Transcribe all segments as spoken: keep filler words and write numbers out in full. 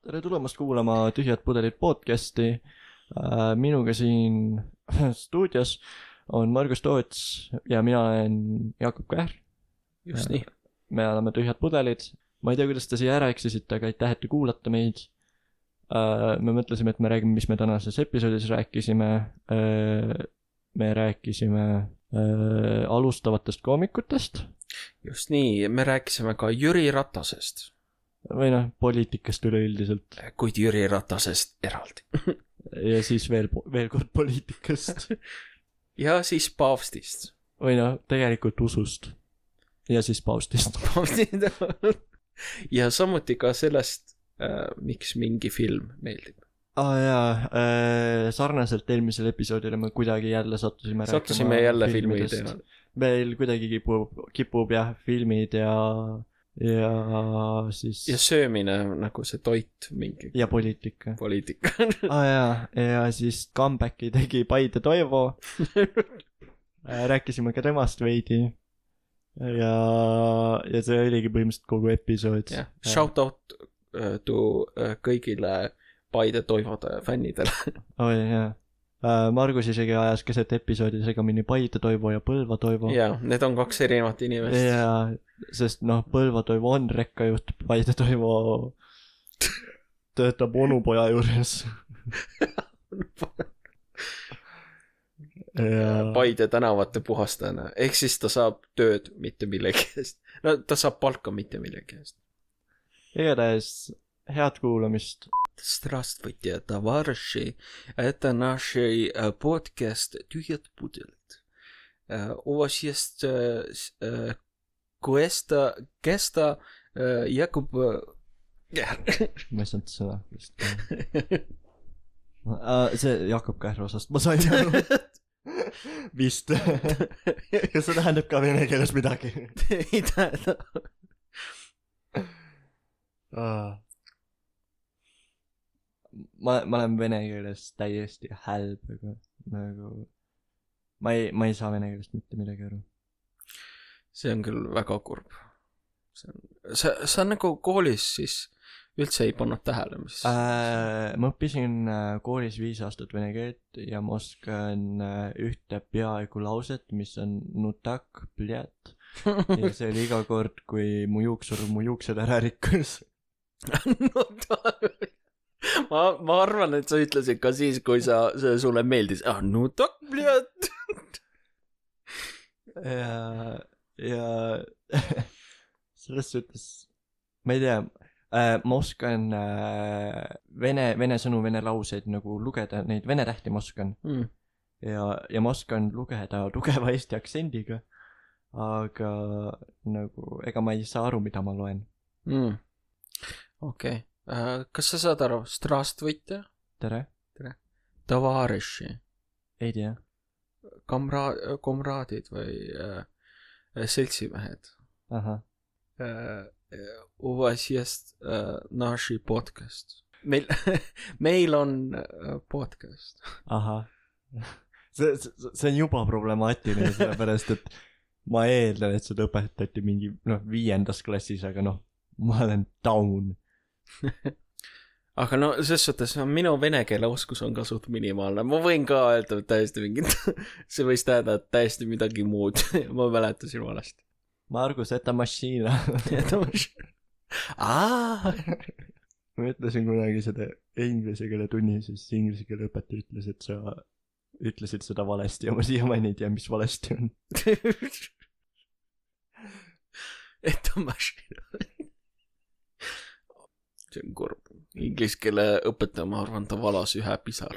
tere tulemast kuulama Tühjad pudelid podcasti. Minuga siin stuudios on Margus Toots ja mina olen Jakob Kähr. Just nii. Me oleme Tühjad pudelid. Ma ei tea, kuidas te siia ära eksisite, aga aitäh, et te kuulate meid. Me mõtlesime, et me räägime, mis me tänases episoodis rääkisime. Me rääkisime alustavatest koomikutest. Just nii, me rääkisime ka Jüri Ratasest. Või noh, poliitikast üleüldiselt. Kuid Jüri Ratasest eraldi. Ja siis veel, veel kord poliitikast. Ja siis paavstist. Või noh, tegelikult usust. Ja siis paavstist. Ja samuti ka sellest, äh, miks mingi film meeldib. Ah jaa, äh, sarnaselt eelmisel episoodile me kuidagi jälle sattusime Sattusime jälle filmid teemal. Meil kuidagi kipub, kipub jah, filmid ja, ja siis... Ja söömine nagu see toit mingi. Ja poliitika. Poliitika. Ah jaa, ja siis comebacki tegi Paide Toivo. Rääkisime ka temast veidi. Ja, ja see oligi põhimõtteliselt kogu episood. Yeah. Shout out uh, to uh, kõigile Paide Toivode fännidele. Oi jah. Margus isegi ajas keset episoodi segamini Paide Toivo ja Põlva Toivo. Jaa, need on kaks erinevat inimest. Jaa, sest noh, Põlva Toivo on rekkajuht, Paide Toivo töötab onupoja juures. Ja... Paide tänavate puhastajana. Ehk siis ta saab tööd mitte millegi eest. No ta saab palka mitte millegi eest. Igatahes head kuulamist. Здравствуйте, товарищи. Это наш подкаст «Тюхят пуделит». У вас есть квеста, кеста, Jakub... Ma ei saanud sõna. See Jakob Kähr osast, ma sain aru. Vist. Kas see tähendab ka vene keeles midagi? Ei tähenda. Ma, ma olen vene keeles täiesti hälb, aga nagu ma ei, ma ei saa vene keelest mitte midagi aru. See on küll väga kurb. See on, sa, sa nagu koolis siis üldse ei pannud tähele, mis... Äh, ma õppisin koolis viis aastat vene keelt ja ma oskan ühte peaaegu lauset, mis on nutak, pljat. Ja see oli iga kord, kui mu juuksur mu juuksed ära rikkus. Nutak. Ma, ma arvan, et sa ütlesid ka siis, kui sa, see sulle meeldis. Ah, nutak, pljat. Ja, ja selles suhtes, ma ei tea, äh, ma oskan äh, vene, vene sõnu, vene lauseid nagu lugeda, neid vene tähti ma oskan. Mm. Ja, ja ma oskan lugeda tugeva eesti aktsendiga, aga nagu, ega ma ei saa aru, mida ma loen. Mm. Okei. Okay. Kas sa saad aru? Здравствуйте. Tere. Tere. Товарищи. Ei tea. Kamra- komraadid või äh, seltsimehed. Aha. Äh, у вас есть äh, naši podcast. Meil, meil on äh, podcast. Aha. See, see, see on juba problemaatiline, sellepärast, et ma eeldan, et seda õpetati mingi noh, viiendas klassis, aga noh, ma olen down. Aga no ses suhtes minu vene keele oskus on ka suht minimaalne. Ma võin ka öelda täiesti mingit see võis tähendada täiesti midagi muud. Ma mäletasin valesti. Margus, eta mašina. Eta mašina. Aa! Ma ütlesin kunagi seda inglise keele tunni, siis inglise keele õpetaja ütles, et sa ütlesid seda valesti ja ma siiamaani ei tea, mis valesti on. Eta mašina. See on kurb. Inglis keele õpetaja, ma arvan, ta valas ühe pisar.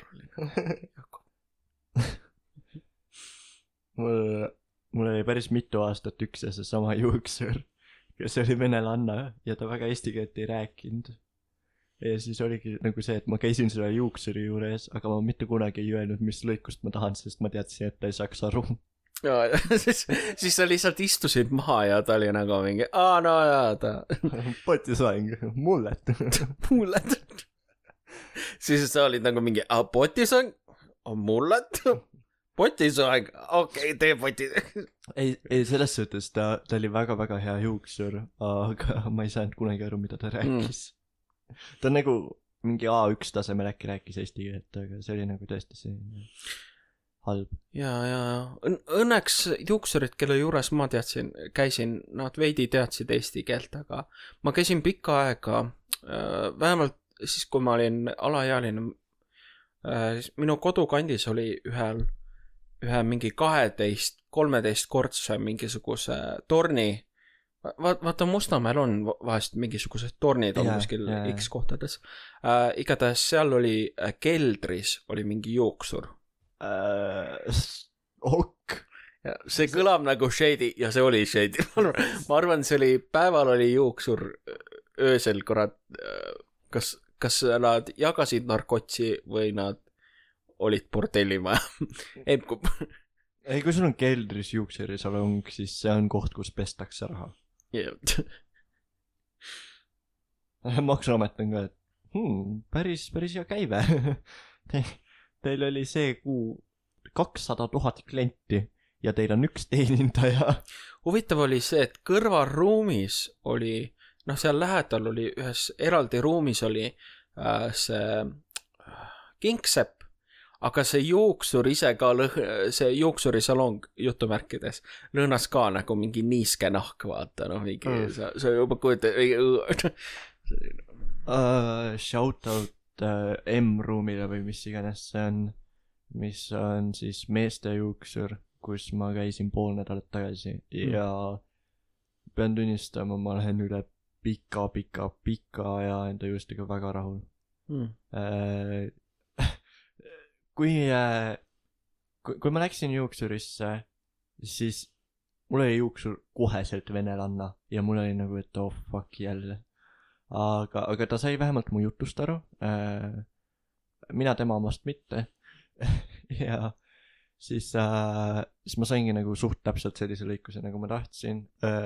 mul, mul oli päris mitu aastat üks ja see sama juuksur, kes oli venelanna ja ta väga eesti keelt ei rääkinud. Ja siis oligi nagu see, et ma käisin selle juuksuri juures, aga ma mitte kunagi ei öelnud, mis lõikust ma tahan, sest ma teadsin, et ta ei saaks aru. Ja, siis, siis sa lihtsalt istusid maha ja ta oli nagu mingi, aa no jaa ta potisoeng, mullet mullet siis sa olid nagu mingi, aa potisoeng, mullet potisoeng, okei okay, tee poti ei, ei selles suhtes ta, ta oli väga-väga hea juuksur, aga ma ei saanud kunagi aru, mida ta rääkis. ta on nagu mingi A üks tasemel äkki rääkis eesti keelt, aga see oli nagu tõesti see halb. ja, ja Õn- õnneks juuksurid, kelle juures ma teadsin, käisin, nad veidi teadsid eesti keelt, aga ma käisin pikka aega, vähemalt siis, kui ma olin alaealine, minu kodukandis oli ühel, ühe mingi kaheteist, kolmeteist kortse mingisuguse torni. Va- vaata Mustamäel on vahest mingisugused tornid on Jaa, kuskil jaa, jaa. X kohtades. Äh, igatahes seal oli äh, keldris oli mingi juuksur. äh, ok Ja see kõlab nagu shady ja see oli shady. Ma arvan, see oli, päeval oli juuksur, öösel kurat, kas, kas nad jagasid narkotsi või nad olid bordellimaja. Emkup. ei, kui sul on keldris juuksurisalong, siis see on koht, kus pestakse raha. Maksuamet on ka, et hmm, päris, päris hea käive. Te, teil oli see kuu kakssada tuhat klienti ja teil on üks teenindaja. Huvitav oli see, et kõrvalruumis oli, noh, seal lähedal oli ühes eraldi ruumis oli äh, see kingsepp, aga see juuksur ise ka, lõh, see juuksurisalong jutumärkides lõõnas ka nagu mingi niiske nahk, vaata, noh, mingi mm. sa, sa juba kujuta uh, shout out uh, M-ruumile või mis iganes see on, mis on siis meeste juuksur, kus ma käisin pool nädalat tagasi mm. ja pean tunnistama, ma lähen üle pika, pika, pika aja enda juustega väga rahul mm. uh, Kui, kui, kui ma läksin juuksurisse, siis mul oli juuksur koheselt venelanna ja mul oli nagu, et oh fuck jälle. Aga, aga ta sai vähemalt mu jutust aru. Mina tema omast mitte. ja siis, äh, siis ma saingi nagu suht täpselt sellise lõikuse, nagu ma tahtsin.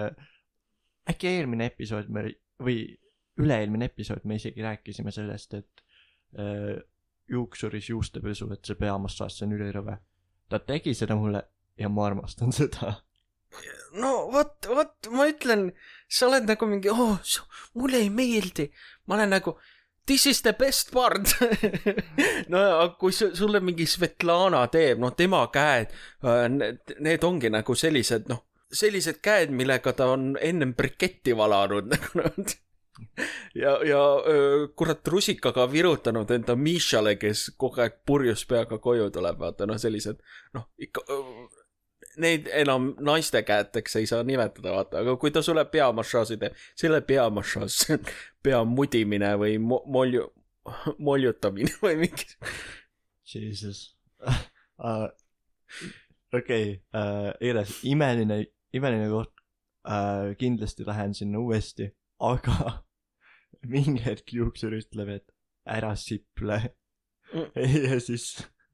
Äkki eelmine episood me, või üle-eelmine episood me isegi rääkisime sellest, et äh, juuksuris juustepesu, et see peamassaaž, see on ülirõve. Ta tegi seda mulle ja ma armastan seda. No vot, vot, ma ütlen, sa oled nagu mingi, oh, mulle ei meeldi. Ma olen nagu, this is the best part. no aga kui sulle mingi Svetlana teeb, no tema käed, need ongi nagu sellised, noh, sellised käed, millega ta on ennem briketti valanud, nagu ja, ja öö, kurat rusikaga virutanud enda Mishale, kes kogu aeg purjus peaga koju tuleb, vaata, noh, sellised, noh, ikka, öö, neid enam naiste käeteks ei saa nimetada, vaata, aga kui ta sulle peamassaaži teeb, selle peamassaaž, pea mudimine või mo- molju, moljutamine või mingi. Jesus. uh, okei, okay, uh, Eires, imeline, imeline koht, uh, kindlasti lähen sinna uuesti. Aga mingi hetk juuksur ütleb, et ära siple. Mm. ja siis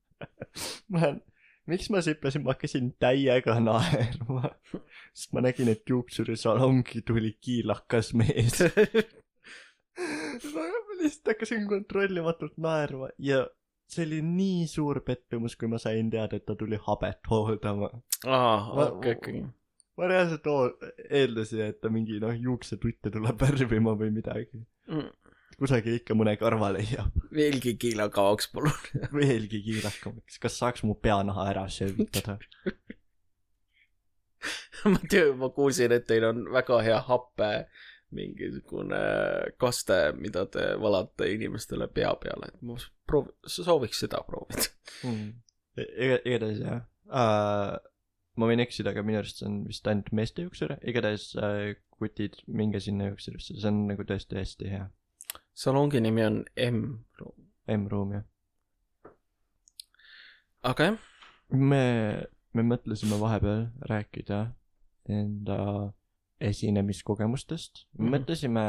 ma, miks ma siplasin, ma hakkasin täiega naerma. Sest ma nägin, et juuksuri salongi tuli kiilakas mees. ma lihtsalt hakkasin kontrollimatult naerma ja see oli nii suur pettumus, kui ma sain teada, et ta tuli habet hooldama. Aa, okei, okei. Ma reaalselt eeldasin, et ta mingi noh, juuksetutte tuleb värvima või midagi. Mm. Kusagil ikka mõne karva leiab. Veelgi kiilakavaks, palun. Veelgi kiilakamaks. Kas saaks mu peanaha ära söövitada? ma tean, ma kuulsin, et teil on väga hea happe mingisugune kaste, mida te valate inimestele pea peale. Et ma proov... sooviks seda proovida. Mm. Igatahes jah. Uh... ma võin eksida, aga minu arust on vist ainult meeste juuksur. Igatahes äh, kutid, minge sinna juuksurisse. See on nagu tõesti hästi hea. Salongi nimi on M-ruum. M-ruum, jah. Aga jah? Me, me mõtlesime vahepeal rääkida enda esinemiskogemustest. Me mm-hmm. mõtlesime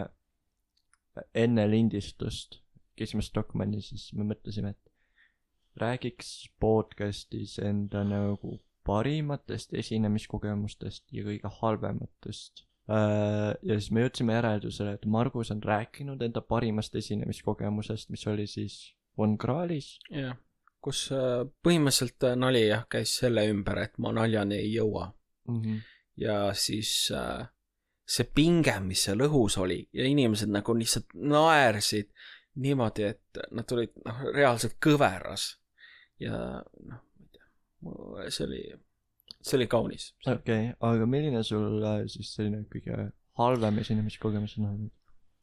enne lindistust, käisime Stockmanni, siis me mõtlesime, et räägiks podcastis enda nagu parimatest esinemiskogemustest ja kõige halvematest. Ja siis me jõudsime järeldusele, et Margus on rääkinud enda parimast esinemiskogemusest, mis oli siis Von Krahlis. Jah, kus põhimõtteliselt nali jah käis selle ümber, et ma naljani ei jõua. Mm-hmm. Ja siis see pinge, mis seal õhus oli ja inimesed nagu lihtsalt naersid niimoodi, et nad olid noh, reaalselt kõveras ja noh, see oli, see oli kaunis. okei okay,, aga milline sul siis selline kõige halvem esinemiskogemus on olnud?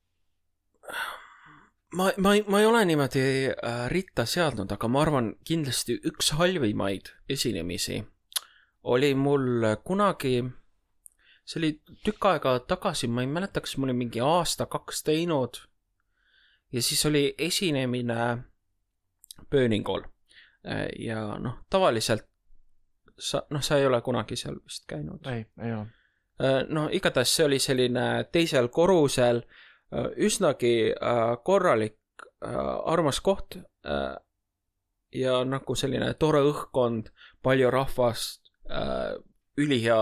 Ma, ma, ma ei ole niimoodi ritta seadnud, aga ma arvan kindlasti üks halvimaid esinemisi oli mul kunagi, see oli tükk aega tagasi, ma ei mäleta, kas ma olin mingi aasta kaks teinud ja siis oli esinemine Pööningol ja noh, tavaliselt sa, noh, sa ei ole kunagi seal vist käinud. ei, ei ole. No igatahes see oli selline teisel korrusel üsnagi korralik armas koht ja nagu selline tore õhkkond, palju rahvast, ülihea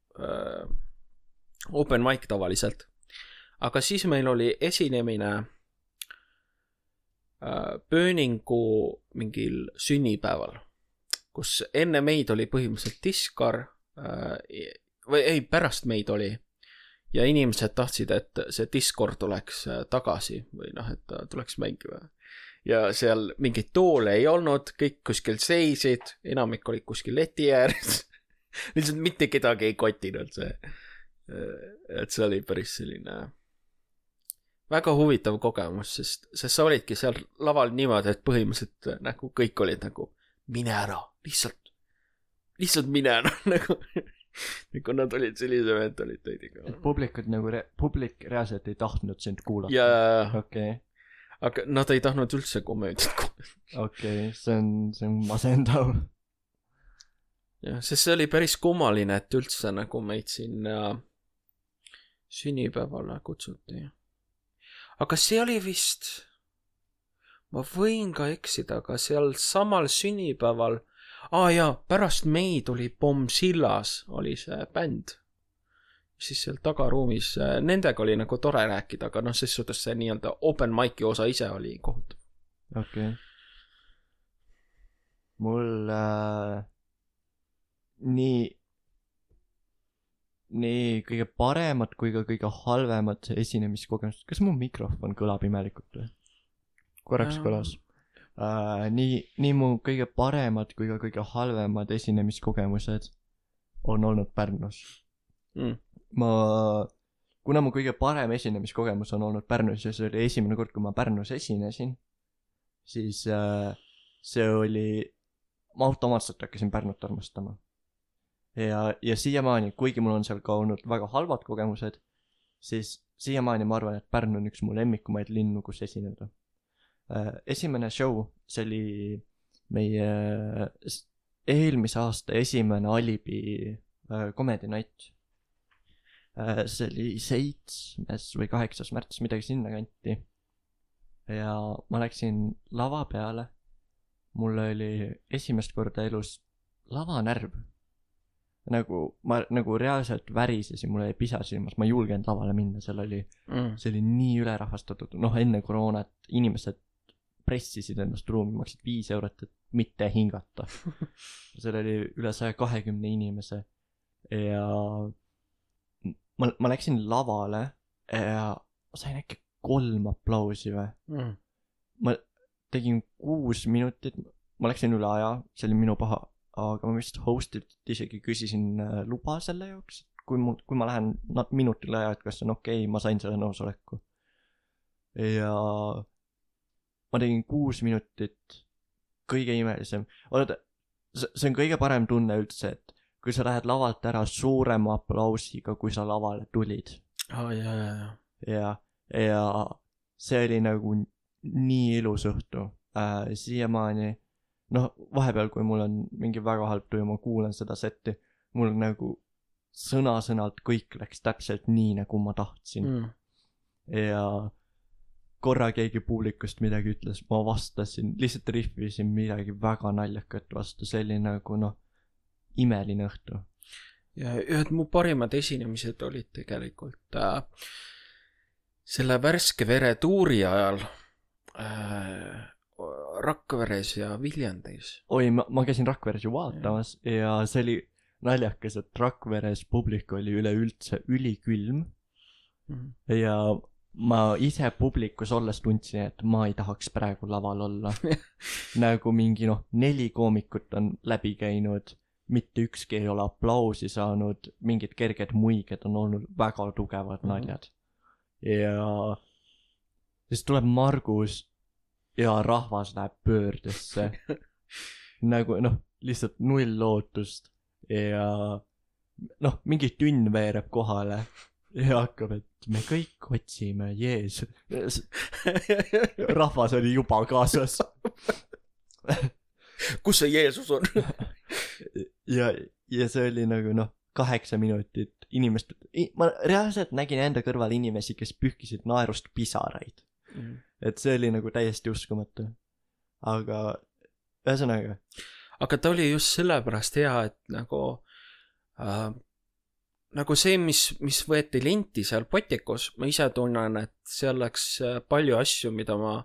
open mic tavaliselt. Aga siis meil oli esinemine Pööningu mingil sünnipäeval, kus enne meid oli põhimõtteliselt diskar või ei, pärast meid oli ja inimesed tahtsid, et see Discord tuleks tagasi või noh, et ta tuleks mängima. Ja seal mingit toole ei olnud, kõik kuskil seisid, enamik oli kuskil leti ääres. Lihtsalt mitte kedagi ei kotinud see. Et see oli päris selline väga huvitav kogemus, sest, sest sa olidki seal laval niimoodi, et põhimõtteliselt nagu kõik olid nagu mine ära, lihtsalt, lihtsalt mine ära, nagu nagu nad olid sellise mentaliteediga. Publikud nagu, re- publik reaalselt ei tahtnud sind kuulata. Ja, okei okay. Aga nad ei tahtnud üldse komöödiat kuulata. okei okay,, see on, see on masendav. jah, sest see oli päris kummaline, et üldse nagu meid siin äh, sünnipäevale kutsuti. Aga see oli vist, ma võin ka eksida, aga seal samal sünnipäeval, aa jaa, pärast meid oli Bombsillas, oli see bänd. Siis seal tagaruumis, nendega oli nagu tore rääkida, aga noh, ses suhtes see nii-öelda open mic'i osa ise oli kohutav. okei okay. Mul äh, nii nii kõige paremad kui ka kõige halvemad esinemiskogemused. Kas mu mikrofon kõlab imelikult või? Korraks kõlas. Uh, nii, nii mu kõige paremad kui ka kõige halvemad esinemiskogemused on olnud Pärnus. Mm. Ma, kuna mu kõige parem esinemiskogemus on olnud Pärnus ja see oli esimene kord, kui ma Pärnus esinesin, siis uh, see oli, ma automaatselt hakkasin Pärnut armastama. Ja, ja siiamaani, kuigi mul on seal ka olnud väga halvad kogemused, siis siiamaani ma arvan, et Pärnu on üks mu lemmikumaid linnu, kus esineda. Esimene show, see oli meie eelmise aasta esimene Alibi comedy night. See oli seitsmes või kaheksas märts, midagi sinna kanti. Ja ma läksin lava peale. Mul oli esimest korda elus lavanärv. Nagu ma nagu reaalselt värisesin, mul oli pisa silmas, ma ei julgenud lavale minna, seal oli, mm. see oli nii ülerahvastatud, noh enne koroonat inimesed pressisid ennast ruumi, maksid viis eurot, et mitte hingata. Seal oli üle saja kahekümne inimese ja ma, ma läksin lavale ja ma sain äkki kolm aplausi või. Mm. Ma tegin kuus minutit, ma läksin üle aja, see oli minu paha. Aga ma vist hostilt isegi küsisin äh, luba selle jaoks, kui, mu, kui ma lähen nad minutile aja, et kas see on okei, okay, ma sain selle nõusoleku. Ja ma tegin kuus minutit, kõige imelisem. Oota, see on kõige parem tunne üldse, et kui sa lähed lavalt ära suurema aplausiga, kui sa lavale tulid. Oh, ja, ja, ja. Ja, ja see oli nagu nii ilus õhtu. Äh, siiamaani noh, vahepeal, kui mul on mingi väga halb tuju, ma kuulan seda setti, mul nagu sõna-sõnalt kõik läks täpselt nii, nagu ma tahtsin. Mm. Ja korra keegi publikust midagi ütles, ma vastasin, lihtsalt rihvisin midagi väga naljakat vastu, see oli nagu noh, imeline õhtu. Ja ühed mu parimad esinemised olid tegelikult äh, selle Värske Vere tuuri ajal äh, Rakveres ja Viljandis. Oi, ma, ma käisin Rakveres ju vaatamas ja. ja see oli naljakas, et Rakveres publik oli üleüldse ülikülm Mhm. ja ma ise publikus olles tundsin, et ma ei tahaks praegu laval olla. Nagu mingi noh, neli koomikut on läbi käinud, mitte ükski ei ole aplausi saanud, mingid kerged muiged on olnud väga tugevad Mhm. naljad. Ja siis tuleb Margus ja rahvas läheb pöördesse. Nagu noh, lihtsalt null lootust ja noh, mingi tünn veereb kohale ja hakkab, et me kõik otsime Jeesus. Rahvas oli juba kaasas. Kus see Jeesus on? ja, ja see oli nagu noh, kaheksa minutit inimest, ma reaalselt nägin enda kõrval inimesi, kes pühkisid naerust pisaraid. Mhm. Et see oli nagu täiesti uskumatu. Aga ühesõnaga. Aga ta oli just sellepärast hea, et nagu äh, nagu see, mis, mis võeti linti seal Potikus, ma ise tunnen, et seal läks palju asju, mida ma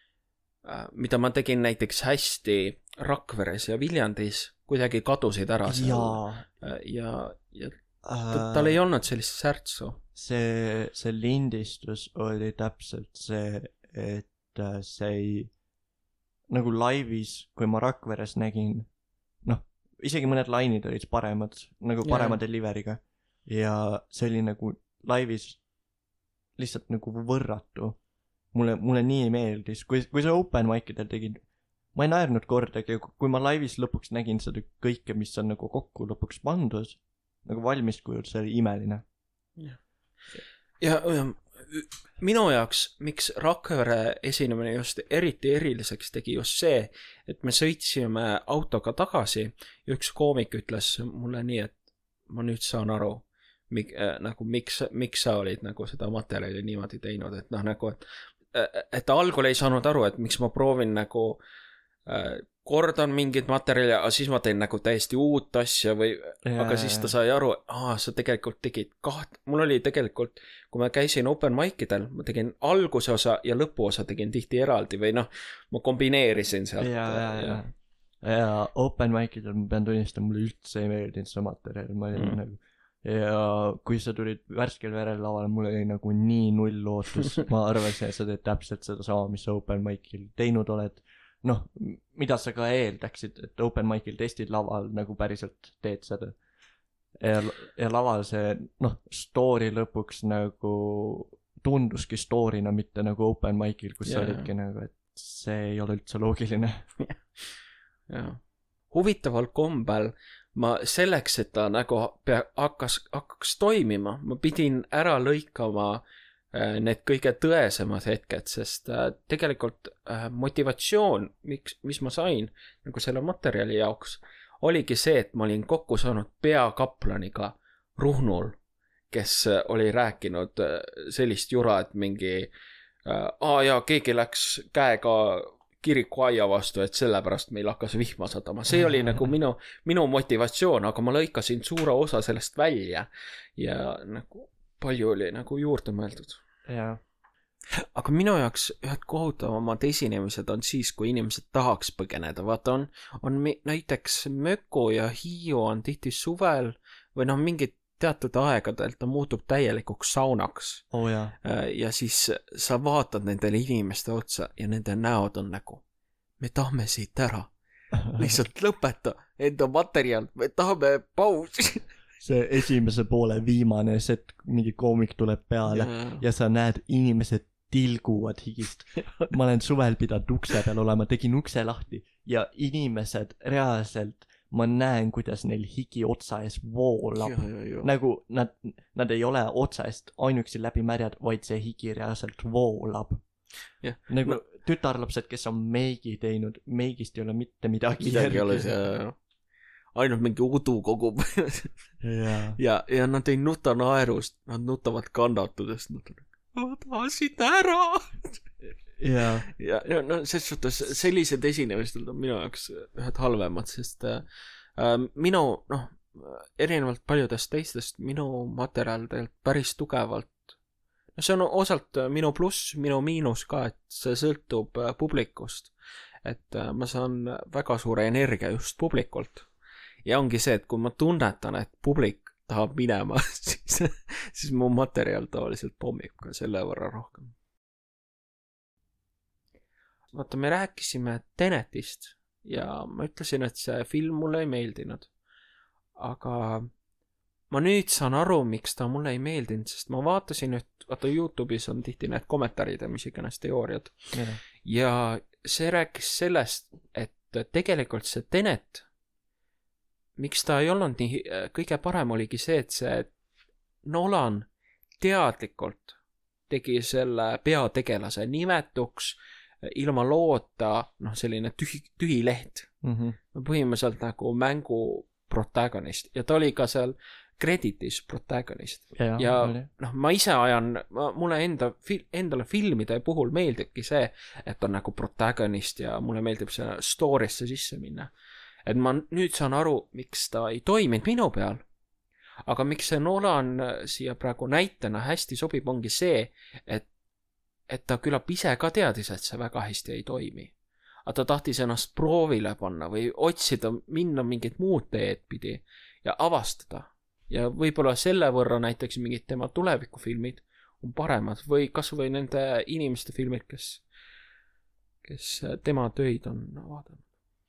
äh, mida ma tegin näiteks hästi Rakveres ja Viljandis, kuidagi kadusid ära seal. Ja, ja, ja ta, tal ei olnud sellist särtsu. See, see lindistus oli täpselt see, et see ei nagu laivis, kui ma Rakveres nägin, noh, isegi mõned lainid olid paremad, nagu parema yeah. deliveriga. Ja see oli nagu laivis lihtsalt nagu võrratu. Mulle, mulle nii meeldis. Kui, kui sa open mic'idel tegid, ma ei naernud kordagi, kui ma laivis lõpuks nägin seda kõike, mis on nagu kokku lõpuks pandud, nagu valmis kujud, see oli imeline. Ja, ja, ja minu jaoks, miks Rakvere esinemine just eriti eriliseks tegi just see, et me sõitsime autoga tagasi ja üks koomik ütles mulle nii, et ma nüüd saan aru, mik, äh, nagu miks, miks sa olid nagu seda materjali niimoodi teinud, et noh, nagu, et, et ta algul ei saanud aru, et miks ma proovin nagu äh, kordan mingid materjali, aga siis ma teen nagu täiesti uut asja või, ja, aga siis ta sai aru, et aa, sa tegelikult tegid kaht, mul oli tegelikult, kui ma käisin open mic'idel, ma tegin alguse osa ja lõpu osa tegin tihti eraldi või noh, ma kombineerisin sealt. Ja, ja, ja, ja. ja open mic'idel ma pean tunnistama, mulle üldse ei meeldinud see materjal, ma olin mm. nagu, ja kui sa tulid värskel verel lavale, mul oli nagu nii null lootus, ma arvasin, et sa teed täpselt seda sama, mis sa open mic'il teinud oled. Noh, mida sa ka eeldaksid, et open mic'il testid laval nagu päriselt teed seda. Ja, ja laval see, noh, story lõpuks nagu tunduski storyna, mitte nagu open mic'il, kus yeah. sa olidki nagu, et see ei ole üldse loogiline. ja. Huvitaval kombel ma selleks, et ta nagu pea, hakkas, hakkaks toimima, ma pidin ära lõikama need kõige tõesemad hetked, sest tegelikult motivatsioon, miks, mis ma sain nagu selle materjali jaoks, oligi see, et ma olin kokku saanud peakaplaniga Ruhnul, kes oli rääkinud sellist jura, et mingi aa jaa, keegi läks käega kiriku aia vastu, et sellepärast meil hakkas vihma sadama. See oli nagu minu, minu motivatsioon, aga ma lõikasin suure osa sellest välja ja nagu palju oli nagu juurde mõeldud. Ja. Aga minu jaoks ühed kohutavamad esinemised on siis, kui inimesed tahaks põgeneda. Vaata, on, on näiteks Möku ja Hiiu on tihti suvel või noh, mingid teatud aegadel ta muutub täielikuks saunaks. Oh, ja. ja siis sa vaatad nendele inimeste otsa ja nende näod on nagu, me tahame siit ära. Lihtsalt lõpeta enda materjal, me tahame pausi. See esimese poole viimane set, mingi koomik tuleb peale ja, ja sa näed inimesed tilguvad higist. Ma olen suvel pidanud ukse peal olema, tegin ukse lahti ja inimesed reaalselt, ma näen, kuidas neil higi otsa ees voolab. Ja, ja, ja. Nagu nad, nad ei ole otsa eest ainuksi läbi märjad, vaid see higi reaalselt voolab. Ja. Nagu no, tütarlapsed, kes on meigi teinud, meigist ei ole mitte midagi. Midagi ei ole see, ainult mingi udu kogub. ja. ja, ja nad ei nuta naerust, nad nutavad kannatudest. Ma tahasin ära. ja, ja, ja no, selles suhtes sellised esinemised on minu jaoks ühed halvemad, sest äh, minu, noh, erinevalt paljudest teistest, minu materjal tegelikult päris tugevalt, no see on osalt minu pluss, minu miinus ka, et see sõltub publikust. Et äh, ma saan väga suure energia just publikult. Ja ongi see, et kui ma tunnetan, et publik tahab minema, siis, siis mu materjal tavaliselt pommib ka selle võrra rohkem. Vaata, me rääkisime Tenetist ja ma ütlesin, et see film mulle ei meeldinud. Aga ma nüüd saan aru, miks ta mulle ei meeldinud, sest ma vaatasin, et vaata YouTube'is on tihti need kommentaarid ja mis iganes teooriad. Ja. ja see rääkis sellest, et tegelikult see Tenet, miks ta ei olnud nii kõige parem oligi see, et see Nolan teadlikult tegi selle peategelase nimetuks ilma loota, noh, selline tühi, tühi leht. Mm-hmm. Põhimõtteliselt nagu mängu protagonist ja ta oli ka seal kreditis protagonist. Ja, ja noh, ma ise ajan, ma, mulle enda, endale filmide puhul meeldibki see, et on nagu protagonist ja mulle meeldib see story'sse sisse minna. Et ma nüüd saan aru, miks ta ei toiminud minu peal, aga miks see Nolan siia praegu näitena hästi sobib, ongi see, et, et ta küllap ise ka teadis, et see väga hästi ei toimi. Aga ta tahtis ennast proovile panna või otsida, minna mingit muud teed pidi ja avastada. Ja võib-olla selle võrra näiteks mingid tema tulevikufilmid on paremad või kas või nende inimeste filmid, kes, kes tema töid on vaadanud.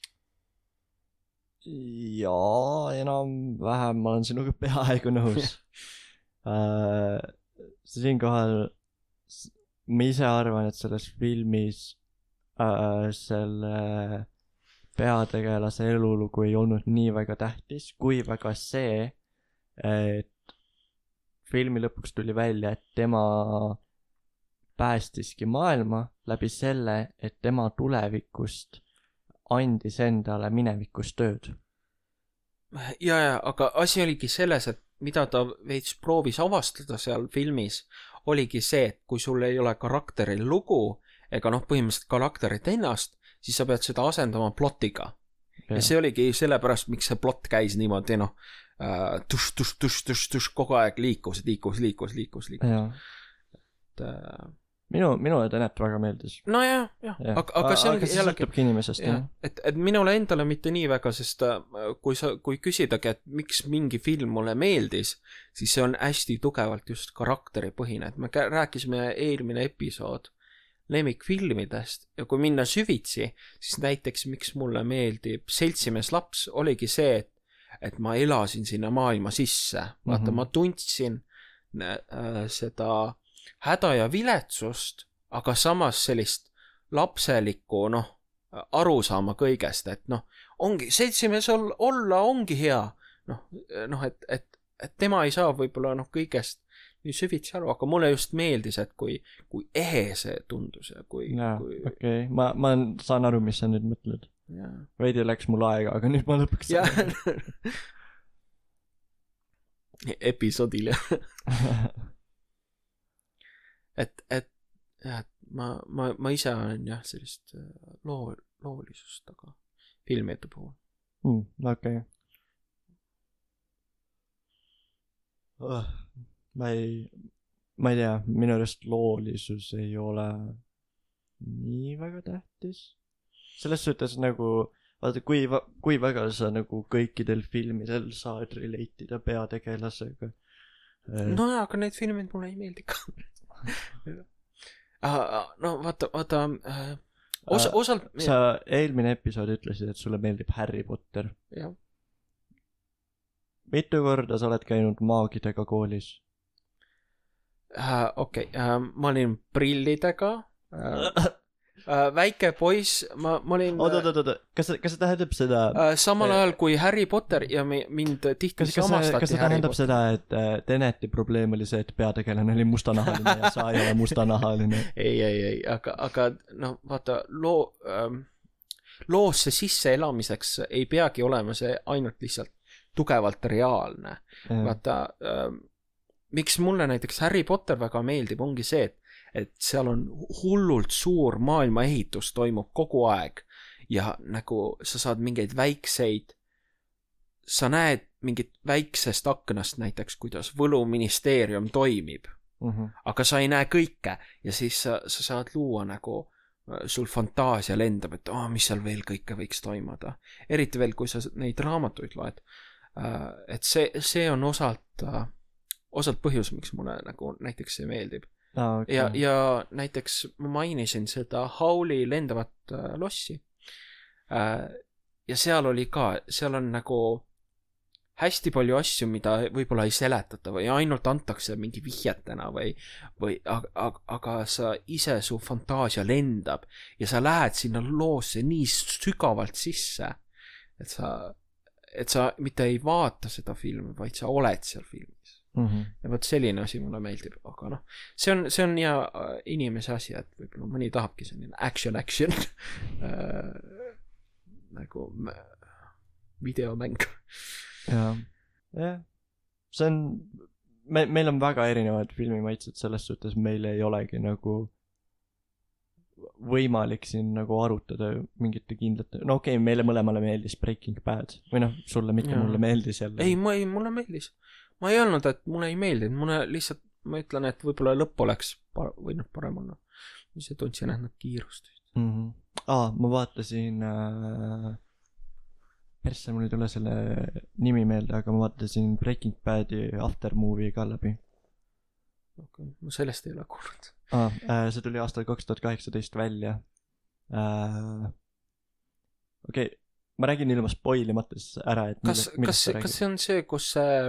Jaa, enam-vähem ma olen sinuga peaaegu nõus. uh, siinkohal ma ise arvan, et selles filmis uh, selle peategelase elulugu ei olnud nii väga tähtis, kui väga see, et filmi lõpuks tuli välja, et tema päästiski maailma läbi selle, et tema tulevikust andis endale minevikus tööd. Ja, ja, aga asi oligi selles, et mida ta veits proovis avastada seal filmis, oligi see, et kui sul ei ole karakteril lugu, ega noh, põhimõtteliselt karakterit ennast, siis sa pead seda asendama plotiga. Ja, ja see oligi sellepärast, miks see plot käis niimoodi, noh, uh, tuš, tuš, tuš, tuš, tuš, kogu aeg liikus, liikus, liikus, liikus, liikus. Et... Uh... Minu, minule Tenet väga meeldis. No jah, jah. Ja. Aga, aga see ongi jällegi... inimesest, jah. Et, et minule endale mitte nii väga, sest kui, sa, kui küsidagi, et miks mingi film mulle meeldis, siis see on hästi tugevalt just karakteripõhine. Et me rääkisime eelmine episood lemmikfilmidest ja kui minna süvitsi, siis näiteks miks mulle meeldib Seltsimees laps oligi see, et, et ma elasin sinna maailma sisse. Vaata, mm-hmm. ma tundsin äh, seda häda ja viletsust, aga samas sellist lapselikku, noh, arusaama kõigest, et noh, ongi, seltsimees olla ongi hea, noh, noh et, et, et tema ei saa võib-olla noh, kõigest nii süvitsi aru, aga mulle just meeldis, et kui, kui ehe see tundus ja kui... Jaa, kui... okei, okay. ma, ma saan aru, mis sa nüüd mõtled. Veidi läks mul aega, aga nüüd ma lõpuks saan. Episoodil, jah. Et, et, et ma, ma, ma ise olen jah sellist loo, loolisust, aga filmide puhul. Mm, okei. Okay. Oh, ma ei, ma ei tea, minu arust loolisus ei ole nii väga tähtis. Selles suhtes nagu, vaata, kui, kui väga sa nagu kõikidel filmidel saad relate'ida peategelasega. No ja, aga need filmid mulle ei meeldi ka. no vaata, vaata osa, osalt sa eelmine episood ütlesid, et sulle meeldib Harry Potter. Jah. Mitu korda sa oled käinud maagidega koolis? Uh, okei, okay. uh, ma olin prillidega uh, uh, väike poiss, ma, ma olin oot, oot, oot, oot, kas, kas see tähendab seda uh, samal ajal kui Harry Potter ja me, mind tihti kas, samastati kas see tähendab Potter. Seda, et uh, Teneti probleem oli see, et peategelane oli mustanahaline ja sa ei ole mustanahaline? ei, ei, ei, aga, aga no vaata, loo ähm, loosse sisse elamiseks ei peagi olema see ainult lihtsalt tugevalt reaalne. Ja. Vaata ähm, miks mulle näiteks Harry Potter väga meeldib, ongi see, et, et seal on hullult suur maailma ehitus toimub kogu aeg ja nagu sa saad mingeid väikseid, sa näed mingit väiksest aknast näiteks, kuidas võluministeerium toimib, uh-huh. aga sa ei näe kõike ja siis sa, sa saad luua nagu, sul fantaasia lendab, et oh, mis seal veel kõike võiks toimuda. Eriti veel, kui sa neid raamatuid loed. et see, see on osalt, osalt põhjus, miks mulle nagu näiteks see meeldib. Ah, okay. ja, ja näiteks ma mainisin seda Howli lendavat lossi. Ja seal oli ka, seal on nagu hästi palju asju, mida võib-olla ei seletata või ainult antakse mingi vihjetena või, või aga, aga sa ise, su fantaasia lendab ja sa lähed sinna loosse nii sügavalt sisse, et sa, et sa mitte ei vaata seda filmi, vaid sa oled seal filmis. Mm-hmm. Ja võt selline asi mulle meeldib, aga noh, see on, see on ja inimese asi, et võib-olla mõni tahabki selline action, action nagu videomäng. jah, jah, see on, me, meil on väga erinevad filmimaitsed selles suhtes, meil ei olegi nagu võimalik siin nagu arutada mingite kindlate, no okei okay,, meile mõlemale meeldis Breaking Bad või noh, sulle mitte, mulle meeldis jälle. ei, ma ei, mulle meeldis, ma ei öelnud, et mulle ei meeldinud, mulle lihtsalt, ma ütlen, et võib-olla lõpp oleks par- või noh, parem on, mis see tundsin, et nad kiirust. Mm-hmm. aa, ma vaatasin äh... persse, mul ei tule selle nimi meelde, aga ma vaatasin Breaking Badi Aftermovie ka läbi. okei, okay. Ma sellest ei ole kuulnud. Ah, äh, see tuli aastal kaks tuhat kaheksateist välja. Äh, okei, okay. Ma räägin ilma spoilimates ära, et kas, kas, kas see on see, kus see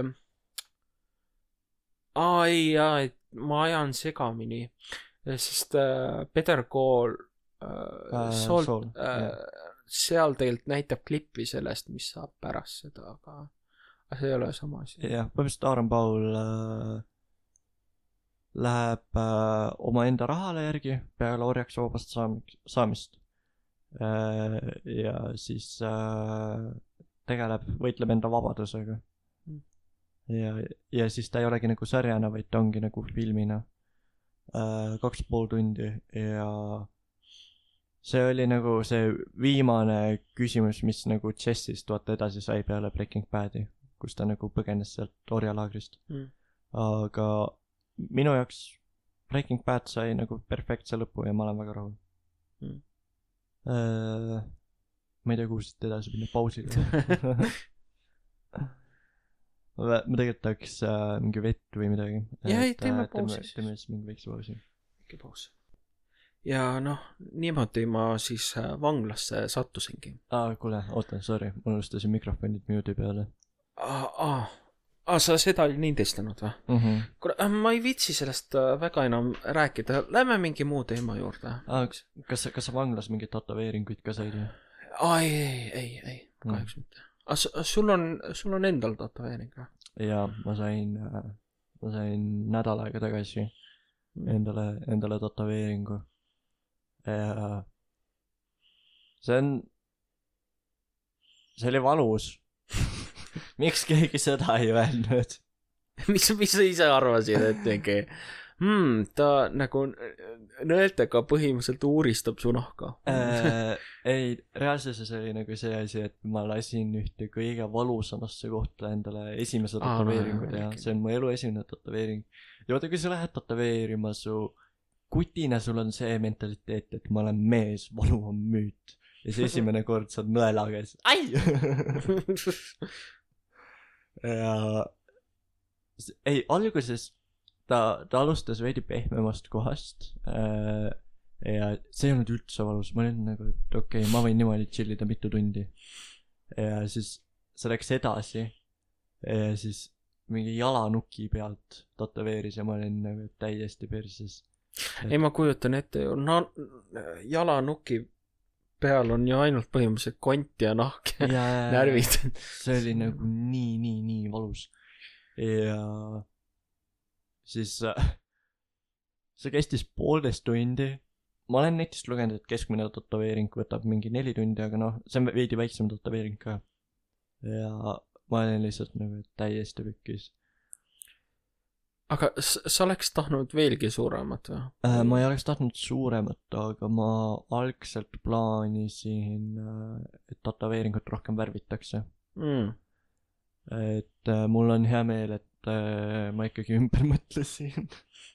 aa, ei, jaa, et ma ajan segamini, sest äh, Better Call äh, Saul, Saul äh, yeah. seal tegelikult näitab klippi sellest, mis saab pärast seda, aga, aga see ei ole sama asi. jah, põhimõtteliselt Aaron Paul äh, läheb äh, oma enda rahale järgi peale orjaks vabast saamik, saamist äh, ja siis äh, tegeleb, võitleb enda vabadusega mm. ja, ja siis ta ei olegi nagu sarjana, vaid ta ongi nagu filmina äh, kaks pool tundi ja see oli nagu see viimane küsimus, mis nagu Jessist vaata edasi sai peale Breaking Badi, kus ta nagu põgenes sealt orjalaagrist mm. aga minu jaoks Breaking Bad sai nagu perfektse lõpu ja ma olen väga rahul mm. äh, ma ei tea, kuhu siit edasi minna, pausiga ma tegelikult tahaks äh, mingi vett või midagi jah, ei, teeme pausi siis teeme siis mingi väikse pausi mingi paus ja noh, niimoodi ma siis vanglasse sattusingi. Aa, kuule, oota, sorry, ma unustasin mikrofonid mute'i peale. Aa, aa, aa, sa seda ei lindistanud või? Mm-hmm. Kuule, ma ei viitsi sellest väga enam rääkida. Lähme mingi muu teema juurde. Aa, kas, kas sa vanglas mingeid tatoveeringuid ka said? Aa, ei, ei, ei, ei, kahjuks mm. mitte. Aa, sul on, sul on endal tatoveering või? Jaa, ma sain, ma sain nädal aega tagasi mm. endale, endale tatoveeringu. Ja see on, see oli valus. Miks keegi seda ei öelnud? mis, mis sa ise arvasid, et mingi hmm, ta nagu nõeltega põhimõtteliselt uuristab su nahka äh, ei, reaalsuses oli nagu see asi, et ma lasin ühte kõige valusamasse kohta endale esimese tatoveeringu teha. See on mu elu esimene tatoveering. Ja vaata, kui sa lähed tatoveerima su kutina, sul on see mentaliteet, et ma olen mees, valu on müüt. Ja see esimene kord saad nõelaga ja siis ai! ja ei, alguses ta, ta alustas veidi pehmemast kohast äh, ja see ei olnud üldse valus. Ma olin nagu, et okei okay,, ma võin niimoodi chillida mitu tundi. Ja siis see läks edasi ja siis mingi jalanuki pealt tatoveeris ja ma olin nagu täiesti perses. ei, ma kujutan ette ju, na- jalanuki peal on ju ainult põhimõtteliselt kont ja nahk ja, ja närvid. See oli nagu nii, nii, nii valus. Ja siis see kestis poolteist tundi. Ma olen netist lugenud, et keskmine tatoveering võtab mingi neli tundi, aga noh, see on veidi väiksem tatoveering ka. Ja ma olen lihtsalt nagu täiesti pükkis. Aga sa oleks tahtnud veelgi suuremat või? Äh, ma ei oleks tahtnud suuremat, aga ma algselt plaanisin, et tatoveeringut rohkem värvitakse. Mm. Et äh, mul on hea meel, et äh, ma ikkagi ümber mõtlesin.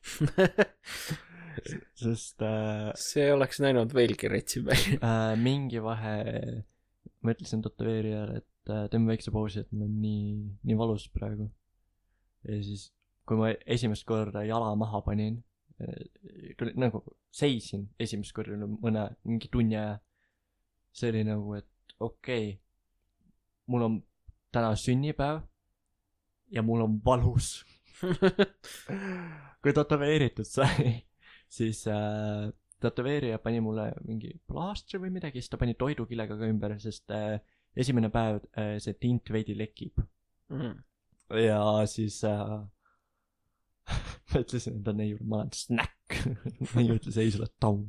Sest äh, see oleks näinud veelgi retsi välja. äh, mingi vahe mõtlesin tatoveerijale, et äh, teeme väikse pausi, et mul on nii, nii valus praegu. Ja siis, kui ma esimest korda jala maha panin, äh, nagu seisin esimest korda mõne, mingi tunni aja, see oli nagu, et okei, okay, mul on täna sünnipäev ja mul on valus. Kui tätoveeritud sai, siis äh, tätoveerija pani mulle mingi plaastri või midagi, siis ta pani toidukillega ka ümber, sest äh, esimene päev äh, see tint veidi lekib. Mm. Ja siis äh, ma ütlesin, et neiul, ma olen snäkk. Neiu ütles, ei, sa oled taun.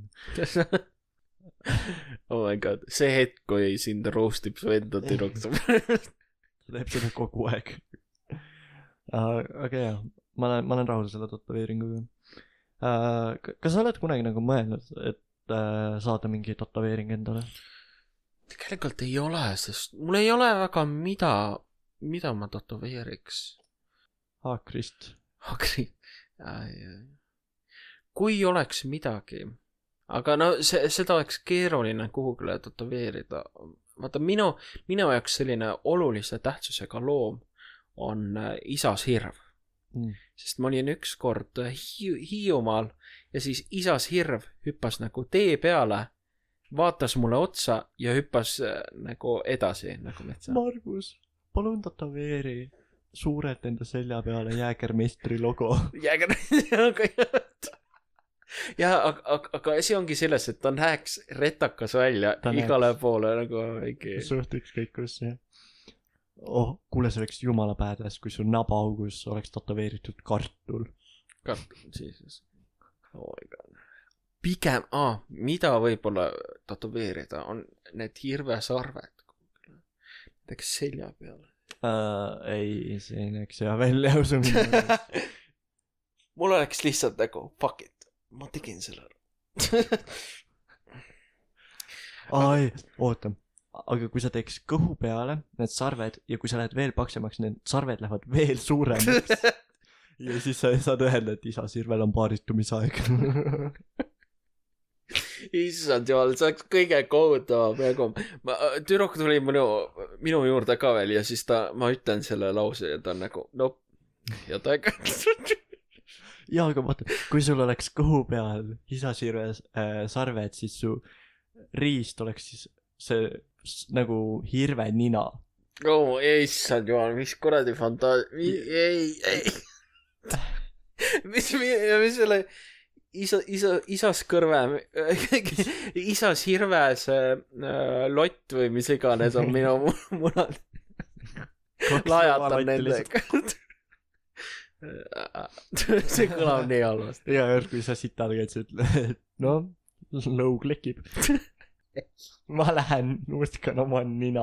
Oh my god, see hetk, kui sind roostib su enda tüdruksab. Ta teeb seda kogu aeg. uh, aga jah, ma olen, ma olen rahul selle tätoveeringuga. uh, Kas sa oled kunagi nagu mõelnud, et uh, saada mingi tätoveering endale? Tegelikult ei ole, sest mul ei ole väga mida, mida ma tätoveeriks. Haakrist. Haakrist. Kui oleks midagi, aga no see, seda oleks keeruline kuhugile tätoveerida. Vaata, minu, minu jaoks selline olulise tähtsusega loom on isas hirv. Mm. Sest ma olin üks kord Hiiu, Hiiumaal ja siis isas hirv hüppas nagu tee peale, vaatas mulle otsa ja hüppas nagu edasi nagu metsa. Margus, palun tätoveeri suurelt enda selja peale Jäägermeistri logo. Jäägermeistri logo, jah. Ja aga, aga, aga asi ongi selles, et ta näeks retakas välja ta igale näeks. Poole nagu väike. Suht ükskõik kus, jah. Oh, kuule, see oleks jumala päädes, kui su nabaugus oleks tätoveeritud kartul. Kartul, siis. Oh my god. Pigem, ah, mida võib-olla tätoveerida on need hirvesarved. Näiteks selja peale. Uh, ei, see ei näeks hea välja. Mul oleks lihtsalt nagu, fuck it. Ma tegin selle ära. Ai, oota. Aga kui sa teeks kõhu peale need sarved ja kui sa lähed veel paksemaks, need sarved lähevad veel suuremaks. Ja siis sa saad öelda, et isa sirvel on paaritumisaeg. Issand jumal, see oleks kõige kohutavam. Ma, tüdruk tuli minu, minu juurde ka veel ja siis ta, ma ütlen selle lause ja ta on nagu, no, ja ta ei jaa, aga vaata, kui sul oleks kõhu peal isasirves äh, sarved, siis su riist oleks siis see s- nagu hirve nina. Oh, issand jumal, mis kuradi fantaas... Ei, ei. mis, mis selle isa, isa, isas kõrve, isas hirves äh, lott või mis iganes on minu munad. Lajatan nendega. See kõlab nii halvasti. Ja jõud, kui sa sitad käid, sa ütled, no, lõug lekib. Ma lähen nuskan oma nina.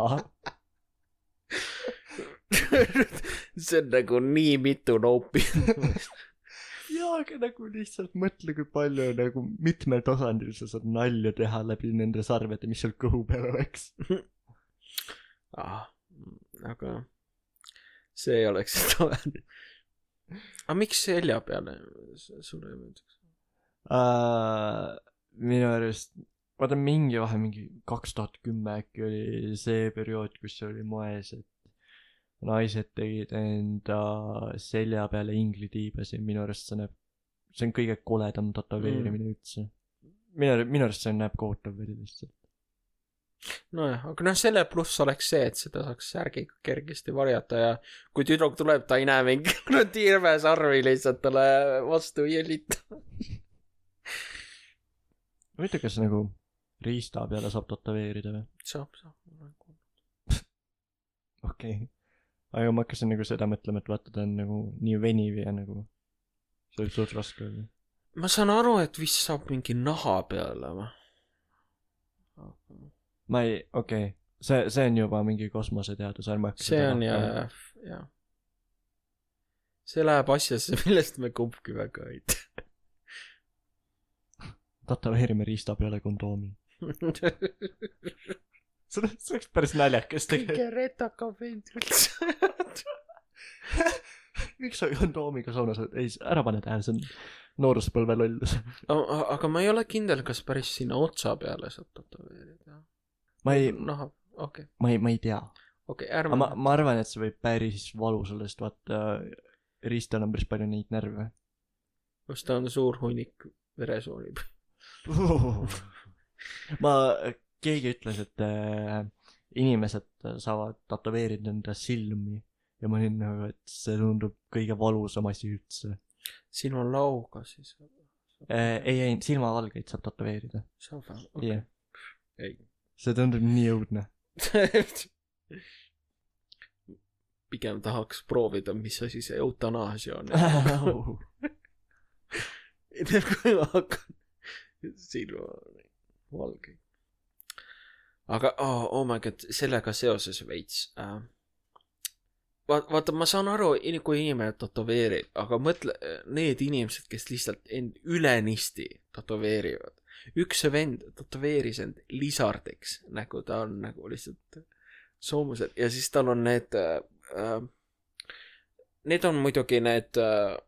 See on nagu nii mitu noopi. Jaa, aga nagu lihtsalt mõtle, kui palju nagu mitmel tasandil sa saad nalja teha läbi nende sarvede, mis seal kõhu peal oleks. Ah, aga see ei oleks seda vähe. Aga miks selja peale sulle ei mõeldaks? Uh, minu arust, vaata mingi vahe, mingi kaks tuhat kümme äkki oli see periood, kus see oli moes, et naised tegid enda selja peale inglitiibasi. Minu arust see näeb, see on kõige koledam tätoveerimine mm. üldse. Minu, minu arust see näeb kohutav veel lihtsalt. Nojah, aga noh, selle pluss oleks see, et seda saaks särgiga kergesti varjata ja kui tüdruk tuleb, ta ei näe mingi tirve sarvi lihtsalt talle vastu jälita. Võite, kas nagu riista peale saab tätoveerida või? Saab, saab. Okei. Okay. Aga ma hakkasin nagu seda mõtlema, et vaata, ta on nagu nii veniv ja nagu see oli suht raske oli. Ma saan aru, et vist saab mingi naha peale või? Ma ei, okei, okay. see, see on juba mingi kosmoseteadus, ärme hakka see on ja, ja see läheb asjasse, millest me kumbki väga ei tea. Tätoveerime riista peale kondoomi. see oleks päris naljakas tegelikult. Kõige retaka vend üldse. Miks sa kondoomiga saunas oled? Ei, ära pane tähe, see on nooruspõlve lollus. Aga ma ei ole kindel, kas päris sinna otsa peale saab tätoveerida. Ma ei, Naha, okay. ma ei, ma ei tea. okei, ärme. ma, ma arvan, et see võib päris valus olla, sest vaata, ristal on päris palju neid närve. Kas ta on suur hunnik veresooni? ma, keegi ütles, et äh, inimesed saavad tatoveerida enda silmi ja ma olin nagu, et see tundub kõige valusam asi üldse. Silmalauga siis? Äh, ei, ei, silmavalgeid saab tatoveerida. Saab või? Okay. Yeah. Ei. See tundub nii õudne. Pigem tahaks proovida, mis asi see eutanaasia on. Kui ma hakkan silmavalgeid. Aga oh, oh my god, sellega seoses veits äh, vaata, vaata, ma saan aru, kui inimene tatoveerib, aga mõtle, need inimesed, kes lihtsalt end ülenisti tatoveerivad. Üks vend tatoveeris end lisardiks, nagu ta on nagu lihtsalt soomused ja siis tal on need äh, need on muidugi need äh,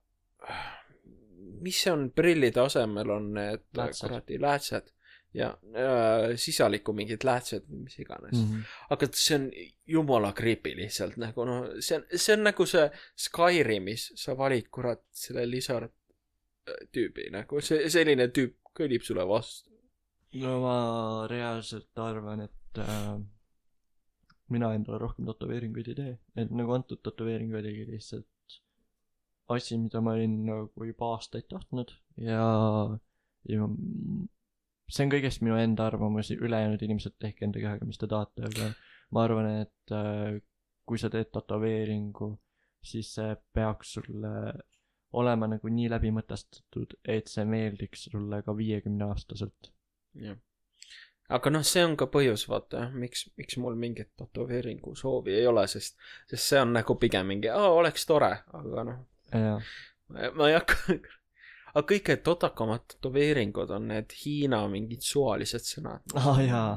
mis see on prillide asemel on need kuradi läätsed ja äh, sisaliku mingid läätsed või mis iganes. Mm-hmm. Aga see on jumala creepy lihtsalt nagu noh, see on, see on nagu see Skyrimis sa valid kurat selle lisar tüübi nagu see, selline tüüp kõlib sulle vastu. No ma reaalselt arvan, et äh, mina endale rohkem tatoveeringuid ei tee, et nagu antud tatoveering oligi lihtsalt asi, mida ma olin nagu juba aastaid tahtnud ja, ja see on kõigest minu enda arvamusi, ülejäänud inimesed tehke enda kehaga, mis te tahate, aga ma arvan, et äh, kui sa teed tatoveeringu, siis see peaks sulle olema nagu nii läbimõtestatud, et see meeldiks sulle ka viiekümne aastaselt. Jah. Aga noh, see on ka põhjus, vaata, miks, miks mul mingit tatoveeringu soovi ei ole, sest, sest see on nagu pigem mingi, aa, oleks tore, aga noh, ma, ma ei hakka... Aga kõige totakamad tatoveeringud on need Hiina mingid suvalised sõnad. Ah jaa.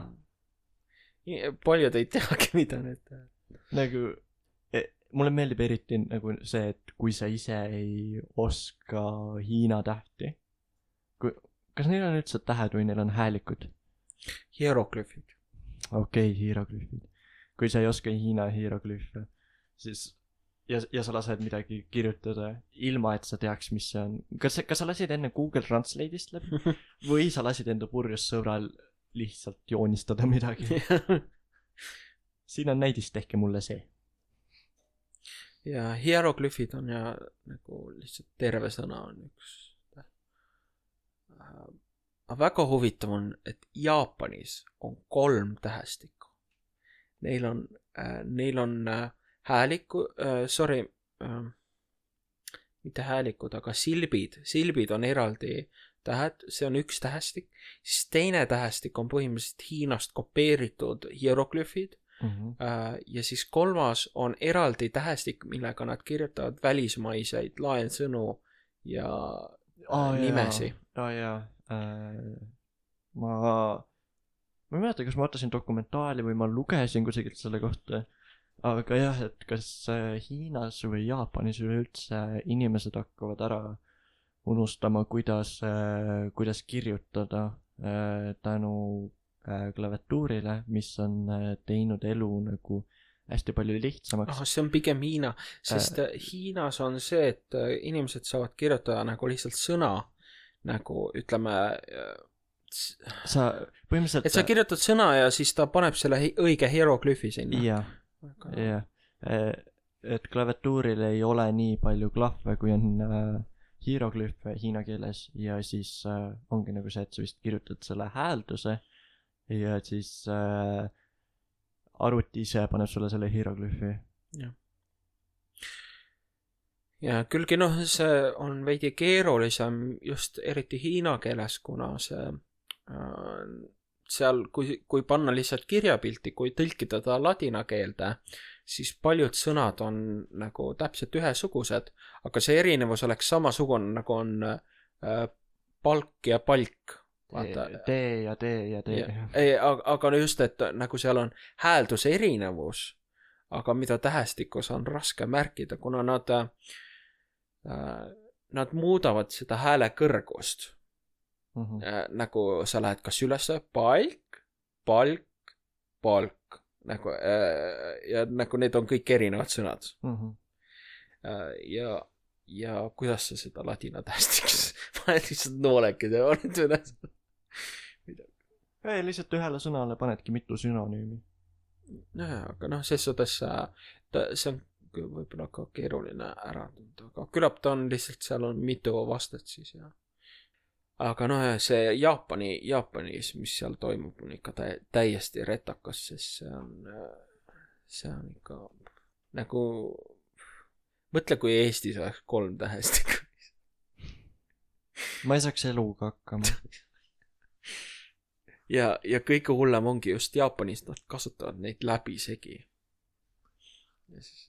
Paljud ei teagi, mida need. Nagu, mulle meeldib eriti nagu see, et kui sa ise ei oska Hiina tähti. Kui, kas neil on üldse tähed või neil on häälikud? Hieroglüfid. Okei, okay, hieroglüfid. Kui sa ei oska Hiina hieroglüfe, siis... Ja, ja sa lased midagi kirjutada ilma, et sa teaks, mis see on. Kas, kas sa lasid enne Google Translate'ist läbi? Või sa lasid enda purjus sõbral lihtsalt joonistada midagi? Siin on näidis, tehke mulle see. Ja hieroglüfid on ja nagu lihtsalt terve sõna on üks. Aga väga huvitav on, et Jaapanis on kolm tähestikku. Neil on, äh, neil on äh, hääliku, äh, sorry, äh, mitte häälikud, aga silbid. Silbid on eraldi tähed, see on üks tähestik. Siis teine tähestik on põhimõtteliselt Hiinast kopeeritud hieroglüfid. Mm-hmm. Äh, ja siis kolmas on eraldi tähestik, millega nad kirjutavad välismaiseid laensõnu ja oh, nimesi. Jaa, oh, jaa. Äh, ma, ma ei mäleta, kas ma vaatasin dokumentaali või ma lugesin kusagilt selle kohta. Aga jah, et kas Hiinas või Jaapanis üleüldse inimesed hakkavad ära unustama, kuidas, kuidas kirjutada tänu klaviatuurile, mis on teinud elu nagu hästi palju lihtsamaks. Ah, see on pigem Hiina, sest äh, Hiinas on see, et inimesed saavad kirjutada nagu lihtsalt sõna, nagu ütleme... Sa põhimõtteliselt... Et sa kirjutad sõna ja siis ta paneb selle õige hieroglüfi sinna. Jah. jah, et klaviatuuril ei ole nii palju klahve, kui on äh, hieroglüfe hiina keeles ja siis äh, ongi nagu see, et sa vist kirjutad selle häälduse ja siis äh, arvuti ise paneb sulle selle hieroglüfi. jah. Ja küllgi noh, see on veidi keerulisem just eriti hiina keeles, kuna see äh, seal, kui, kui panna lihtsalt kirjapilti, kui tõlkida ta ladina keelde, siis paljud sõnad on nagu täpselt ühesugused, aga see erinevus oleks samasugune, nagu on äh, palk ja palk. Tee ja tee ja tee. Ei, aga, aga just, et nagu seal on häälduse erinevus, aga mida tähestikus on raske märkida, kuna nad, äh, nad muudavad seda hääle kõrgust. Mm-hmm. Äh, nagu sa lähed kas üles palk, palk, palk nagu äh, ja nagu need on kõik erinevad sõnad mm-hmm. äh, ja ja kuidas sa seda ladina tähestiks ma olen lihtsalt noolekid ja olen üles ei, lihtsalt ühele sõnale panedki mitu sünonüümi jah, aga noh, ses suhtes ta, see on võib-olla ka keeruline ära tunda, aga küllap ta on lihtsalt, seal on mitu vastet siis ja aga noh, see Jaapani, Jaapanis, mis seal toimub, on ikka tä- täiesti retakas, sest see on, see on ikka nagu, mõtle, kui Eestis oleks kolm tähestikku. Ma ei saaks eluga hakkama. ja, ja kõige hullem ongi just Jaapanis, nad kasutavad neid läbisegi. Ja siis...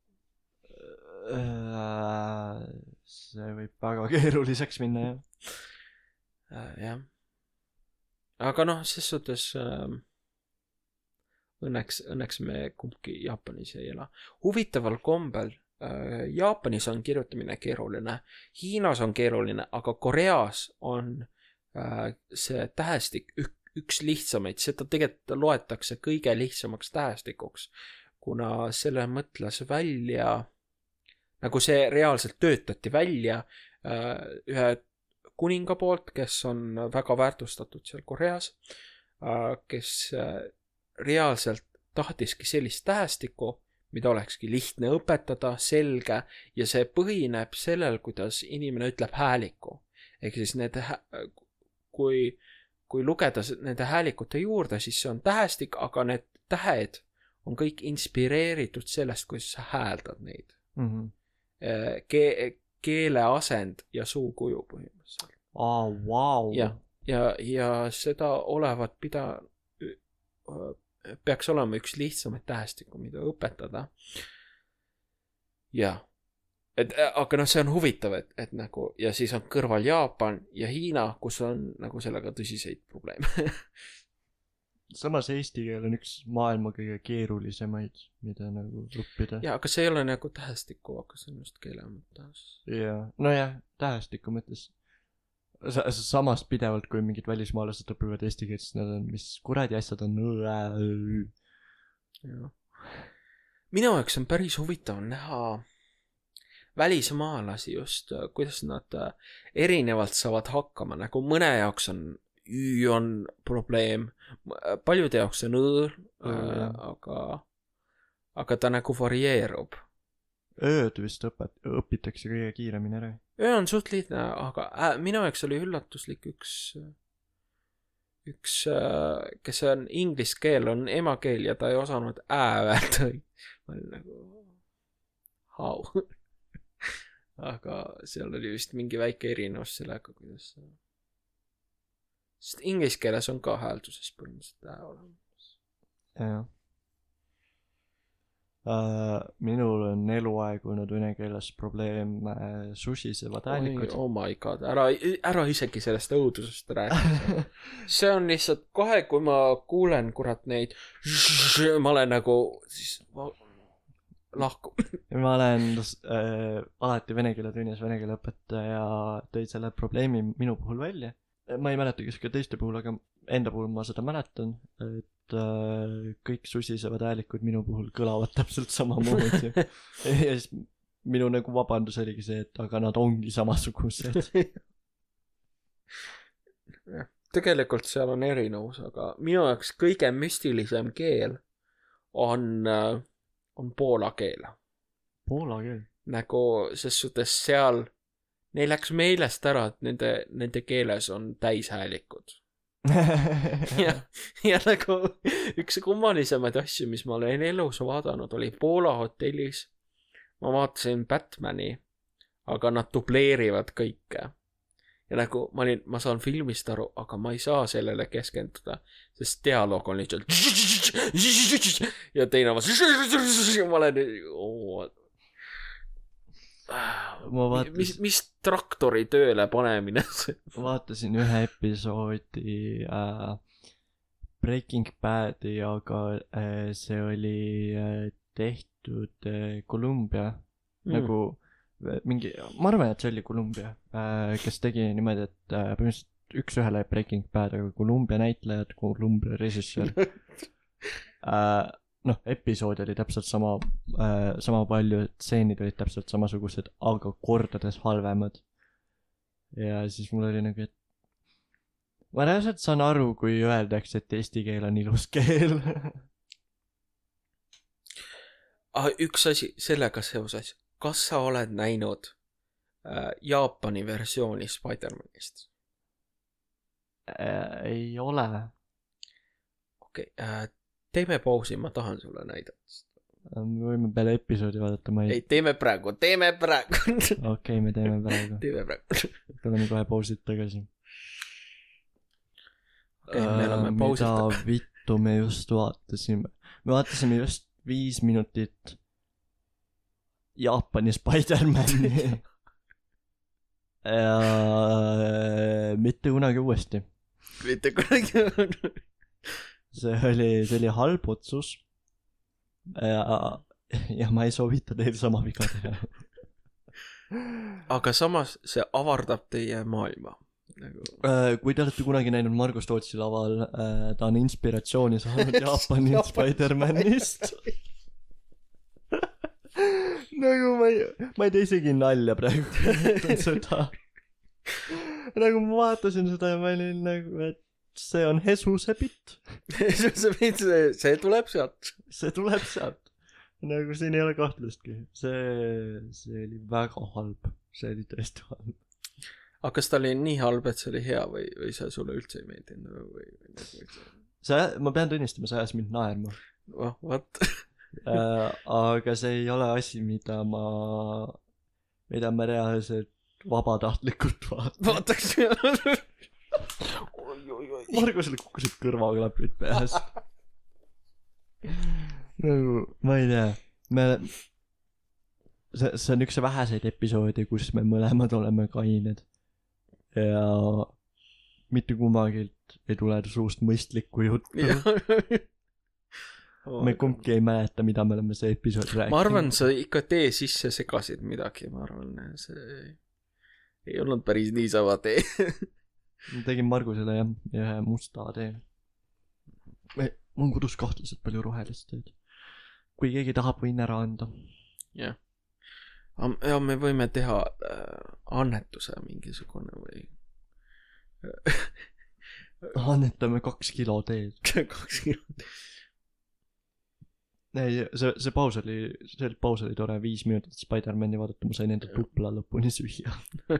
see võib väga keeruliseks minna, jah. Äh, jah. Aga noh, ses suhtes äh, õnneks, õnneks me kumbki Jaapanis ei ela. Huvitaval kombel äh, Jaapanis on kirjutamine keeruline, Hiinas on keeruline, aga Koreas on äh, see tähestik ük, üks lihtsamaid, seda tegelikult loetakse kõige lihtsamaks tähestikuks, kuna selle mõtles välja, nagu see reaalselt töötati välja äh, ühe kuninga poolt, kes on väga väärtustatud seal Koreas, kes reaalselt tahtiski sellist tähestikku, mida olekski lihtne õpetada, selge, ja see põhineb sellel, kuidas inimene ütleb hääliku. Ehk siis need, kui, kui lugeda nende häälikute juurde, siis see on tähestik, aga need tähed on kõik inspireeritud sellest, kuidas sa hääldad neid. Mm-hmm. Ke- keele asend ja suukuju põhimõtteliselt. Aa, vau. Ja, ja, ja seda olevat pida, peaks olema üks lihtsamaid tähestikku, mida õpetada. Ja, et, aga noh, see on huvitav, et, et nagu, ja siis on kõrval Jaapan ja Hiina, kus on nagu sellega tõsiseid probleeme. Samas eesti keel on üks maailma kõige keerulisemaid, mida nagu õppida. Ja, aga see ei ole nagu tähestiku, aga see on just keele mõttes. Ja, no jah, tähestiku mõttes. Samas pidevalt, kui mingid välismaalased õpivad eesti keelt, siis nad on, mis kuradi asjad on. Ja. Minu jaoks on päris huvitav näha välismaalasi just, kuidas nad erinevalt saavad hakkama, nagu mõne jaoks on Ü on probleem, paljude jaoks on õõr, äh, aga, aga ta nagu varieerub. Ööd vist õpet, õpitakse kõige kiiremini ära. Öö on suht lihtne, aga äh, minu jaoks oli üllatuslik üks, üks, äh, kes on inglise keel, on emakeel ja ta ei osanud ää öelda. Ma olin nagu, how? Aga seal oli vist mingi väike erinevus sellega, kuidas... Sest inglise keeles on ka häälduses põhimõtteliselt ää olemas. Jah. Uh, minul on eluaeg olnud vene keeles probleem uh, susisevad häälikud. Oh my god, ära, ära isegi sellest õudusest rääkida. See on lihtsalt kohe, kui ma kuulen kurat neid, ma olen nagu siis ma... lahku. Ma olen uh, alati vene keele tunnis vene keele õpetaja tõid selle probleemi minu puhul välja. Ma ei mäleta, kes ka teiste puhul, aga enda puhul ma seda mäletan, et äh, kõik susisevad häälikud minu puhul kõlavad täpselt samamoodi. Ja siis minu nagu vabandus oligi see, et aga nad ongi samasugused. Tegelikult seal on erinevus, aga minu jaoks kõige müstilisem keel on, on poola keel. Poola keel? Nagu ses suhtes seal neil läks meelest ära, et nende, nende keeles on täishäälikud. ja, ja nagu üks kummalisemaid asju, mis ma olen elus vaadanud, oli Poola hotellis. Ma vaatasin Batmani, aga nad dubleerivad kõike. Ja nagu ma, olin, ma saan filmist aru, aga ma ei saa sellele keskenduda, sest dialoog on lihtsalt ja teine on ma olen oh, ma vaatasin, mis, mis traktori tööle panemine vaatasin ühe episoodi äh, Breaking Badi, aga äh, see oli äh, tehtud äh, Columbia mm. nagu äh, mingi, ma arvan, et see oli Columbia äh, kes tegi niimoodi, et äh, põhimõtteliselt üks ühele Breaking Bad, aga Columbia näitlejad, Columbia režissöör äh, noh, episoodi oli täpselt sama äh, sama palju, stseenid olid täpselt samasugused, aga kordades halvemad. Ja siis mul oli nagu, et ma täpselt saan aru, kui öeldakse, et eesti keel on ilus keel. ah, üks asi sellega seoses, kas sa oled näinud äh, Jaapani versiooni Spider-manist? Äh, ei ole. okei okay, äh, teeme pausi, ma tahan sulle näidata. Me võime peale episoodi vaadata, ma ei... ei, teeme praegu, teeme praegu. okei okay,, me teeme praegu. teeme praegu. tuleme kohe pausilt tagasi. okei okay, me oleme pausilt tagasi. Mida vittu me just vaatasime? Me vaatasime just viis minutit Jaapani Spider-mani. ja mitte kunagi uuesti. mitte kunagi uuesti. see oli, see oli halb otsus. ja, ja ma ei soovita teil sama viga teha. aga samas see avardab teie maailma nagu... kui te olete kunagi näinud Margus Tootsi laval, ta on inspiratsiooni saanud Jaapani Spider-manist. nagu ma ei ma ei tee isegi nalja praegu seda. nagu ma vaatasin seda ja ma olin nagu, et see on Jesuse bitt. see, see tuleb sealt. see tuleb sealt. nagu siin ei ole kahtlustki. see, see oli väga halb. see oli tõesti halb. aga kas ta oli nii halb, et see oli hea või, või see sulle üldse ei meeldinud või, või, või... see, ma pean tunnistama, see ajas mind naerma. oh, what? äh, aga see ei ole asi, mida ma mida ma reaalselt vabatahtlikult vaatan. vaataks Margusele kukkusid kõrvaklapid peas. nagu, ma ei tea, me see, see on üks väheseid episoodi, kus me mõlemad oleme kained ja mitte kummagilt ei tule suust mõistlikku juttu. me kumbki ei mäleta, mida me oleme see episood rääkinud. ma arvan, sa ikka tee sisse segasid midagi, ma arvan, see ei olnud päris niisama tee. ma tegin Margusele jah, ühe musta tee. mul on kodus kahtlaselt palju rohelist teed. kui keegi tahab, võin ära anda. jah. ja me võime teha äh, annetuse mingisugune või annetame kaks kilo teed. kaks kilo teed. ei, see, see paus oli, see paus oli tore, viis minutit Spider-mani vaadata, ma sain enda tupla lõpuni süüa.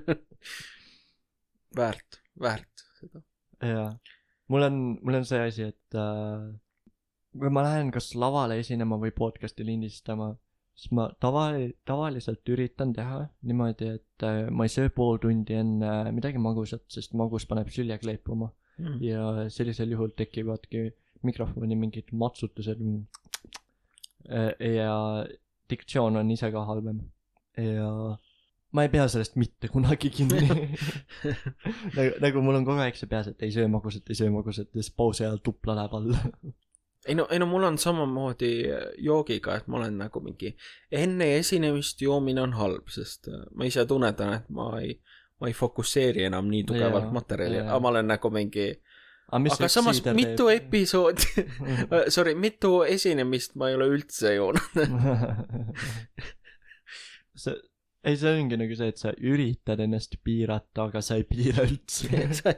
väärt, väärt seda. jaa, mul on, mul on see asi, et äh, kui ma lähen kas lavale esinema või podcasti lindistama, siis ma tavali, tavaliselt üritan teha niimoodi, et äh, ma ei söö pool tundi enne äh, midagi magusat, sest magus paneb sülje kleepuma mm. ja sellisel juhul tekivadki mikrofoni mingid matsutused äh, ja diktsioon on ise ka halvem ja ma ei pea sellest mitte kunagi kinni. nagu, nagu mul on kogu aeg see peas, et ei söö magusat, ei söö magusat ja siis pausi ajal tupla läheb alla. ei no, ei no mul on samamoodi joogiga, et ma olen nagu mingi enne esinemist joomine on halb, sest ma ise tunnetan, et ma ei, ma ei fokusseeri enam nii tugevalt yeah, materjali, yeah. aga ma olen nagu mingi aga, aga samas mitu teeb? episoodi sorry, mitu esinemist ma ei ole üldse joonud. see ei, see ongi nagu see, et sa üritad ennast piirata, aga sa ei piira üldse.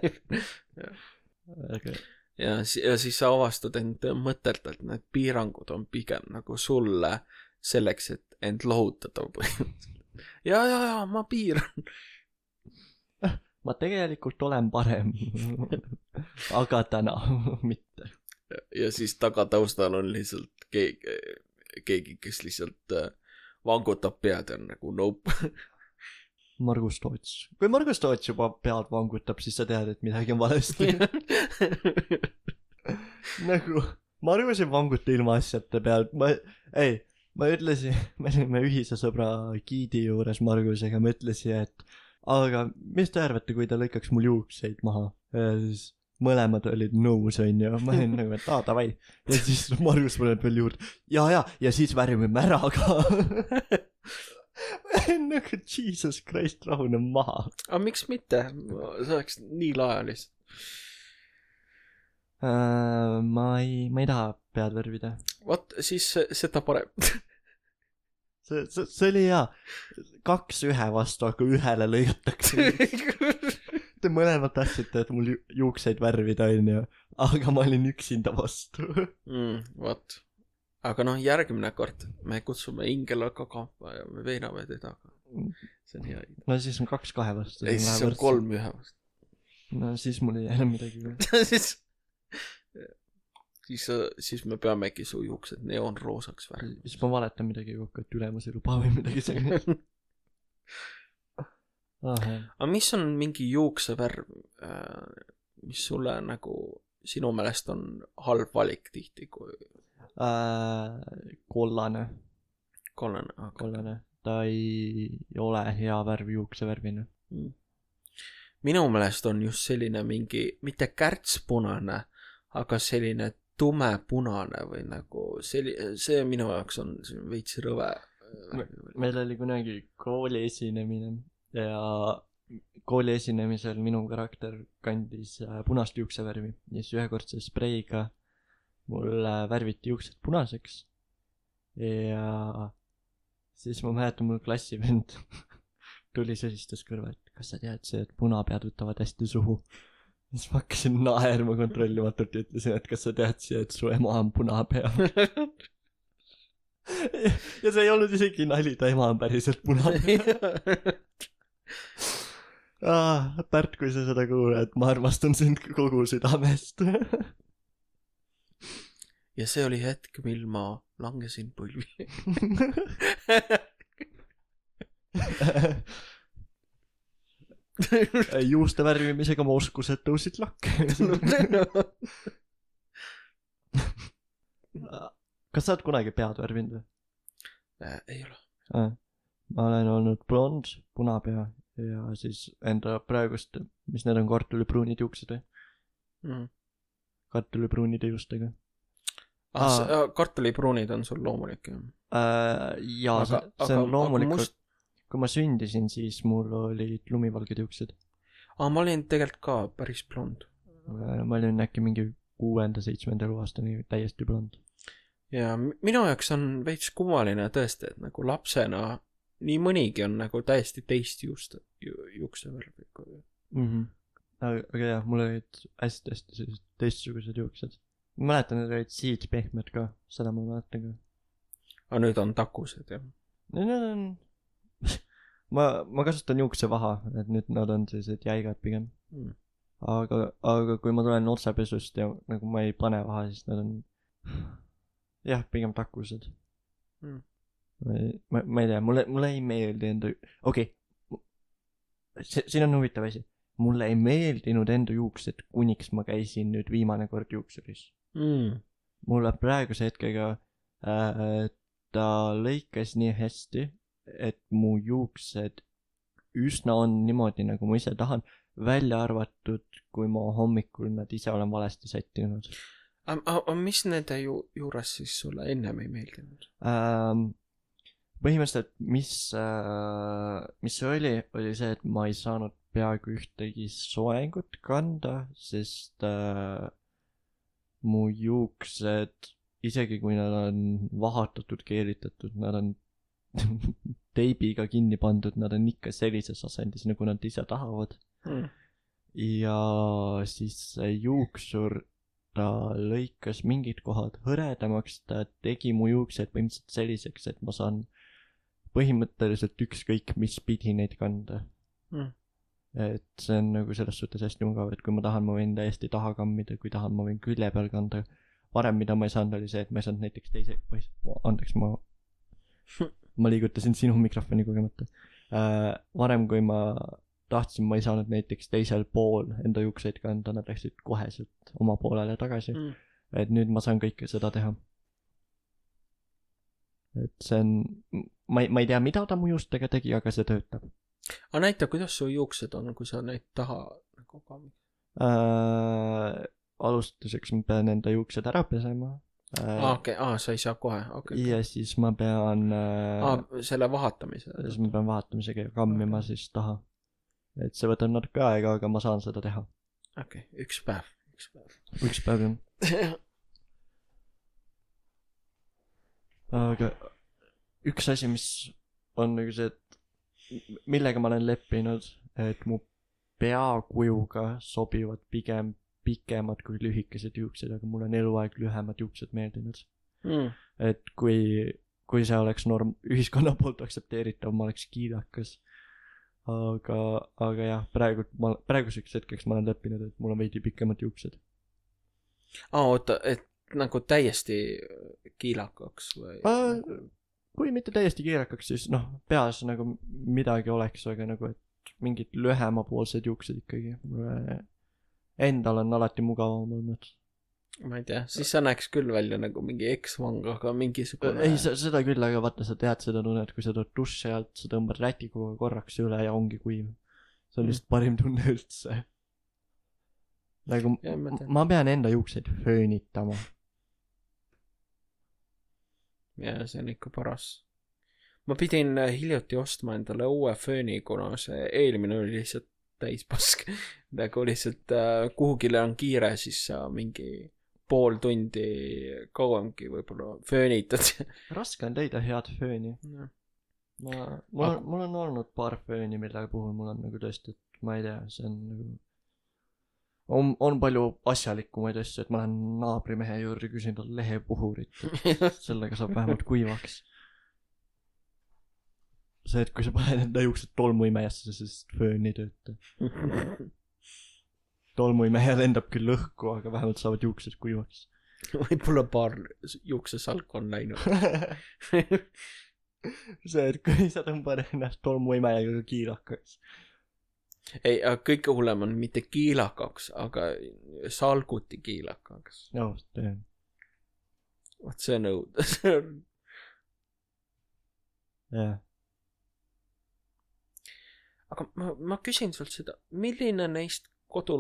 okay. ja, ja siis sa avastad end mõttelt, et need piirangud on pigem nagu sulle selleks, et end lohutada. ja, ja, ja, ma piiran. ma tegelikult olen parem. aga täna mitte. ja siis tagataustal on lihtsalt keegi, keegi, kes lihtsalt vangutab pead ja nagu nope. Margus Toots. Kui Margus Toots juba pead vangutab, siis sa tead, et midagi on valesti. nagu Margus ei vanguta ilma asjate pealt. Ma, ei, ma ütlesin, me olime ühise sõbra giidi juures Margusega, ma ütlesin, et aga mis te arvate, kui ta lõikaks mul juukseid maha? Ja siis mõlemad olid nõus, on ju. Ma olin nagu, et aa, davai. Ja siis Margus mõlemad veel juurde. Ja, ja, ja siis värvime ära ka. Ma olin nagu, Jesus Christ, rahune maha. aga miks mitte? See oleks nii lae lihtsalt. äh, ma ei ma ei taha pead värvida. Vot siis seda parem. see see see oli hea kaks ühe vastu aga ühele lõigatakse. Te mõlemad tahtsite et mul ju- juukseid värvida onju aga ma olin üksinda vastu. mm, vot aga noh järgmine kord me kutsume Ingela ka kampa ja me veename teda. See on hea idee. No siis on kaks kahe vastu. ei siis on kolm ühe vastu. No siis mul ei jää enam midagi. siis siis siis me peamegi su juuksed neoonroosaks värvima. Siis ma valetan midagi kokku et ülemus ei luba või midagi sellist. aga mis on mingi juuksevärv mis sulle nagu sinu meelest on halb valik tihti kui äh, kollane kollane okay. kollane ta ei ole hea värv juuksevärvina. mm. minu meelest on just selline mingi mitte kärtspunane aga selline tumepunane või nagu selline see minu jaoks on veits rõve. meil oli kunagi kooli esinemine ja kooli esinemisel minu karakter kandis punast juuksevärvi ja siis ühekordse spreiga mul värviti juuksed punaseks ja siis ma mäletan mul klassivend tuli sellistas kõrva et kas sa tead see et punapead võtavad hästi suhu. Siis ma hakkasin naerma kontrollimatult ja ütlesin et kas sa tead see et su ema on punapea. ja see ei olnud isegi nali ta ema on päriselt punapea. Ah, Pärt, kui sa seda kuuled, ma armastan sind kogu südamest. ja see oli hetk, mil ma langesin põlvi. Juuste värvimisega mu oskused tõusid lakke. Kas sa oled kunagi pead värvinud või? Äh, ei ole. Ah, ma olen olnud blond, punapea ja siis enda praegust, mis need on kartulipruunid juuksed või? Mm. Kartulipruunide juustega. Ah, ah. Kartulipruunid on sul loomulik, jah? Äh, jaa, see, see on loomulik. Must... Kui ma sündisin, siis mul olid lumivalged juuksed. Ah, ma olin tegelikult ka päris blond. Ma olin äkki mingi kuuenda, seitsmenda eluaastani täiesti blond. Ja minu jaoks on veits kummaline tõesti, et nagu lapsena nii mõnigi on nagu täiesti teist juust, ju, juuksevärvi. Mm-hmm. Aga, aga jah, mul olid hästi-hästi sellised teistsugused juuksed. Ma mäletan, need olid siid pehmed ka, seda ma mäletan ka. Aga nüüd on takused, jah? Need on... ma, ma kasutan juuksevaha, et nüüd nad on sellised jäigad pigem. Mm. Aga, aga kui ma tulen otsapesust ja nagu ma ei pane vaha, siis nad on... jah, pigem takused. Mm. Ma, ma, ma ei tea, mulle, mulle ei meeldi enda... Okei, okay. Siin on huvitav asi. Mulle ei meeldinud enda juuksed, kuniks ma käisin nüüd viimane kord juuksuris. Mm. Mulle praeguse hetkega äh, ta lõikas nii hästi, et mu juuksed üsna on niimoodi, nagu ma ise tahan, välja arvatud, kui ma hommikul nad ise olen valesti sättinud. Aga mis nende ju, juures siis sulle ennem ei meeldinud? Ähm, põhimõtteliselt, mis, äh, mis see oli, oli see, et ma ei saanud peaaegu ühtegi soengut kanda, sest äh, mu juuksed, isegi kui nad on vahatatud, keeritatud, nad on teibiga kinni pandud, nad on ikka sellises asendis, nagu nad ise tahavad. Mm. Ja siis see juuksur, ta lõikas mingid kohad hõredamaks, ta tegi mu juuksed põhimõtteliselt selliseks, et ma saan põhimõtteliselt ükskõik, mis pidi neid kanda. Mm. Et see on nagu selles suhtes hästi mugav, et kui ma tahan, ma võin täiesti taha kammida, kui tahan, ma võin külje peal kanda. Varem, mida ma ei saanud, oli see, et ma ei saanud näiteks teise, andeks, ma ma liigutasin sinu mikrofoni kogemata. Äh, varem, kui ma tahtsin, ma ei saanud näiteks teisel pool enda juukseid kanda, nad läksid koheselt oma poolele tagasi. Mm. Et nüüd ma saan kõike seda teha. Et see on, ma ei, ma ei tea, mida ta mu juustega tegi, aga see töötab. Aga näita, kuidas su juuksed on, kui sa neid taha nagu kammid? Äh, alustuseks ma pean enda juuksed ära pesema. Äh, ah, okei, okay. ah, sa ei saa kohe. Okay. Ja siis ma pean... Äh, ah, selle vahatamise. Siis ma pean vahatamisega kammima okay. siis taha. Et see võtab natuke aega, aga ma saan seda teha. Okei, okay. üks päev. üks päev . üks päev jah . aga üks asi , mis on nagu see , et millega ma olen leppinud , et mu peakujuga sobivad pigem pikemad kui lühikesed juuksed , aga mul on eluaeg lühemad juuksed meeldinud . mm. . et kui , kui see oleks norm , ühiskonna poolt aktsepteeritav , ma oleks kiilakas . aga , aga jah , praegu ma , praeguseks hetkeks ma olen leppinud , et mul on veidi pikemad juuksed . aa , oota , et nagu täiesti kiilakaks või ? kui mitte täiesti kiirakaks , siis noh , peas nagu midagi oleks , aga nagu , et mingid lühemapoolsed juuksed ikkagi . Endal on alati mugavam olnud . ma ei tea , siis sa näeks küll välja nagu mingi eksvang , aga mingisugune ei , seda küll , aga vaata , sa tead seda tunnet , kui sa tuled duši alt , sa tõmbad rätikuga korraks üle ja ongi kuiv . see on lihtsalt parim tunne üldse . nagu Ja, ma tean. ma pean enda juukseid föönitama . ja see on ikka paras . ma pidin hiljuti ostma endale uue fööni , kuna see eelmine oli lihtsalt täis pask . nagu lihtsalt äh, kuhugile on kiire , siis sa mingi pool tundi kauemgi võib-olla föönitad . raske on leida head fööni . ma , mul on , mul on olnud paar fööni , mille puhul mul on nagu tõesti , et ma ei tea , see on nagu on , on palju asjalikumaid asju , et ma lähen naabrimehe juurde , küsin tal lehepuhurit , sellega saab vähemalt kuivaks . see , et kui sa paned enda juuksed tolmuimejasse , siis föön ei tööta . tolmuimeja lendab küll õhku , aga vähemalt saavad juuksed kuivaks . võib-olla paar juuksesalku on läinud . see , et kui sa tõmbad ennast tolmuimejaga kiilakaks . ei , aga kõige hullem on mitte kiilakaks , aga salguti kiilakaks . jah , see vot see on õudne , see on . jah . aga ma , ma küsin sult seda , milline neist koduloomadest ,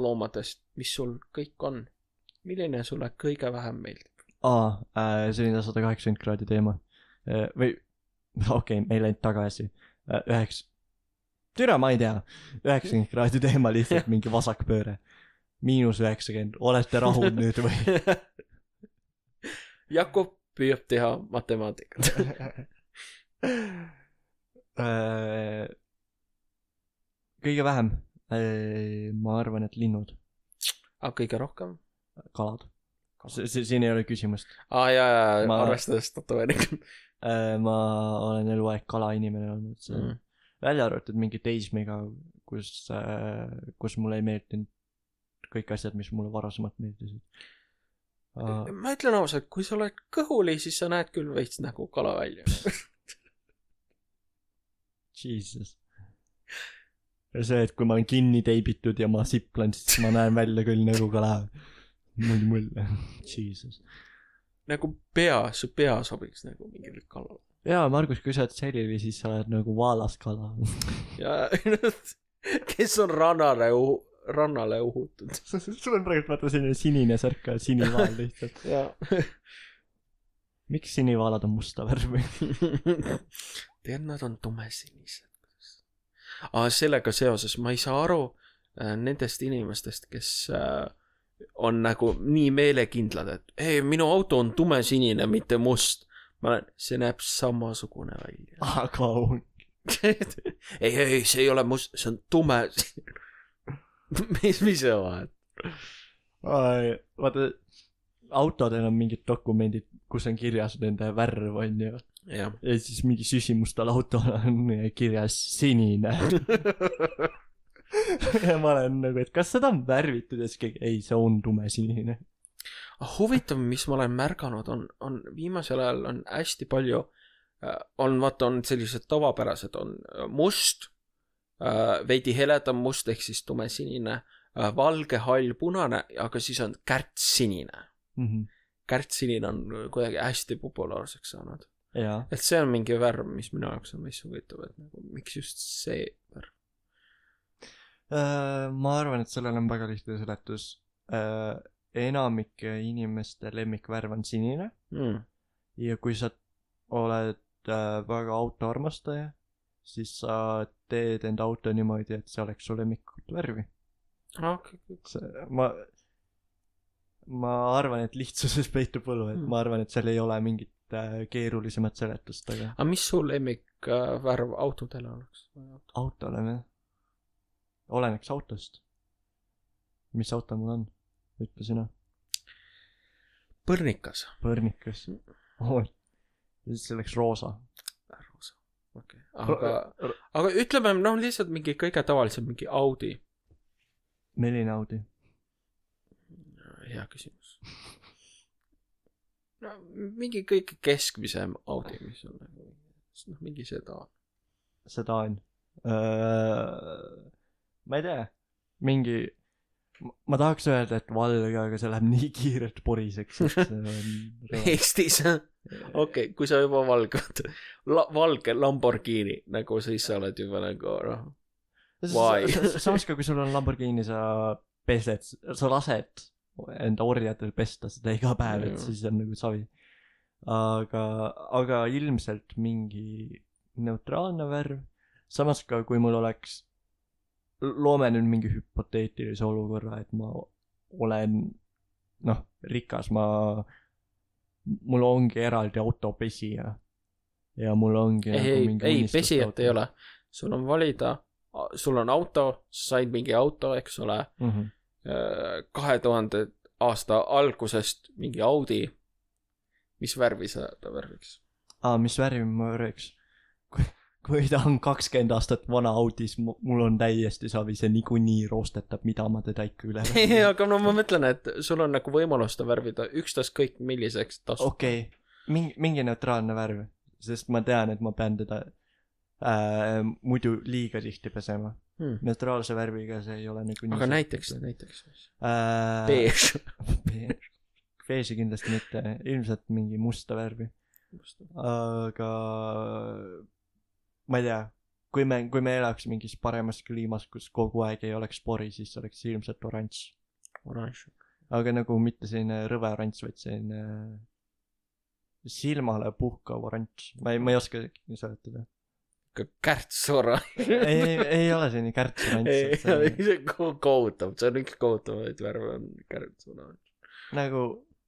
mis sul kõik on , milline sulle kõige vähem meeldib ? aa äh, , selline sada kaheksakümmend kraadi teema äh, või okei okay, , me ei läinud tagasi äh, üheks , türa ma ei tea , üheksakümmend kraadi teema lihtsalt mingi vasakpööre , miinus üheksakümmend , olete rahul nüüd või ? Jakob püüab teha matemaatikat . äh, kõige vähem äh, ma arvan , et linnud , aga kõige rohkem ? kalad , siin ei ole küsimust aa ah, jaa , jaa Ma- , arvestades tatueeringut äh, . ma olen eluaeg kalainimene olnud , see mm. mm. . välja arvatud mingi teismega , kus äh, , kus mulle ei meeldinud kõik asjad , mis mulle varasemalt meeldisid uh, . ma ütlen ausalt , kui sa oled kõhuli , siis sa näed küll veits nagu kala välja . Jesus . ja see , et kui ma olen kinni teibitud ja ma siplan , siis ma näen välja küll nagu kala . mull mull , Jesus . nagu pea , su pea sobiks nagu mingile kalale . jaa , Margus , kui sa oled selili , siis sa oled nagu vaalaskala . ja kes on rannale , rannale uhutud . sul on praegu vaata selline sinine särk ka , sinivaal lihtsalt . jaa . miks sinivaalad on musta värvi ? tead , nad on tumesinised . aga sellega seoses ma ei saa aru äh, nendest inimestest , kes äh, on nagu nii meelekindlad , et ei , minu auto on tumesinine , mitte must . ma olen , see näeb samasugune välja . aga on . ei , ei , see ei ole must , see on tume . mis , mis see vahet ? vaata , autodel on mingid dokumendid , kus on kirjas nende värv , on ju . jah . ja siis mingi süsimustal autol on kirjas sinine . ja ma olen nagu , et kas seda on värvitud ja siis keegi , ei , see on tumesinine . huvitav , mis ma olen märganud , on , on viimasel ajal on hästi palju , on vaata , on sellised tavapärased , on must , veidi heledam must ehk siis tumesinine , valge , hall , punane , aga siis on kärtsinine mm . -hmm. kärtsinine on kuidagi hästi populaarseks saanud . jaa , et see on mingi värv , mis minu jaoks on veits huvitav , et nagu miks just see värv . ma arvan , et sellel on väga lihtne seletus . enamike inimeste lemmikvärv on sinine mm. ja kui sa oled äh, väga autoarmastaja , siis sa teed enda auto niimoodi , et see oleks su lemmikut värvi . okay. see , ma , ma arvan, et lihtsuses peitub võlu, et ma arvan, et seal ei ole mingit äh, keerulisemat seletust, aga aga mis sul lemmik äh, värv autodele oleks? autole või? Oleneks autost. Mis auto mul on? Ütle sina. Põrnikas. Põrnikas. Oh, see oleks roosa. Roosa, okei okay. Aga, aga ütleme, noh, lihtsalt mingi kõige tavalisem mingi Audi. Milline Audi? Hea küsimus. No, mingi kõige keskmisem Audi, mis on nagu, noh, mingi sedaan. Sedaan. Ma ei tea. Mingi, ma tahaks öelda, et valge, aga see läheb nii kiirelt poriseks, et see on Eestis? Okei, okay, kui sa juba valgad La, valge Lamborghini, nagu siis sa oled juba nagu, noh, why? Samas ka, kui sul on Lamborghini, sa pesed, sa lased enda orjadel pesta seda iga päev, et siis on nagu savi. Aga, aga ilmselt mingi neutraalne värv. Samas ka, kui mul oleks, loome nüüd mingi hüpoteetilise olukorra, et ma olen, noh, rikas, ma, mul ongi eraldi autopesija. Ja mul ongi ei, nagu mingi ei, pesijat ei ole. Sul on valida, sul on auto, sa said mingi auto, eks ole, mm-hmm. kahe tuhande aasta algusest mingi Audi. Mis värvi sa ta värviks? Aa, mis värvi ma värviks? Kui, kui ta on kakskümmend aastat vana Audis, mul on täiesti savi, see niikuinii roostetab, mida ma teda ikka üle ei, aga no ma mõtlen, et sul on nagu võimalus ta värvida ükstas kõik milliseks tasu. Okei, okay. mingi, mingi neutraalne värv, sest ma tean, et ma pean teda äh, muidu liiga tihti pesema. Hmm. Neutraalse värviga see ei ole nagu nii. Aga näiteks, näiteks. Äh, beige. beige. Beige kindlasti mitte, ilmselt mingi musta värvi. Musta. Aga ma ei tea, kui me, kui me elaks mingis paremas kliimas, kus kogu aeg ei oleks spori, siis oleks ilmselt oranž. Oranž. Aga nagu mitte selline rõve oranž, vaid selline silmale puhkav oranž. Ma ei, ma ei oska seletada. Kärtsora. ei, ei, ei ole selline kärtsoranž. ei, see, see on kohutav, see on üks kohutav, et värv on kärtsoranž. Nagu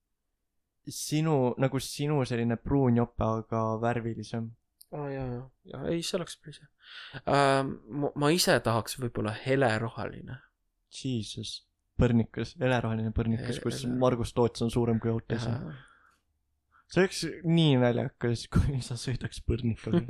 sinu, nagu sinu selline pruun jope, aga värvilisem. Aa, ah, jaa, jaa, ja, ei, see oleks päris hea. Uh, ma, ma ise tahaks võib-olla heleroheline. Jesus, põrnikas, heleroheline põrnikas, kus Margus Toots on suurem kui autos. See oleks nii naljakas, kui sa sõidaks põrnikaga.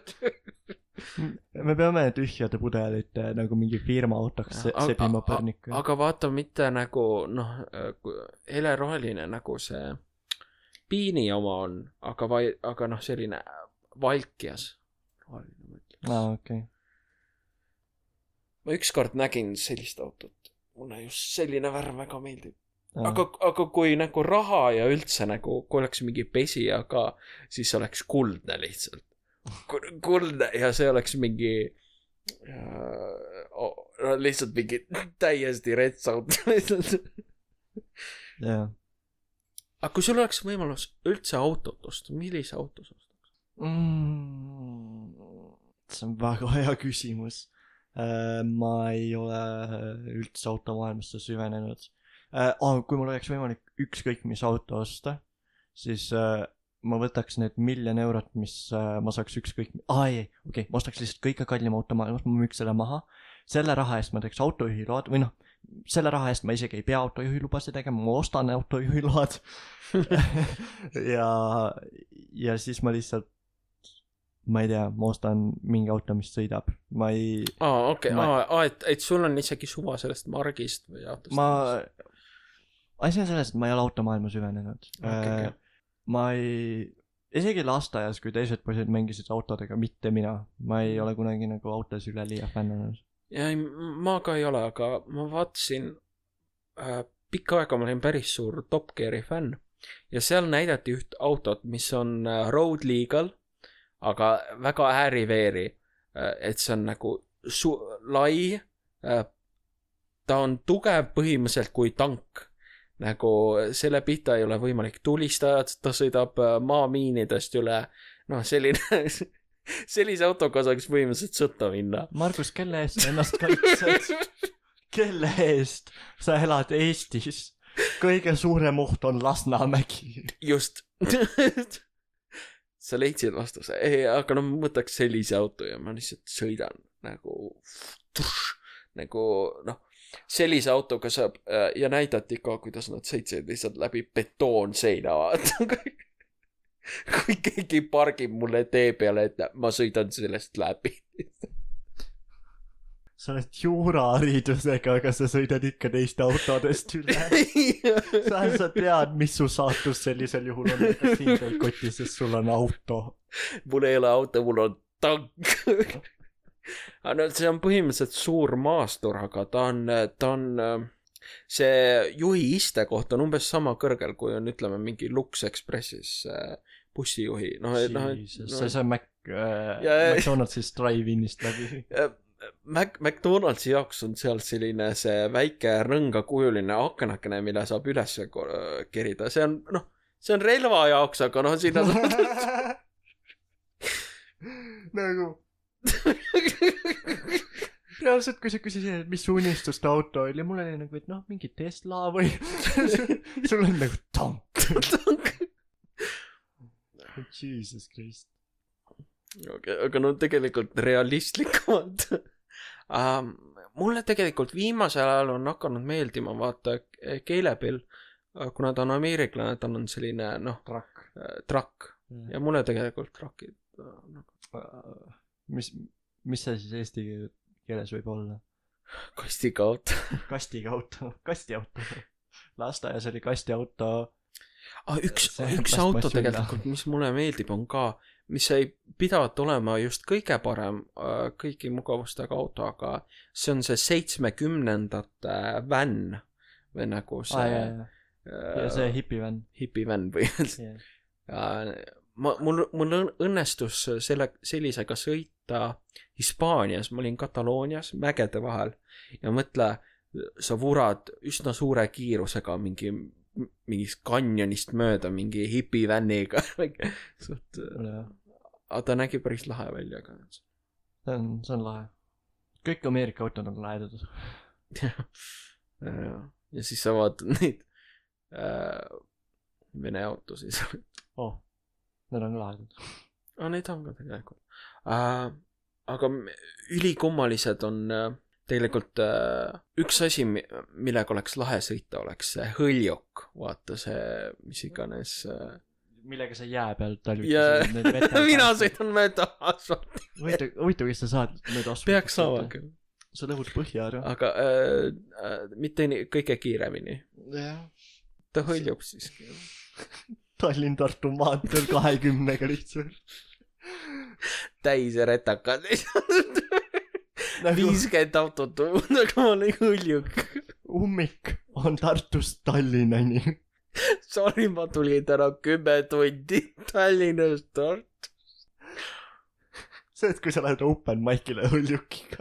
Me peame tühjade pudelite nagu mingi firma autoks se- sebima põrnika. Aga vaata mitte nagu, noh, heleroheline nagu see piini oma on, aga, vai, aga noh, selline valkjas. Aa, okei. Okay. Ma ükskord nägin sellist autot. Mulle just selline värv väga meeldib. Aga, aga kui nagu raha ja üldse nagu, kui oleks mingi pesija ka, siis oleks kuldne lihtsalt. Kuldne ja see oleks mingi äh, oh, lihtsalt mingi täiesti retsaut lihtsalt. Jaa. Aga kui sul oleks võimalus üldse autot osta, millise auto sa ostaks? Mm, see on väga hea küsimus. Äh, ma ei ole üldse automaailmasse süvenenud. Äh, ah, kui mul oleks võimalik ükskõik mis auto osta, siis äh, ma võtaks need miljon eurot, mis äh, ma saaks ükskõik... Ah, ei, okei, okay, ma ostaks lihtsalt kõige kallim automaailmas, ma müüks selle maha. Selle raha eest ma teeks autojuhiload, või noh, selle raha eest ma isegi ei pea autojuhilubasid tegema, ma ostan autojuhiload. ja, ja siis ma lihtsalt, ma ei tea, ma ostan mingi auto, mis sõidab. Ma ei... Aa, okei, okay. ma... Aa, et, et sul on isegi suva sellest margist või autost? Ma... Asi on selles, et ma ei ole automaailma süvenenud. Okay, okay. Ma ei, isegi lasteaias, kui teised poisid mängisid autodega, mitte mina. Ma ei ole kunagi nagu autos üle liia fännanud. Ja ma ka ei ole, aga ma vaatasin äh, pikka aega ma olin päris suur Top Geari fänn ja seal näidati üht autot, mis on äh, road legal, aga väga ääriveeri, äh, et see on nagu su- lai, äh, ta on tugev põhimõtteliselt kui tank. Nagu selle pihta ei ole võimalik tulistada, ta sõidab maamiinidest üle, noh selline, sellise autoga saaks põhimõtteliselt sõtta minna. Margus, kelle eest sa ennast kaitsed? Kelle eest? Sa elad Eestis. kõige suurem oht on Lasnamägi. Just. Sa leidsid vastuse. Ei, aga no ma võtaks sellise auto ja ma lihtsalt sõidan nagu tush, nagu noh, sellise autoga saab ja näidati ka, kuidas nad sõitsid lihtsalt läbi betoonseina. Kui keegi pargib mulle tee peale, et ma sõidan sellest läbi. Sa oled juuraharidusega, aga sa sõidad ikka teiste autodest üle. sa, sa tead, mis su saatus sellisel juhul on, kas sind ei koti, sest sul on auto. Mul ei ole auto, mul on tank. No, see on põhimõtteliselt suur maastur, aga ta on, ta on, see juhi istekoht on umbes sama kõrgel, kui on, ütleme, mingi Lux Expressis bussijuhi. No, no, see see Mac, äh, McDonald'sis drive-inist läbi. Mac, McDonald'si jaoks on seal selline see väike rõngakujuline aknakene, mille saab üles kerida. See on, noh, see on relva jaoks, aga noh, sinna nagu reaalselt, kui sa küsisid, et mis su unistuste auto oli, mul oli nagu, et noh, mingi Tesla või sul on nagu tank. Tank. Jesus Christ. Okay, aga no tegelikult realistlikumalt. uh, mulle tegelikult viimasel ajal on hakanud meeldima vaata keelepill, kuna ta on ameeriklane, ta on selline noh trakk uh, trakk mm. ja mulle tegelikult trakid uh, uh, mis, mis see siis eesti keeles võib olla? Kastiga auto. Kastiga auto, kastiauto. Lasteaias oli kastiauto. Ah, üks, üks auto tegelikult, mis mulle meeldib, on ka, mis ei pidavat olema just kõige parem äh, kõigi mugavustega auto, aga see on see seitsmekümnendate van või nagu see ah, jah, jah. Ja see hipivan hipivan või yeah. ma, mul, mul õnnestus selle, sellisega sõita Hispaanias, ma olin Kataloonias mägede vahel ja mõtle, sa vurad üsna suure kiirusega mingi mingist kanjonist mööda mingi hipivänniga. Suht, aga ta nägi päris lahe välja ka. See on, see on lahe. Kõik Ameerika autod on lahedad. Ja siis sa vaatad neid äh, Vene autosid. Oh, need on lahedad. Ah, neid on ka tegelikult. Äh, aga ülikummalised on äh, tegelikult äh, üks asi, millega oleks lahe sõita, oleks see hõljok. Vaata see, mis iganes äh... millega sa jää peal talvitasid yeah. Mina sõitan mööda asfalti. Huvitav, kes sa saad mööda asfalti. Peaks saama küll. Sa lõhud põhja ära. Aga äh, äh, mitte nii, kõige kiiremini yeah. Ta hõljub siiski. Tallinn-Tartu maanteel kahekümnega lihtsalt. Täise retakad viiskümmend autot, aga ma olen hõljuk. Ummik on Tartust Tallinnani. Sorry, ma tulin täna kümme tundi Tallinnast Tartu. See, et kui sa lähed open mic'ile hõljukiga.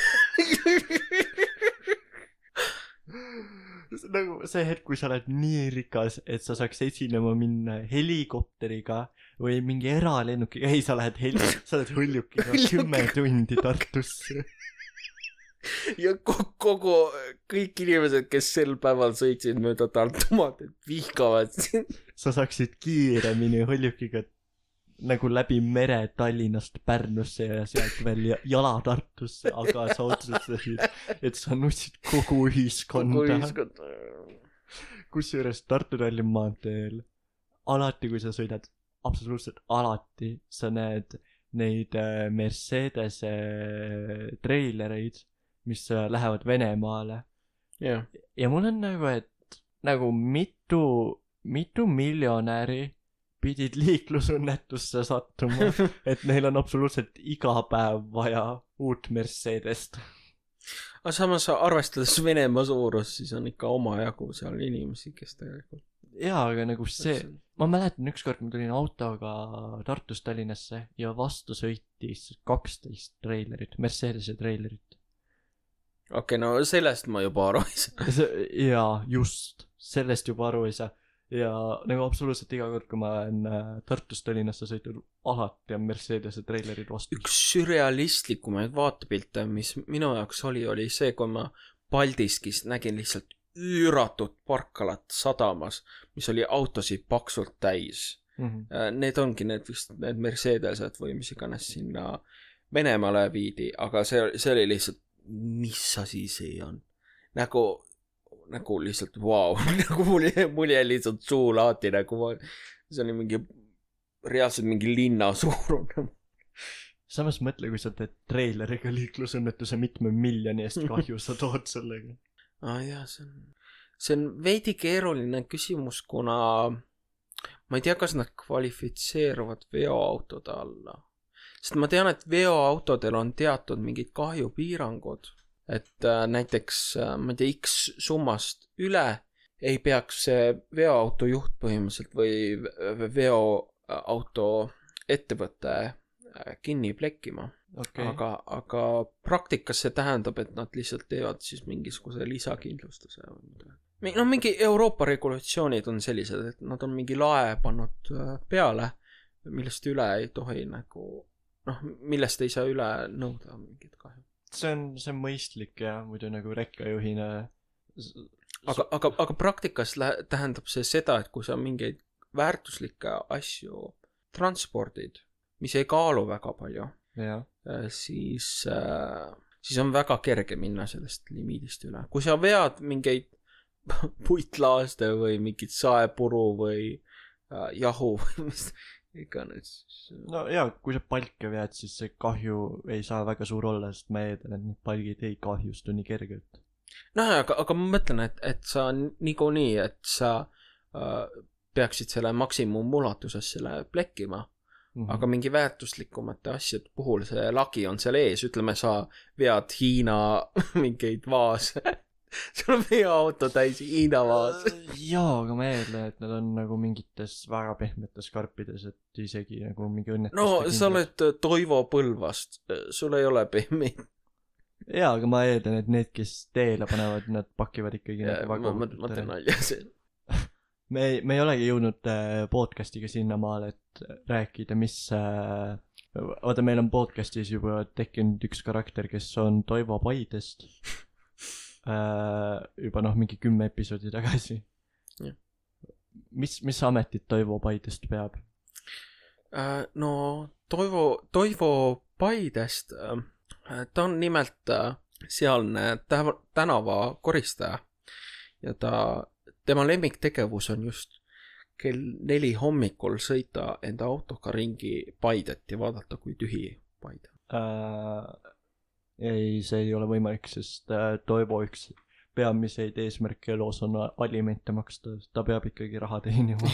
Nagu see hetk, kui sa oled nii rikas, et sa saaks esinema minna helikopteriga või mingi eralennukiga. Ei, sa lähed hel- sa oled hõljukiga kümme tundi Tartusse. Ja kogu, kõik inimesed, kes sel päeval sõitsid mööda Tartumaad, et vihkavad siin. Sa saaksid kiiremini hõljukiga nagu läbi mere Tallinnast Pärnusse ja sealt veel jala Tartusse, aga sa otsustasid, et sa nussid kogu ühiskonda. Kogu ühiskonda. Kusjuures Tartu-Tallinn maanteel, alati kui sa sõidad, absoluutselt alati, sa näed neid Mercedese treilereid, mis lähevad Venemaale. Yeah. Ja mul on nagu, et nagu mitu, mitu miljonäri pidid liiklusõnnetusse sattuma, et neil on absoluutselt iga päev vaja uut Mercedest. Aga samas arvestades Venemaa suurus, siis on ikka omajagu seal inimesi, kes tegelikult... Jaa, aga nagu see... Ma mäletan ükskord, ma tulin autoga Tartust Tallinnasse ja vastu sõitis kaksteist treilerit, Mercedese treilerit. Okei, okay, no sellest ma juba aru ei saa. Jaa, just. Sellest juba aru ei saa. Ja nagu absoluutselt iga kord, kui ma olen Tartust Tallinnasse sõitud, alati on Mercedese treilerid vastu. Üks sürrealistlikumaid vaatepilte, mis minu jaoks oli, oli see, kui ma Paldiskis nägin lihtsalt üüratut parkalat sadamas, mis oli autosid paksult täis. Mm-hmm. Need ongi need vist need Mercedesed või mis iganes sinna Venemaale viidi, aga see, see oli lihtsalt, mis asi see on? Nagu, nagu lihtsalt vau, wow. nagu mul, mul jäi lihtsalt suu laati, nagu ma, see oli mingi, reaalselt mingi linna suurune. Samas mõtle, kui sa teed treileriga liiklusõnnetuse mitme miljoni eest kahju, sa tood sellega. Ah, jah, see on, see on veidi keeruline küsimus, kuna ma ei tea, kas nad kvalifitseeruvad veoautode alla. Sest ma tean, et veoautodel on teatud mingid kahjupiirangud, et äh, näiteks, äh, ma ei tea, X summast üle ei peaks see veoauto juht põhimõtteliselt või veoauto ettevõte äh, kinni plekkima. Okay. Aga, aga praktikas see tähendab, et nad lihtsalt teevad siis mingisuguse lisakindlustuse. No mingi Euroopa regulatsioonid on sellised, et nad on mingi lae pannud peale, millest üle ei tohi nagu, noh, millest ei saa üle nõuda mingit kahju. See on, see on mõistlik ja muidu nagu rekkajuhina. Aga, aga, aga praktikas lä- tähendab see seda, et kui sa mingeid väärtuslikke asju transpordid, mis ei kaalu väga palju, ja. siis, siis on väga kerge minna sellest limiidist üle. Kui sa vead mingeid puitlaaste või mingit saepuru või äh, jahu või mis iganes. No jaa, kui sa palke vead, siis see kahju ei saa väga suur olla, sest ma eeldan, et need palgid ei kahjustu nii kergelt. No aga, aga ma mõtlen, et, et sa niikuinii, et sa äh, peaksid selle maksimum ulatuses selle plekkima. Mm-hmm. Aga mingi väärtuslikumate asjade puhul see lagi on seal ees, ütleme sa vead Hiina mingeid vaase. Sul on meie auto täis Hiina vaas. Jaa, aga ma eeldan, et nad on nagu mingites väga pehmetes karpides, et isegi nagu mingi õnnetuste no kindlast. Sa oled Toivo Põlvast, sul ei ole pehmeid. Jaa, aga ma eeldan, et need, kes teele panevad, nad pakivad ikkagi ja, nagu väga ma, ma, ma teen nalja see. me, ei, me ei olegi jõudnud podcastiga sinna maale, et rääkida, mis oota, meil on podcastis juba tekkinud üks karakter, kes on Toivo Paidest juba noh, mingi kümme episoodi tagasi. Ja. Mis, mis ametit Toivo Paidest peab? No Toivo, Toivo Paidest ta on nimelt sealne tänava koristaja ja ta, tema lemmiktegevus on just kell neli hommikul sõita enda autoga ringi Paidet ja vaadata, kui tühi Paide. Äh, ei, see ei ole võimalik, sest äh, Toivo üks peamiseid eesmärke elos on alimente maksta, ta peab ikkagi raha teenima.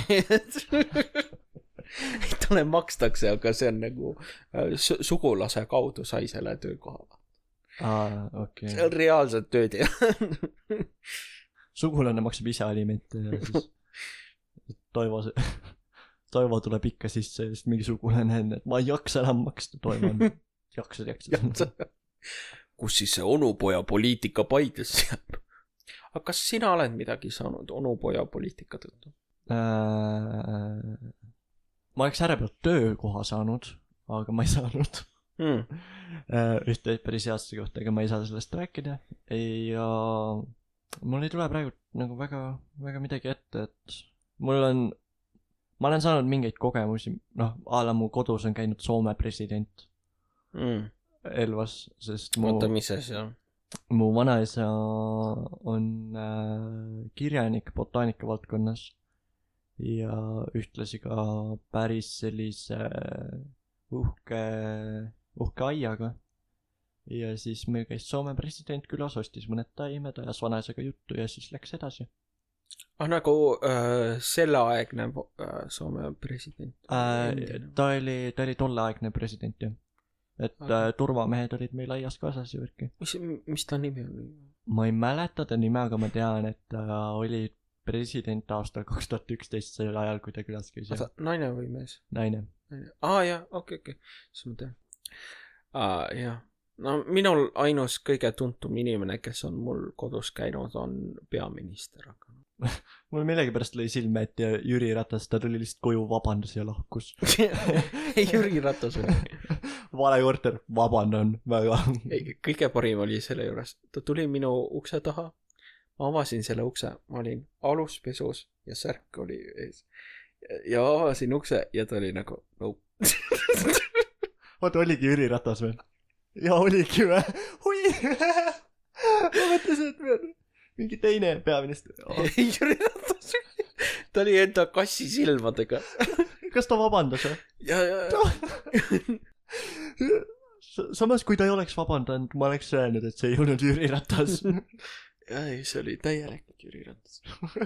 Talle makstakse, aga see on nagu äh, su- sugulase kaudu sai selle töökoha. Aa, okei. Okay. See on reaalselt tööd ja sugulane maksab ise alimente ja siis Toivo, Toivo tuleb ikka sisse, sest mingi sugulane on, et ma ei jaksa enam maksta, Toivo on jaksad, jaksad. Kus siis see onupoja poliitika Paides jääb? Aga kas sina oled midagi saanud onupoja poliitika tõttu? Äh, ma oleks ära pealt töökoha saanud, aga ma ei saanud. Hmm. Äh, ühte päris heaste kohta, aga ma ei saa sellest rääkida. Ja mul ei tule praegu nagu väga, väga midagi ette, et mul on, ma olen saanud mingeid kogemusi, noh, ala mu kodus on käinud Soome president. Hmm. Elvas, sest mu, Oota, mis asja? mu vanaisa on äh, kirjanik botaanika valdkonnas ja ühtlasi ka päris sellise uhke, uhke aiaga. Ja siis meil käis Soome president külas, ostis mõned taimed, ajas vanaisaga juttu ja siis läks edasi. Ah, nagu äh, selleaegne äh, Soome president? Äh, ta oli, ta oli tolleaegne president, jah. Et äh, turvamehed olid meil aias kaasas ja võrki. Mis, mis ta nimi oli? Ma ei mäleta ta nime, aga ma tean, et ta oli president aastal kaks tuhat üksteist sellel ajal, kui ta külas käis. Ata, naine või mees? Naine. Aa, jah, okei, okei. Siis ma tean. Aa, jah. No minul ainus kõige tuntum inimene, kes on mul kodus käinud, on peaminister. Mul millegipärast lõi silme, et Jüri Ratas, ta tuli lihtsalt koju, vabandas ja lahkus. Jüri Ratas oli. Vale korter, vabandan väga. Ei, kõige parim oli selle juures. Ta tuli minu ukse taha. ma avasin selle ukse, ma olin aluspesus ja särk oli ees. Ja avasin ukse ja ta oli nagu, nope. Oota, oligi Jüri Ratas veel? Ja oligi või? Hui! Ma mõtlesin, et meil mingi teine peaminister. Oh. Jüri Ratas. Ta oli enda kassi silmadega. Kas ta vabandas või? Ja, ja, ja. Samas, kui ta ei oleks vabandanud, ma oleks öelnud, et see ei olnud Jüri Ratas. Ja, ei, see oli täielikult Jüri Ratas.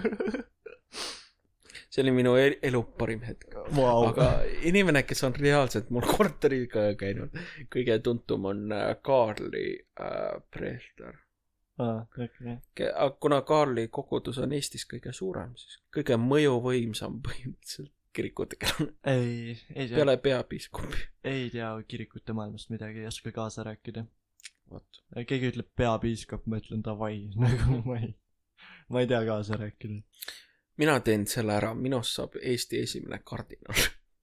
See oli minu elu parim hetk. Wow. Aga inimene, kes on reaalselt mul korteriga käinud, kõige tuntum on Kaarli äh, Prehlter. Ah, okay. Kuna Kaarli kogudus on Eestis kõige suurem, siis kõige mõjuvõimsam põhimõtteliselt kirikutega. Ei, ei tea. Peale peapiiskopi. Ei tea kirikute maailmast midagi, ei oska kaasa rääkida. What? Keegi ütleb peapiiskop, ma ütlen davai, nagu ma ei, ma ei tea kaasa rääkida. Mina teen selle ära, minust saab Eesti esimene kardinal.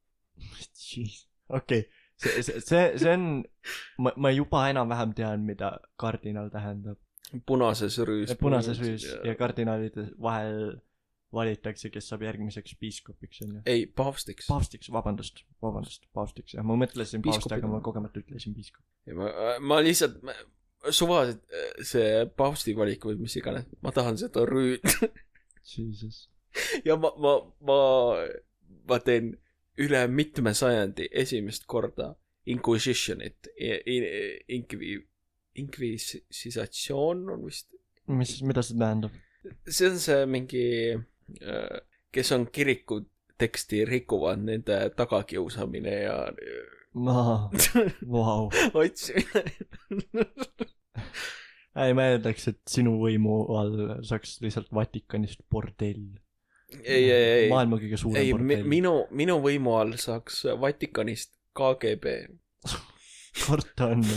Okei, see, see, see, see on, ma, ma juba enam-vähem tean, mida kardinal tähendab. Punases rüüs. Punases rüüs ja, ja kardinalide vahel valitakse, kes saab järgmiseks piiskopiks. On ju? Ei, paavstiks. Paavstiks, vabandust, vabandust, paavstiks. Ja, ma mõtlesin paavst, aga ma kogemata ütlesin piiskop. Ma, ma lihtsalt, ma, suva see paavsti valik või mis iganes, ma tahan seda rüüd. Jesus. Ja ma, ma, ma, ma teen üle mitme sajandi esimest korda inquisitionit, inkvi, inkvisisatsioon on vist. Mis, mida see tähendab? See on see mingi, kes on kiriku teksti rikuvad nende tagakiusamine ja Maa, vau. Otsimine. Ei, ma eeldaks, et sinu võimu all saaks lihtsalt Vatikanist bordell. Ei, ei, ei. Maailma kõige suurem ei, bordell. Minu, minu võimu all saaks Vatikanist K G B. Korta on.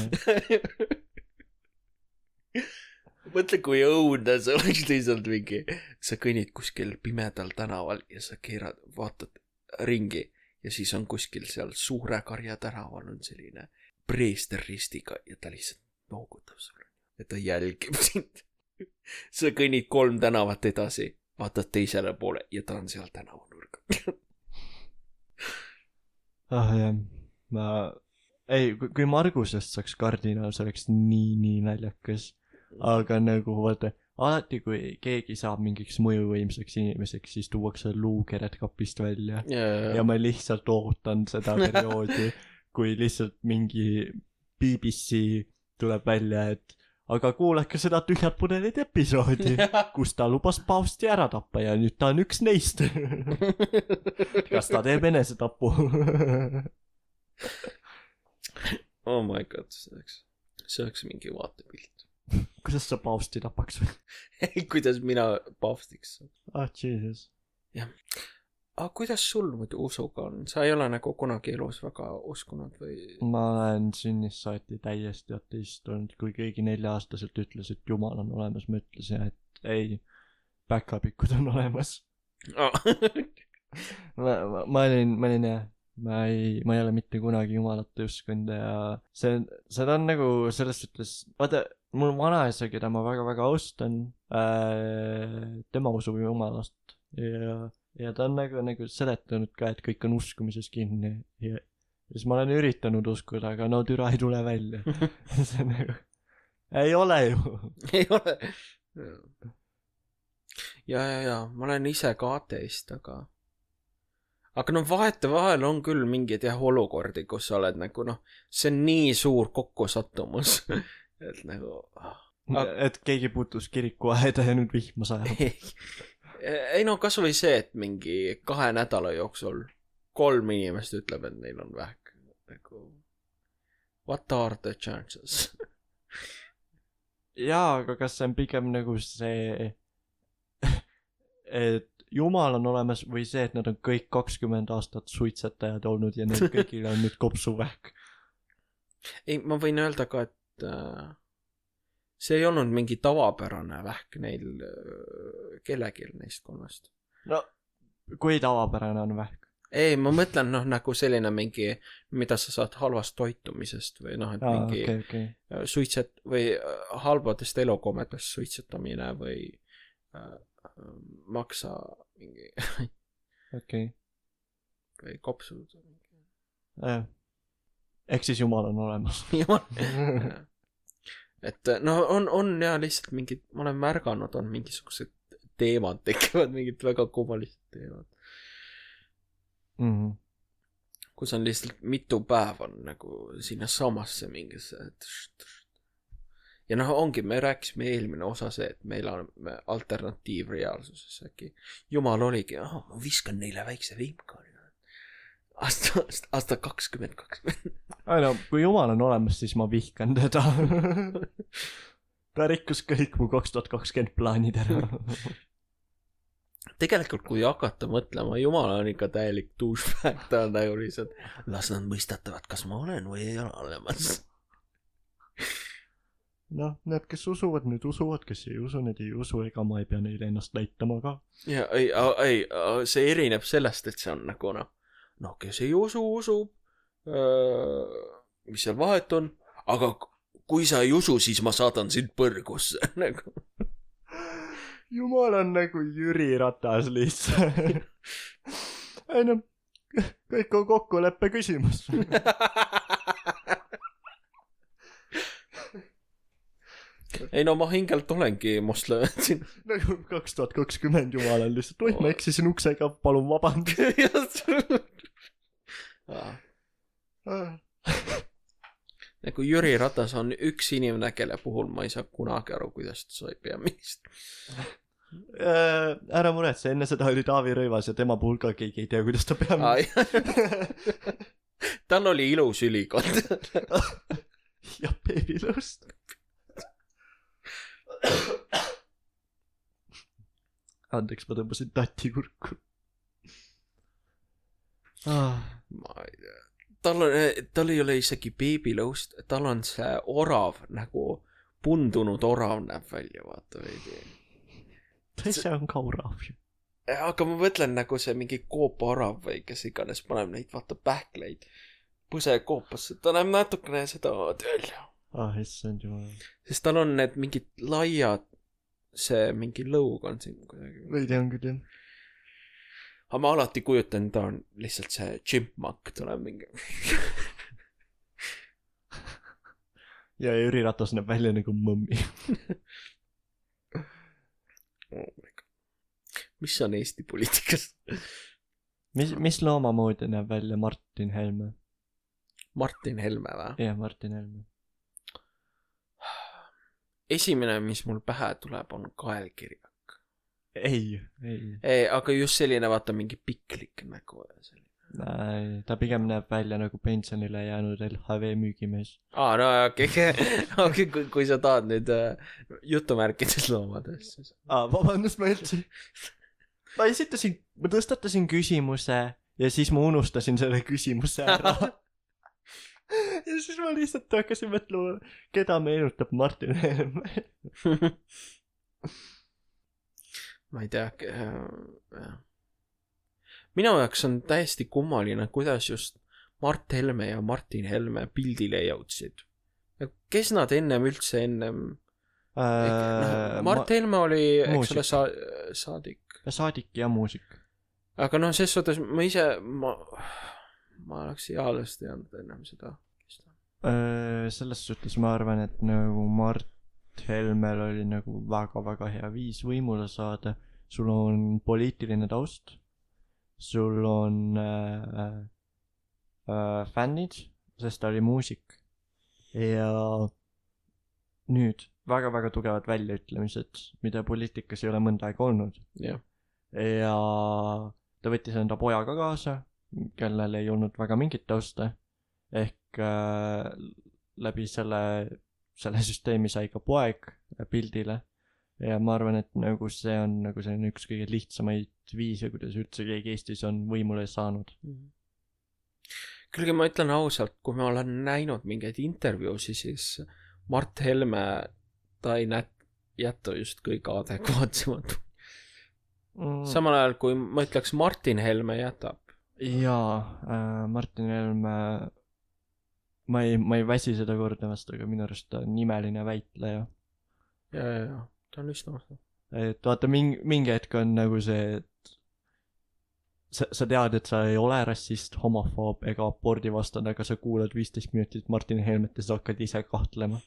Mõtle, kui õudne see oleks lihtsalt mingi. Sa kõnnid kuskil pimedal tänaval ja sa keerad, vaatad ringi ja siis on kuskil seal Suure Karja tänaval on selline preester ristiga ja ta lihtsalt noogutab sulle. Ja ta jälgib sind. Sa kõnnid kolm tänavat edasi, vaatad teisele poole ja ta on seal tänavanurga. Ah jah, ma... Ei, kui Margusest saaks kardinal, see oleks nii, nii naljakas. Aga nagu, vaata, alati kui keegi saab mingiks mõjuvõimsaks inimeseks, siis tuuakse luukered kapist välja. Yeah. Ja ma lihtsalt ootan seda perioodi, kui lihtsalt mingi B B C tuleb välja, et aga kuulake seda tühjad pudelid episoodi, kus ta lubas paavsti ära tappa ja nüüd ta on üks neist. Kas ta teeb enesetapu? Oh my god, see oleks, see oleks mingi vaatepilt. Kuidas sa paavsti tapaks või? Kuidas mina paavstiks saab? Ah, Jesus. Jah. Aga kuidas sul muidu usuga on? Sa ei ole nagu kunagi elus väga uskunud või? Ma olen sünnist saati täiesti ateist olnud. Kui keegi nelja-aastaselt ütles, et Jumal on olemas, ma ütlesin, et ei, päkapikud on olemas. Oh. ma, ma, ma olin, ma olin jah. Ma ei, ma ei ole mitte kunagi Jumalat uskunud ja see, seda on nagu sellest ütles, vaata, mul vanaisa, keda ma väga-väga austan, äh, tema usub Jumalast ja, ja ta on nagu, nagu seletanud ka, et kõik on uskumises kinni ja, ja siis ma olen üritanud uskuda, aga no türa ei tule välja. See nagu, ei ole ju. Ei ole. Ja, ja, ja, ma olen ise ka ateist, aga aga no vahet vahel on küll mingid jah olukordi, kus sa oled nagu noh, see on nii suur kokkusattumus, et nagu aga... et keegi puutus kirikuaeda ja nüüd vihma sajab. Ei, ei no kas või see, et mingi kahe nädala jooksul kolm inimest ütleb, et neil on vähk nagu what are the chances? Jaa, aga kas see on pigem nagu see et Jumal on olemas või see, et nad on kõik kakskümmend aastat suitsetajad olnud ja neil kõigil on nüüd kopsuvähk? Ei, ma võin öelda ka, et äh, see ei olnud mingi tavapärane vähk neil äh, kellegil neist kolmest. No, kui tavapärane on vähk? Ei, ma mõtlen noh, nagu selline mingi, mida sa saad halvast toitumisest või noh, et Aa, mingi okay, okay. suitset või halbadest elukomedest suitsetamine või äh, maksa mingi okei või kopsud äh. ehk siis Jumal on olemas et no on, on ja lihtsalt mingid, ma olen märganud, on mingisugused teemad tekivad, mingid väga kummalised teemad mm. -hmm. kus on lihtsalt mitu päeva on nagu sinna samasse mingisse ja noh, ongi, me rääkisime eelmine osa see, et meil on alternatiivreaalsuses äkki Jumal oligi, oh, ma viskan neile väikse vimka aasta, aasta kakskümmend kakskümmend ei no, kui Jumal on olemas, siis ma vihkan teda ta rikkus kõik mu kaks tuhat kakskümmend plaanid ära tegelikult kui hakata mõtlema, Jumal on ikka täielik douchebag, ta on nagu lihtsalt las nad mõistatavad, kas ma olen või ei ole olemas noh, need, kes usuvad, need usuvad, kes ei usu, need ei usu, ega ma ei pea neile ennast näitama ka ja ei, ei, see erineb sellest, et see on nagu noh noh, kes ei usu, usub öö, mis seal vahet on, aga kui sa ei usu, siis ma saadan sind põrgusse nagu Jumal on nagu Jüri Ratas lihtsalt ei no, kõik on kokkuleppe küsimus ei no ma hingelt olengi moslem siin nagu kaks tuhat kakskümmend Jumal on lihtsalt oih, ma eksisin uksega, palun vabandust nagu Jüri Ratas on üks inimene, kelle puhul ma ei saa kunagi aru, kuidas ta sai peaministriks äh, ära muretse, enne seda oli Taavi Rõivas ja tema puhul ka keegi ei tea, kuidas ta peaministriks tal oli ilus ülikond ja beebilõust andeks, ma tõmbasin tati kurku ah. ma ei tea, tal on, tal ei ole isegi beebilõust, tal on see orav nagu pundunud orav näeb välja, vaata veidi see on ka orav ju aga ma mõtlen nagu see mingi koopaorav või kes iganes paneb neid vaata pähkleid põsekoopasse, ta näeb natukene seda välja ah, issand jumal sest tal on need mingid laiad see mingi lõug on siin kuidagi veidi on küll jah aga ma alati kujutan, ta on lihtsalt see chipmunk tuleb mingi ja Jüri Ratas näeb välja nagu mõmmi oh my god. mis on Eesti poliitikas mis, mis looma moodi näeb välja Martin Helme Martin Helme või? jah, Martin Helme esimene, mis mul pähe tuleb, on kaelkirjak. ei, ei. ei, aga just selline, vaata, mingi piklik nägu. Ei, ta pigem näeb välja nagu pensionile jäänud L H V müügimees. Aa, no okei, okay. okay, kui, kui sa tahad nüüd uh, jutumärkides loomadest. Siis. Aa, vabandust, ma üldse. Ma esitasin, ma tõstatasin küsimuse ja siis ma unustasin selle küsimuse ära. Ja siis ma lihtsalt hakkasin mõtlema, keda meenutab Martin Helme. ma ei tea. Äh, minu jaoks on täiesti kummaline, kuidas just Mart Helme ja Martin Helme pildile jõudsid. Kes nad ennem üldse ennem... Äh, no, Mart ma... Helme oli, eks ole, sa- saadik. Saadik ja muusik. Aga noh, ses suhtes ma ise... Ma... ma oleks eales teadnud ennem seda. Selles suhtes ma arvan, et nagu Mart Helmel oli nagu väga-väga hea viis võimule saada. Sul on poliitiline taust, sul on äh, äh, fännid, sest ta oli muusik ja nüüd väga-väga tugevad väljaütlemised, mida poliitikas ei ole mõnda aega olnud. Yeah. Ja ta võttis enda pojaga kaasa, kellel ei olnud väga mingit tausta, ehk äh, läbi selle, selle süsteemi sai ka poeg pildile ja ma arvan, et nagu see on nagu see on üks kõige lihtsamaid viise, kuidas üldse keegi Eestis on võimule saanud. Kuigi ma ütlen ausalt, kui ma olen näinud mingeid intervjuusi, siis Mart Helme, ta ei nä- jätta just kõige adekvaatsemad. Mm. Samal ajal, kui ma ütleks Martin Helme jätab. Jaa, äh, Martin Helme, ma ei, ma ei väsi seda kordamast, aga minu arust ta on nimeline väitleja. Ja, ja, ja, ta on üsna. et vaata mingi, mingi hetk on nagu see, et sa, sa tead, et sa ei ole rassist, homofoob ega abordi vastane, aga sa kuulad viisteist minutit Martin Helmet ja sa hakkad ise kahtlema.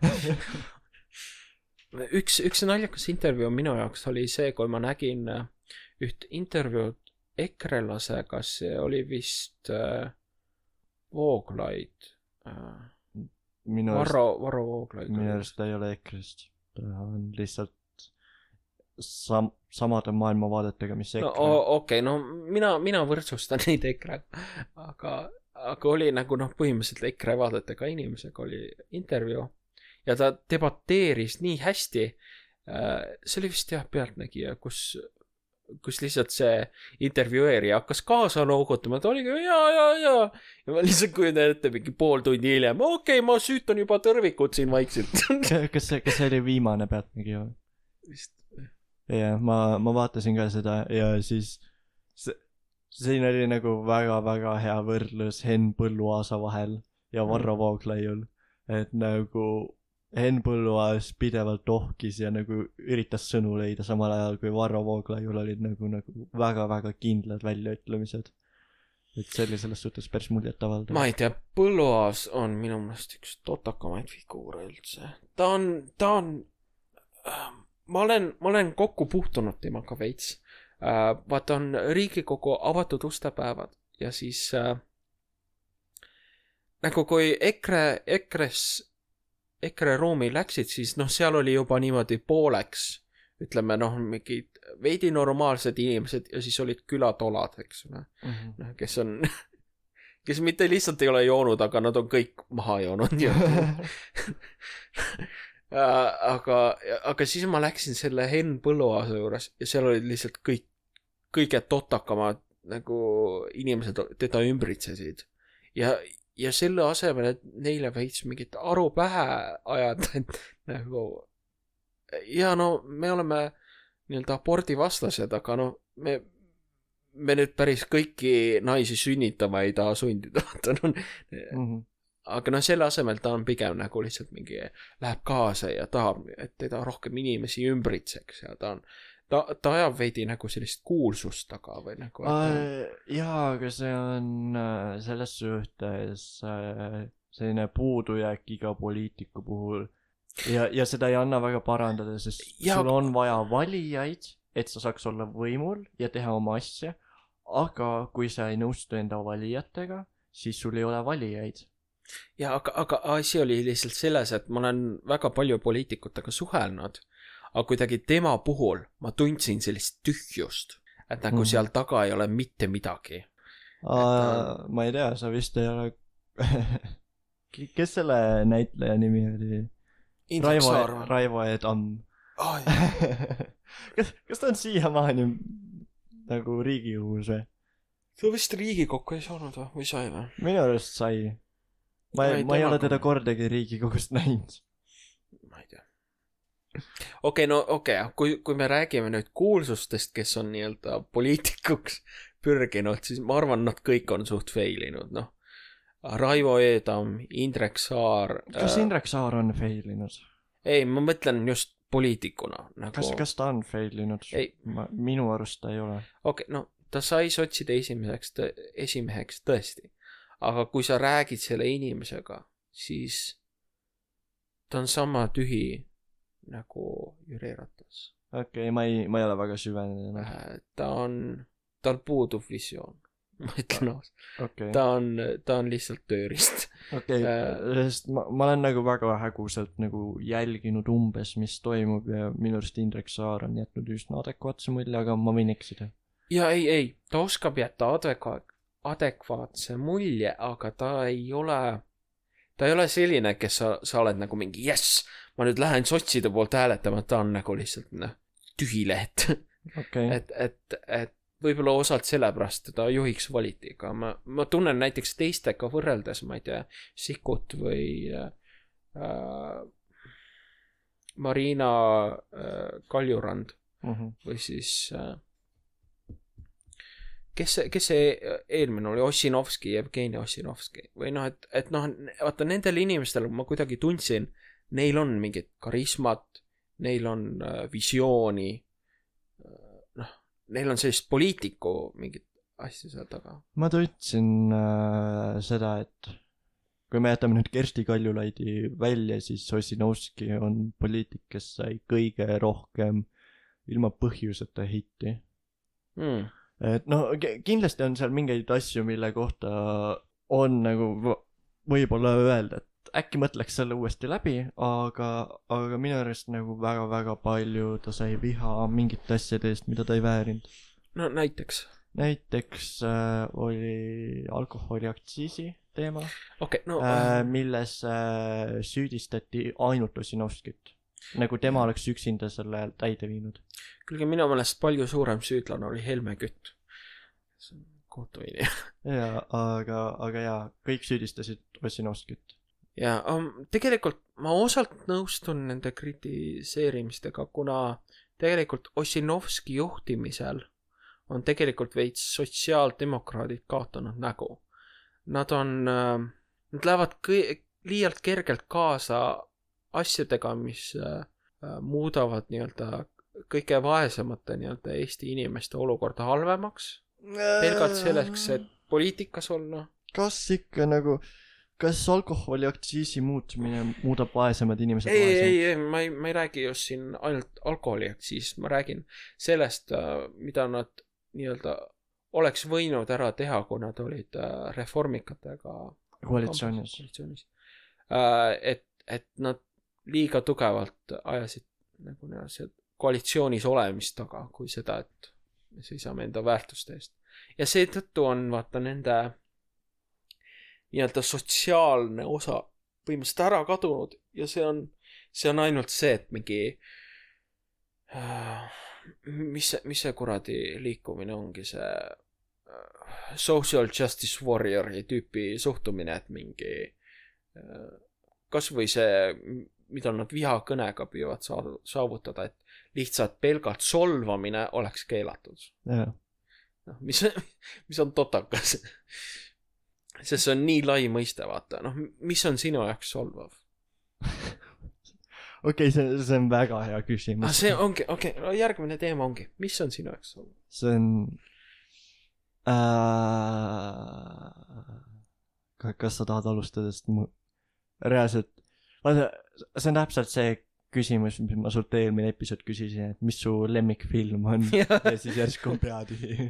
üks, üks naljakas intervjuu minu jaoks oli see, kui ma nägin üht intervjuud ekrelasega, see oli vist äh, Vooglaid äh, minu Varro, Varro Vooglaid. Minu arust ta ei ole ekrest. Ta on lihtsalt sam- samade maailmavaadetega, mis EKRE. No okei, okay, no mina, mina võrdsustan neid EKRE, aga, aga oli nagu noh, põhimõtteliselt EKRE vaadetega inimesega oli intervjuu ja ta debateeris nii hästi. See oli vist jah Pealtnägija, kus kus lihtsalt see intervjueerija hakkas kaasa noogutama, ta oligi ja, ja, ja ja ma lihtsalt kujutan ette mingi pool tundi hiljem, okei okay,, ma süütan juba tõrvikud siin vaikselt. kas see, kas see oli viimane Pealtnägija? Vist. jah, ma, ma vaatasin ka seda ja siis see, siin oli nagu väga-väga hea võrdlus Henn Põlluaasa vahel ja Varro Vooglaiul, et nagu Henn Põlluaas pidevalt ohkis ja nagu üritas sõnu leida samal ajal, kui Varro Vooglaiul olid nagu, nagu väga-väga kindlad väljaütlemised. Et see oli selles suhtes päris muljet avaldav. Ma ei tea, Põlluaas on minu mõnest üks totakamaid figuure üldse. Ta on, ta on, ma olen, ma olen kokku puhtunud temaga veits. Vaata on Riigikogu avatud ustepäevad ja siis äh, nagu kui EKRE, EKRES EKRE ruumi läksid, siis noh, seal oli juba niimoodi pooleks, ütleme noh, mingid veidi normaalsed inimesed ja siis olid külatolad, eks ole, mm-hmm. no, kes on, kes mitte lihtsalt ei ole joonud, aga nad on kõik maha joonud. aga, aga siis ma läksin selle Henn Põlluaasa juures ja seal olid lihtsalt kõik, kõige totakamad nagu inimesed teda ümbritsesid ja ja selle asemel, et neile veits mingit aru pähe ajada, et nagu ja no me oleme nii-öelda abordi vastased, aga no me, me nüüd päris kõiki naisi sünnitama ei taha sundida. Mm-hmm. Aga no selle asemel ta on pigem nagu lihtsalt mingi läheb kaasa ja tahab, et teda rohkem inimesi ümbritseks ja ta on Ta, ta ajab veidi nagu sellist kuulsust taga või nagu äh, jaa, aga see on selles suhtes selline puudujääk iga poliitiku puhul ja, ja seda ei anna väga parandada, sest ja, sul on vaja valijaid, et sa saaks olla võimul ja teha oma asja, aga kui sa ei nõustu enda valijatega, siis sul ei ole valijaid. Ja aga, aga asi oli lihtsalt selles, et ma olen väga palju poliitikutega suhelnud, aga kuidagi tema puhul ma tundsin sellist tühjust, et nagu mm. seal taga ei ole mitte midagi. Aa, et, ma ei tea, sa vist ei ole... Kes selle näitleja nimi oli? Raivo, Raivo Edam. Oh, kas, kas ta on siiamaani nagu Riigikogus või? Ta vist Riigikokku ei saanud või? Või sai või? Minu arust sai. Ma, ei, ma ei ole teda kordagi Riigikogust näinud. Ma ei tea. Okei, okay, no okei, okay. kui, kui me räägime nüüd kuulsustest, kes on nii-öelda poliitikuks pürginud, siis ma arvan, nad kõik on suht failinud, noh. Raivo Edam, Indrek Saar. Kas äh... Indrek Saar on failinud? Ei, ma mõtlen just poliitikuna. Nagu... Kas, kas ta on failinud? Ma, minu arust ta ei ole. Okei, okay, no ta sai sotside esimeseks, tõ... esimeheks tõesti. Aga kui sa räägid selle inimesega, siis ta on sama tühi nagu Jüri Ratas. Okei, okay, ma ei, ma ei ole väga süvenenud. Ta on, tal puudub visioon. Ma ütlen aus. Okay. Ta on, ta on lihtsalt tööriist. Okei, okay. sest ma, ma olen nagu väga häguselt nagu jälginud umbes, mis toimub ja minu arust Indrek Saar on jätnud üsna adekvaatse mulje, aga ma võin eksida. Ja ei, ei, ta oskab jätta adekvaat, adekvaatse mulje, aga ta ei ole, ta ei ole selline, kes sa, sa oled nagu mingi jess, ma nüüd lähen sotside poolt hääletama, ta on nagu lihtsalt ne, tühileht. Okay. et, et, et võib-olla osalt sellepärast teda juhiks valiti, aga ma, ma tunnen näiteks teistega võrreldes, ma ei tea, Sikkut või äh, Marina äh, Kaljurand uh-huh. või siis äh, kes see, kes see eelmine oli, Ossinovski, Jevgeni Ossinovski või noh, et, et noh, vaata nendel inimestel ma kuidagi tundsin, neil on mingit karismat, neil on äh, visiooni, noh, neil on sellist poliitiku mingit asja seal taga. ma tundsin äh, seda, et kui me jätame nüüd Kersti Kaljulaidi välja, siis Ossinovski on poliitik, kes sai kõige rohkem ilma põhjuseta hitti. Mm. Et no kindlasti on seal mingeid asju, mille kohta on nagu võib-olla öelda, et äkki mõtleks selle uuesti läbi, aga, aga minu arust nagu väga-väga palju ta sai viha mingite asjade eest, mida ta ei väärinud. No näiteks? Näiteks äh, oli alkoholiaktsiisi teema, okay, no, äh, milles äh, süüdistati ainult Ossinovskit. Nagu tema oleks üksinda selle täide viinud. Külge minu meelest palju suurem süüdlane oli Helme Kütt. See on kohtu inimene. Ja, aga, aga jaa, kõik süüdistasid Ossinovskit. Ja um, tegelikult ma osalt nõustun nende kritiseerimistega, kuna tegelikult Ossinovski juhtimisel on tegelikult veits sotsiaaldemokraadid kaotanud nägu. Nad on, nad lähevad kõ- liialt kergelt kaasa asjadega, mis äh, muudavad nii-öelda kõige vaesemate nii-öelda Eesti inimeste olukorda halvemaks. Pelgalt selleks, et poliitikas olla. Kas ikka nagu, kas alkoholiaktsiisi muutmine muudab vaesemad inimesed ei, vaesemad? ei, ei, ma ei, ma ei räägi just siin ainult alkoholiaktsiisist, ma räägin sellest, mida nad nii-öelda oleks võinud ära teha, kui nad olid reformikatega koalitsioonis. koalitsioonis. Et, et nad liiga tugevalt ajasid nagu nii-öelda koalitsioonis olemist taga, kui seda, et me seisame enda väärtuste eest. Ja seetõttu on vaata nende nii-öelda sotsiaalne osa põhimõtteliselt ära kadunud ja see on, see on ainult see, et mingi mis, mis see kuradi liikumine ongi see social justice warriori tüüpi suhtumine, et mingi kas või see, mida nad vihakõnega püüavad saavutada, et lihtsalt pelgalt solvamine oleks keelatud. Yeah. No, mis, mis on totakas. Sest see on nii lai mõiste, vaata. No, mis on sinu jaoks solvav? Okei, okay, see, see on väga hea küsimus. Ah, see ongi, okei, okay, järgmine teema ongi. Mis on sinu jaoks solvav? See on... Äh... Kas sa tahad alustada, sest mu... reaalselt... See on täpselt see küsimus, mis ma sult eelmine episood küsisin, et mis su lemmikfilm on ja siis järsku on peatühi.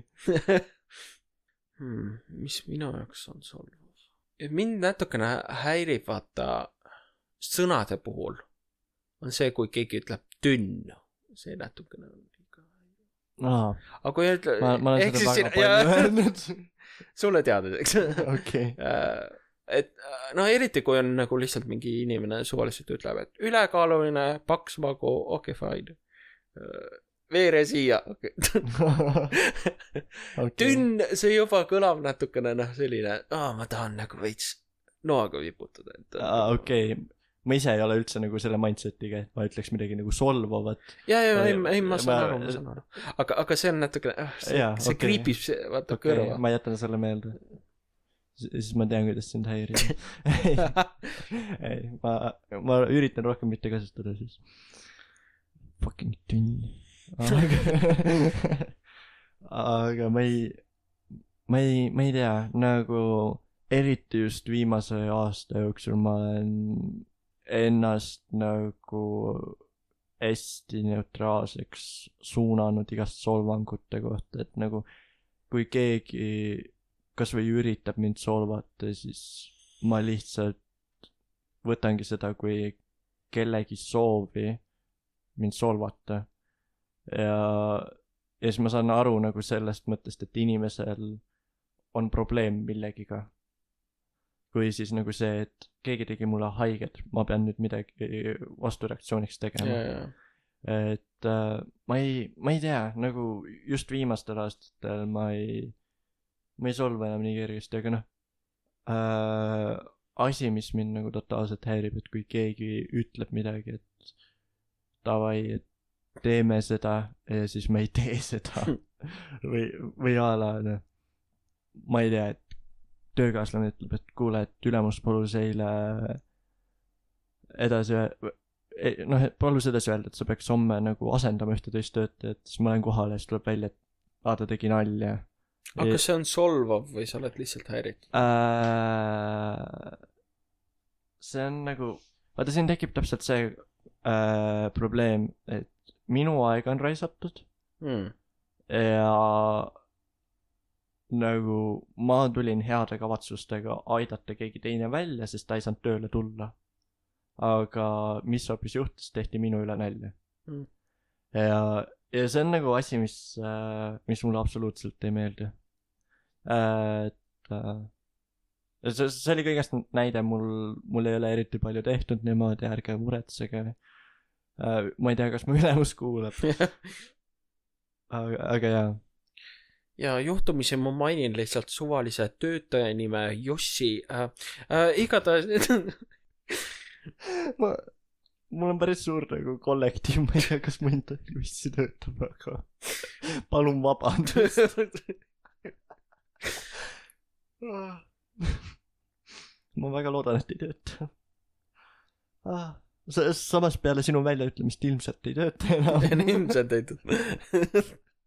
hmm, mis minu jaoks on solvav? Mind natukene häirib vaata sõnade puhul on see, kui keegi ütleb tünn. See natukene on ikka Aa, aga kui ütle... ma, ma olen seda väga palju öelnud. Sulle teadmiseks. Okei. Et no eriti kui on nagu lihtsalt mingi inimene suvaliselt ütleb, et ülekaaluline, paks magu, okei, okay, fine. Veere siia. Okay. Okay. Tünn, see juba kõlab natukene noh selline, aa, ma tahan nagu veits noaga viputada. Aa, okei. Okay. Ma ise ei ole üldse nagu selle mindsetiga, et ma ütleks midagi nagu solvavat. Ja, ja, ei, ei, ma saan aru, ma saan aru. Aga, aga see on natukene, see, ja, see okay. Kriipib see, vaata okay, kõrva. Ma jätan selle meelde. Siis ma tean, kuidas sind häirib. ei, ma, ma üritan rohkem mitte kasutada siis. Fucking tünn. Aga, aga ma ei, ma ei, ma ei tea, nagu eriti just viimase aasta jooksul ma olen ennast nagu hästi neutraalseks suunanud igast solvangute kohta, et nagu kui keegi kas või üritab mind solvata, siis ma lihtsalt võtangi seda kui kellegi soovi mind solvata. Ja, ja siis ma saan aru nagu sellest mõttest, et inimesel on probleem millegiga. Kui siis nagu see, et keegi tegi mulle haiget, ma pean nüüd midagi vastureaktsiooniks tegema. Ja, ja. Et äh, ma ei, ma ei tea, nagu just viimastel aastatel ma ei ma ei solva enam nii kergesti, aga noh äh, asi, mis mind nagu totaalselt häirib, et kui keegi ütleb midagi, et davai, et teeme seda ja siis ma ei tee seda või, või ala, noh ma ei tea, et töökaaslane ütleb, et kuule, et ülemus palus eile edasi noh, et palus edasi öelda, et sa peaks homme nagu asendama ühte teist töötajat, siis ma lähen kohale ja siis tuleb välja, et aa, ta tegi nalja. aga kas see on solvav või sa oled lihtsalt häiritud? Äh, see on nagu, vaata siin tekib täpselt see äh, probleem, et minu aega on raisatud Hmm. ja nagu ma tulin heade kavatsustega aidata keegi teine välja, sest ta ei saanud tööle tulla. Aga mis hoopis juhtus, tehti minu üle nalja. Hmm. Ja, ja see on nagu asi, mis, äh, mis mulle absoluutselt ei meeldi. Äh, et äh, see, see oli kõigest näide, mul, mul ei ole eriti palju tehtud niimoodi, ärge muretsege. Äh, ma ei tea, kas mu ülemus kuulab. aga, aga jaa. Ja juhtumisi ma mainin lihtsalt suvalise töötaja nime Jossi. Äh, äh, igatahes... ma, mul on päris suur nagu kollektiiv, ma ei tea, kas mu enda Jussi töötab, aga palun vabandust. ma väga loodan, et ei tööta. Ah, samas peale sinu väljaütlemist ilmselt ei tööta enam. ilmselt ei tööta.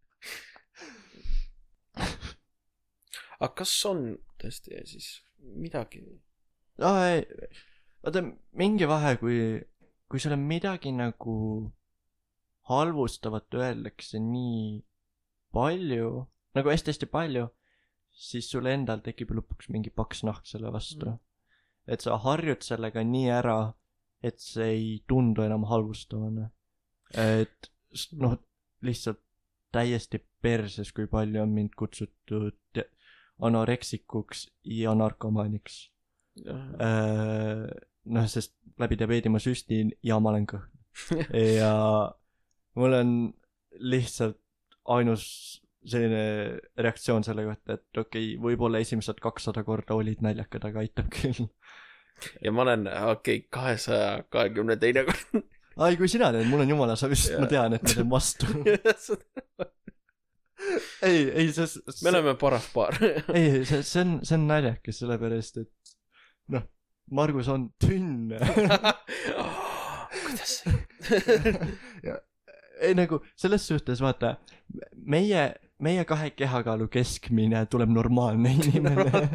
aga kas on tõesti siis midagi? Ah, ei, vaata, mingi vahe, kui, kui sul on midagi nagu halvustavat öeldakse nii palju, nagu hästi-hästi palju, siis sul endal tekib lõpuks mingi paks nahk selle vastu. Mm. Et sa harjud sellega nii ära, et see ei tundu enam halvustavana. Et noh, lihtsalt täiesti perses, kui palju on mind kutsutud anoreksikuks ja narkomaaniks. Äh, noh, sest läbi diabeedi ma süstin ja ma olen kõhn. ja mul on lihtsalt ainus selline reaktsioon selle kohta, et okei, okay, võib-olla esimesed kakssada korda olid naljakad, aga aitab küll. ja ma olen, okei, okay, kahesaja kahekümne teine kord. ai, kui sina teed, mul on jumala savist, ma tean, et ma teen vastu. ei, ei, see, see... me oleme paras paar. ei, see, see on, see on naljakas, sellepärast, et noh, Margus on tünn. kuidas ja, ei nagu, selles suhtes vaata, meie, meie kahe kehakaalu keskmine tuleb normaalne inimene.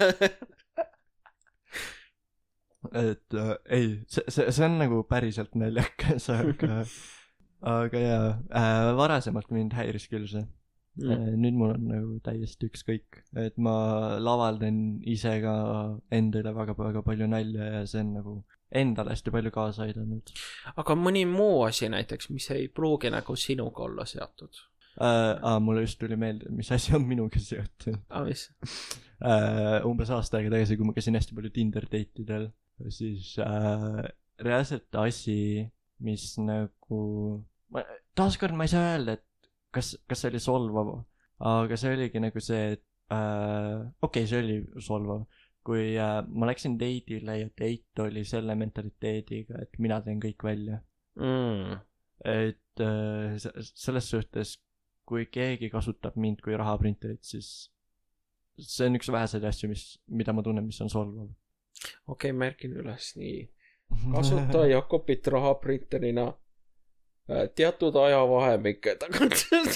et äh, ei, see, see, see on nagu päriselt naljakas, aga aga jaa, äh, varasemalt mind häiris küll see. Mm. Äh, nüüd mul on nagu täiesti ükskõik, et ma lavaldan ise ka endale väga-väga palju nalja ja see on nagu endale hästi palju kaasa aidanud. aga mõni muu asi näiteks, mis ei pruugi nagu sinuga olla seotud? Äh, ah, mulle just tuli meelde, mis asi on minuga seotud. Ah, mis? Äh, umbes aasta aega tagasi, kui ma käisin hästi palju Tinder date'idel, siis äh, reaalselt asi, mis nagu ma, taaskord ma ei saa öelda, et kas, kas see oli solvav, aga see oligi nagu see, et äh, okei okay,, see oli solvav, kui äh, ma läksin date'ile ja date oli selle mentaliteediga, et mina teen kõik välja. Mm. Et äh, selles suhtes, kui keegi kasutab mind kui rahaprinterit, siis see on üks väheseid asju, mis, mida ma tunnen, mis on solvav. okei okay,, märgin üles nii. Kasuta Jakobit rahaprinterina teatud ajavahemike tagant.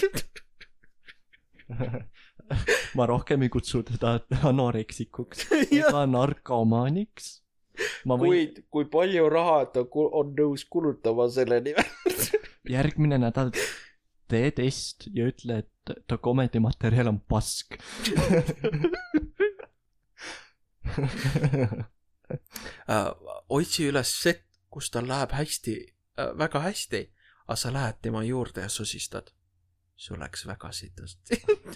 ma rohkem ei kutsu teda anoreksikuks ega narkomaaniks. Võin... Kuid, kui palju raha ta on nõus kulutama selle nimel? järgmine nädal tee test ja ütle, et ta komedimaterjal on pask. uh, otsi üles set, kus tal läheb hästi, uh, väga hästi, aga sa lähed tema juurde ja susistad. Sul läks väga sitasti.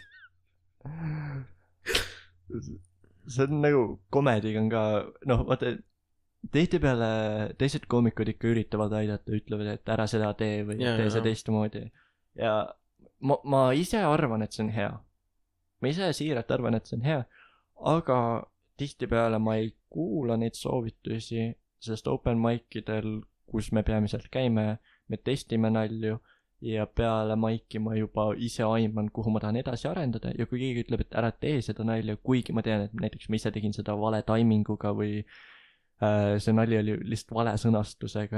see on nagu komediga on ka, noh, vaata, tihtipeale teised koomikud ikka üritavad aidata, ütlevad, et ära seda tee või ja, tee see teistmoodi. Ja ma, ma ise arvan, et see on hea. Ma ise siiralt arvan, et see on hea, aga tihtipeale ma ei kuula neid soovitusi, sest open mic'idel, kus me peamiselt käime, me testime nalju ja peale maiki ma juba ise aiman, kuhu ma tahan edasi arendada ja kui keegi ütleb, et ära tee seda nalja, kuigi ma tean, et näiteks ma ise tegin seda vale taiminguga või äh, see nali oli lihtsalt vale sõnastusega,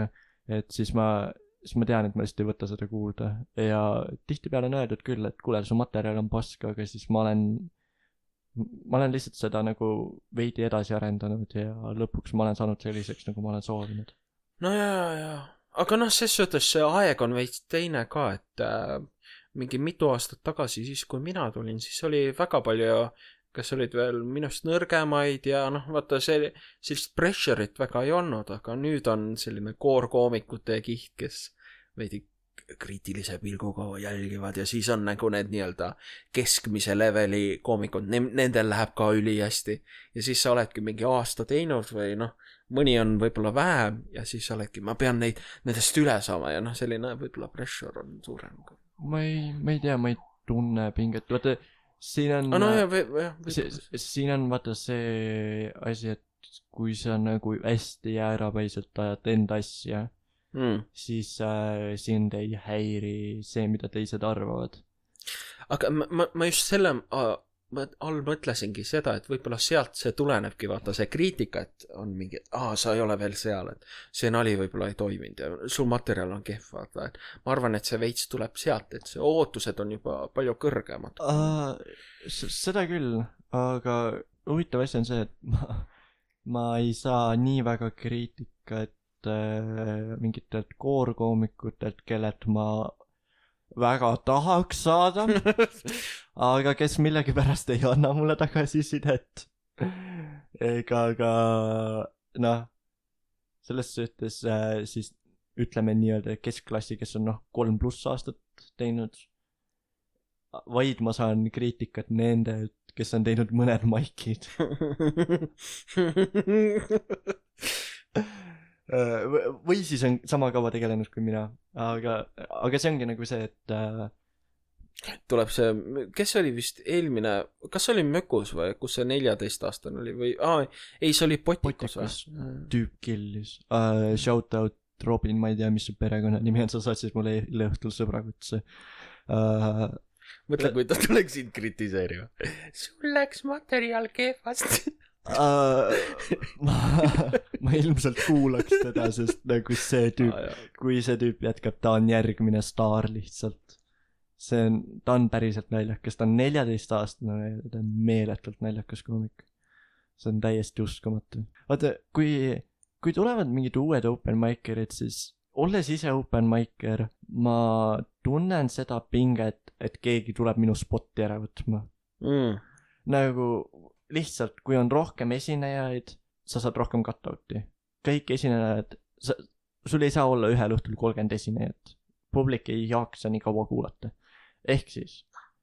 et siis ma siis ma tean, et ma lihtsalt ei võta seda kuulda ja tihtipeale on öeldud küll, et kuule, su materjal on paska, aga siis ma olen ma olen lihtsalt seda nagu veidi edasi arendanud ja lõpuks ma olen saanud selliseks, nagu ma olen soovinud. No jaa, jaa. Aga noh, ses suhtes see aeg on veits teine ka, et äh, mingi mitu aastat tagasi, siis kui mina tulin, siis oli väga palju, kes olid veel minust nõrgemaid ja noh, vaata see, sellist pressure'it väga ei olnud, aga nüüd on selline koorkoomikute kiht, kes veidi kriitilise pilguga jälgivad ja siis on nagu need nii-öelda keskmise leveli koomikud, nendel läheb ka üli hästi ja siis sa oledki mingi aasta teinud või noh, mõni on võib-olla vähem ja siis oledki, ma pean neid nendest üle saama ja noh, selline võib-olla pressure on suurem. Ma ei, ma ei tea, ma ei tunne pinget, vaata siin on ah, no, jah, või, jah, see, siin on vaata see asi, et kui sa nagu hästi jäärapäiselt ajad enda asja Mm. siis äh, sind ei häiri see, mida teised arvavad. Aga ma, ma, ma just selle äh, ma all mõtlesingi seda, et võib-olla sealt see tulenebki, vaata see kriitika, et on mingi, et aa, sa ei ole veel seal, et see nali võib-olla ei toiminud ja sul materjal on kehv, vaata, et ma arvan, et see veits tuleb sealt, et see ootused on juba palju kõrgemad. Uh, seda küll, aga huvitav asi on see, et ma, ma ei saa nii väga kriitikat mingitelt koorkoomikutelt, kellelt ma väga tahaks saada aga kes millegipärast ei anna mulle tagasisidet ega ka noh selles suhtes äh, siis ütleme nii-öelda keskklassi, kes on noh kolm pluss aastat teinud, vaid ma saan kriitikat nende, kes on teinud mõned maikid või siis on sama kaua tegelenud kui mina, aga, aga see ongi nagu see, et äh... tuleb see, kes oli vist eelmine, kas oli Mökus või kus see neljateist aastane oli või, aa, ei, see oli Potikus või? Tüüp killis, uh, shout out Robin, ma ei tea, mis su perekonna nimi on, sa saatsid mulle eile õhtul sõbrakutse uh, mõtle, kui ta tuleks sind kritiseerima sul läks materjal kehvasti Uh, ma, ma ilmselt kuulaks teda, sest nagu see tüüp ah, kui see tüüp jätkab, ta on järgmine staar lihtsalt. See on, ta on päriselt naljakas, ta on neljateist aastane ja ta on meeletult naljakas koomik. See on täiesti uskumatu. Vaata, kui, kui tulevad mingid uued open mikerid, siis olles ise open miker, ma tunnen seda pinget, et keegi tuleb minu spotti ära võtma. Mm. Nagu lihtsalt, kui on rohkem esinejaid, sa saad rohkem cut-out'i. Kõik esinejad, sa, sul ei saa olla ühel õhtul kolmkümmend esinejat. Publik ei jaksa nii kaua kuulata. Ehk siis,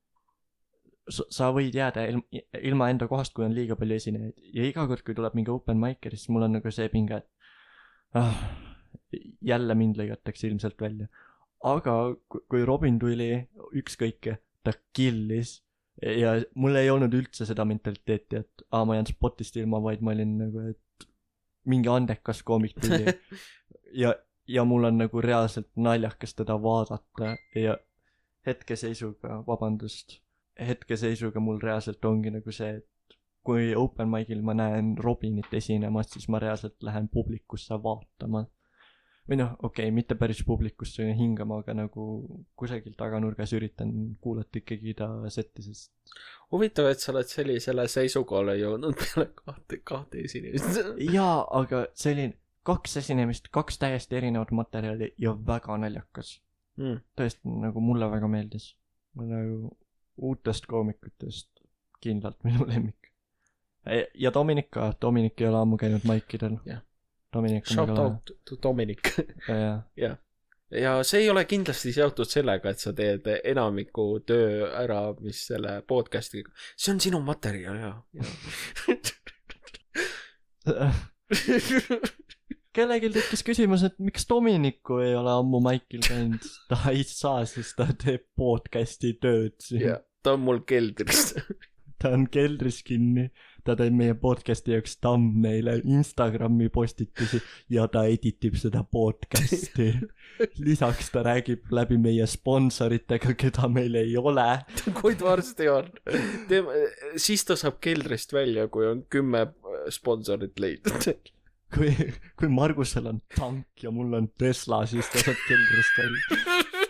sa võid jääda ilma enda kohast, kui on liiga palju esinejaid. Ja iga kord, kui tuleb mingi open micer, siis mul on nagu see pinge, et ah, jälle mind lõigatakse ilmselt välja. Aga kui Robin tuli ükskõike, ta killis. Ja mul ei olnud üldse seda mentaliteeti, et aa, ma jään spotist ilma, vaid ma olin nagu, et mingi andekas koomik tuli ja, ja mul on nagu reaalselt naljakas teda vaadata ja hetkeseisuga, vabandust, hetkeseisuga mul reaalselt ongi nagu see, et kui open mic'il ma näen Robinit esinemas, siis ma reaalselt lähen publikusse vaatama. Või noh, okei, okay, mitte päris publikusse hingama, aga nagu kusagil taganurgas üritan kuulata ikkagi ta setti, sest huvitav, et sa oled sellisele seisukohale jõudnud peale kahte, kahte esinemist. Jaa, aga selline kaks esinemist, kaks täiesti erinevat materjali ja väga naljakas. Mm. Tõesti, nagu mulle väga meeldis. Nagu uutest koomikutest kindlalt minu lemmik. Ja Dominik ka, Dominik ei ole ammu käinud maikidel. Jah. Dominik shout out to Dominik. ja, ja. ja see ei ole kindlasti seotud sellega, et sa teed enamiku töö ära, mis selle podcastiga. See on sinu materjal, ja. ja. Kellelgi tekkis küsimus, et miks Dominiku ei ole ammu maikil käinud. Ta ei saa, siis ta teeb podcasti tööd siin. Ja, ta on mul keldris. Ta on keldris kinni. Ta teeb meie podcasti jaoks thumbnaile, Instagrami postitusi ja ta editib seda podcasti. Lisaks ta räägib läbi meie sponsoritega, keda meil ei ole. Kuid varsti on. Teem, siis ta saab keldrist välja, kui on kümme sponsorit leidnud. kui, kui Margusel on tank ja mul on Tesla, siis ta saab keldrist välja.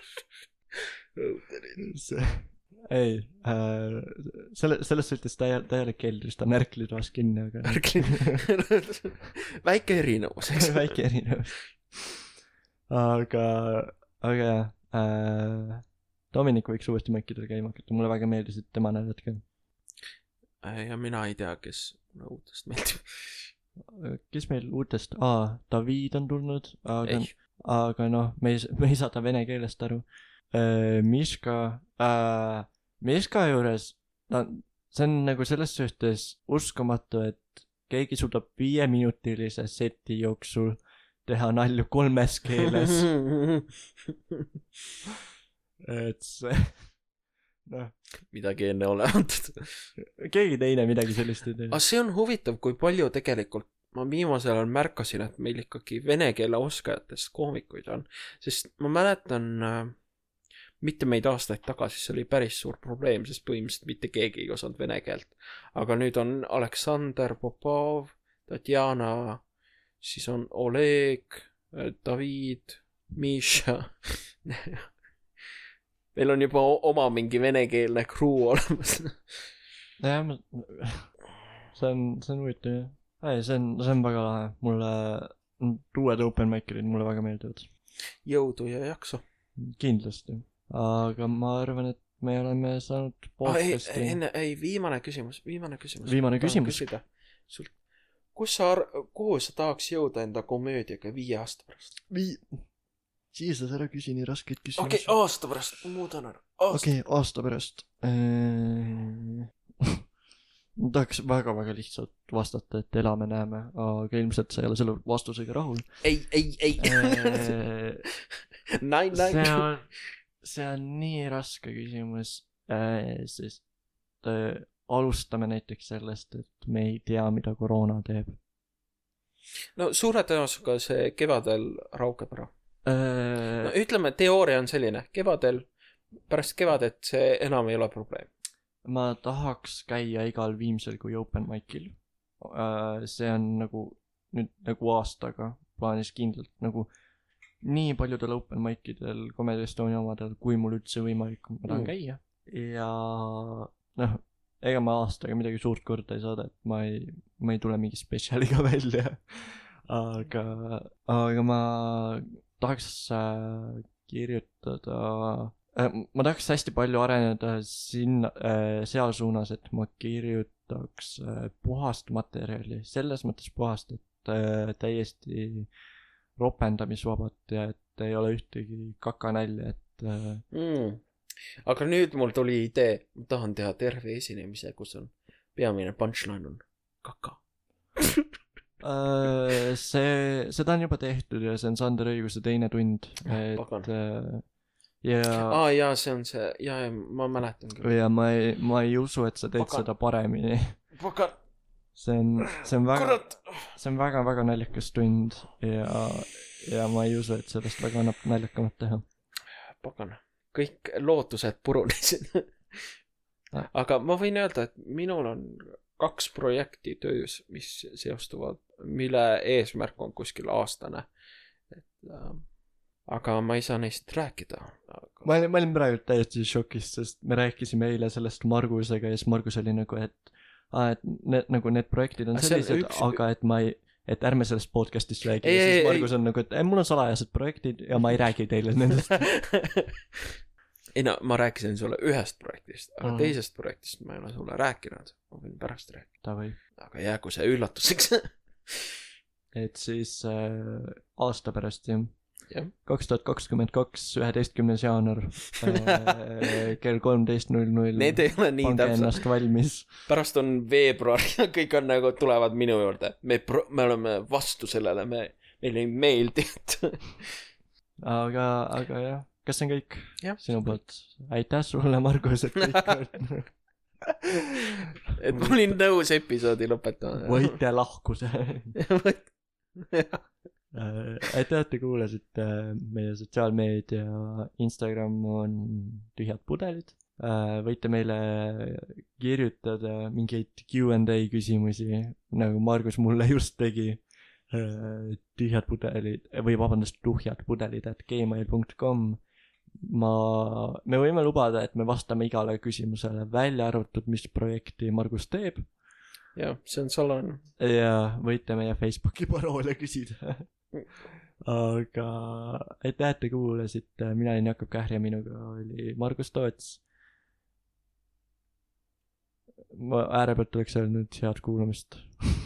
see, ei äh,, selle, selles suhtes ta ei, ta ei ole keldris, ta on ärklitoas kinni, aga väike erinevus, eks. väike erinevus. aga, aga jah äh,, Dominik võiks uuesti mäkkidel käima hakata, mulle väga meeldisid tema nädalad ka. Ja mina ei tea, kes uutest meeldib. Kes meil uutest? Aa, David on tulnud, aga, aga noh, me ei, me ei saa ta vene keelest aru. Äh, Miška, äh, Miška juures, no, see on nagu selles suhtes uskumatu, et keegi suudab viieminutilise seti jooksul teha nalju kolmes keeles. et see, noh. Midagi enne ole antud. keegi teine midagi sellist ei tee. Aga see on huvitav, kui palju tegelikult ma viimasel ajal märkasin, et meil ikkagi vene keele oskajatest koomikuid on. Sest ma mäletan äh, mitmeid aastaid tagasi, see oli päris suur probleem, sest põhimõtteliselt mitte keegi ei osanud vene keelt. Aga nüüd on Aleksander Popov, Tatjana, siis on Oleg, David, Miša. Meil on juba oma mingi venekeelne crew olemas. jah, ma... see on, see on huvitav, jah. Ei, see on, see on väga lahe. Mulle uued open mic'id mulle väga meeldivad. Jõudu ja jaksu. Kindlasti. Aga ma arvan, et me oleme saanud podcasti. Ei, enne, ei, viimane küsimus. Viimane küsimus. Viimane küsimus. Sult, kus sa, kuhu sa tahaks jõuda enda komöödiaga viie aasta pärast? Vii... Jesus, ära küsi nii raskeid küsimusi. Okei, okay, aasta pärast. Muudan ära. Okei, okay, aasta pärast. Eee... ma tahaks väga-väga lihtsalt vastata, et elame näeme, aga ilmselt sa ei ole selle vastusega rahul. Ei, ei, ei. Eee... Nein, nein. See on, see on nii raske küsimus, eee, sest eee, alustame näiteks sellest, et me ei tea, mida koroona teeb. No suure tõenäosusega see kevadel raugeb ära. Eee... No, ütleme, teooria on selline. Kevadel, pärast kevadet see enam ei ole probleem. Ma tahaks käia igal Viimsel kui open mic'il. See on nagu nüüd nagu aastaga plaanis kindlalt nagu nii paljudel open mic'idel, Comedy Estonia omadel, kui mul üldse võimalik, ma tahan mm. käia. Ja noh, ega ma aastaga midagi suurt korda ei saada, et ma ei, ma ei tule mingi spetsialiga välja. aga, aga ma tahaks äh, kirjutada äh, ma tahaks hästi palju areneda sinna, äh, seal suunas, et ma kirjutaks äh, puhast materjali, selles mõttes puhast, et äh, täiesti ropendamisvabat ja et ei ole ühtegi kakanälja, et äh... mm. Aga nüüd mul tuli idee, ma tahan teha terve esinemise, kus on peamine punchline on kaka. see, seda on juba tehtud ja see on Sander Õiguse teine tund, et Pagan. ja aa jaa, see on see, jaa, ma mäletan küll. ja ma ei, ma ei usu, et sa teed Pagan. Seda paremini. Pagan. see on, see on väga Kurat. see on väga, väga naljakas tund ja, ja ma ei usu, et sellest väga annab naljakamat teha. Pagan, kõik lootused purunesid. aga ma võin öelda, et minul on kaks projekti töös, mis seostuvad, mille eesmärk on kuskil aastane. Et, äh, aga ma ei saa neist rääkida. Aga... Ma, olin, ma olin praegu täiesti šokis, sest me rääkisime eile sellest Margusega ja siis Margus oli nagu, et, ah, et need, nagu need projektid on sellised, üks... aga et ma ei, et ärme sellest podcastist räägi. Ja siis Margus on nagu, et mul on salajased projektid ja ma ei räägi teile nendest. ei no, ma rääkisin sulle ühest projektist, aga mm. teisest projektist ma ei ole sulle rääkinud. Ma võin pärast rääkida. Tavai. Aga jäägu see üllatuseks. et siis äh, aasta pärast, jah. jah. kaks tuhat kakskümmend kaks, üheteistkümnes jaanuar äh, kell kolmteist null null. Need ei ole nii täpselt. Pange ennast valmis. Pärast on veebruar ja kõik on nagu tulevad minu juurde. Me, pro- me oleme vastu sellele, me, meil ei meeldi. aga, aga jah. Kas see on kõik ja, sinu poolt? Aitäh sulle, Margus, et kõik on. et ma olin nõus episoodi lõpetama. Võite lahkuse. aitäh, et te kuulasite meie sotsiaalmeedia. Instagram on tühjad pudelid. Võite meile kirjutada mingeid Q and A küsimusi, nagu Margus mulle just tegi. tühjad pudelid või vabandust, tuhjad pudelid at gmail punkt com. ma, me võime lubada, et me vastame igale küsimusele, välja arvatud, mis projekti Margus teeb. jah, see on salane. ja võite meie Facebooki paroole küsida. Aga aitäh, et te kuulasite, mina olin Jakob Kähr ja minuga oli Margus Toots. ma äärepealt oleks öelnud head kuulamist.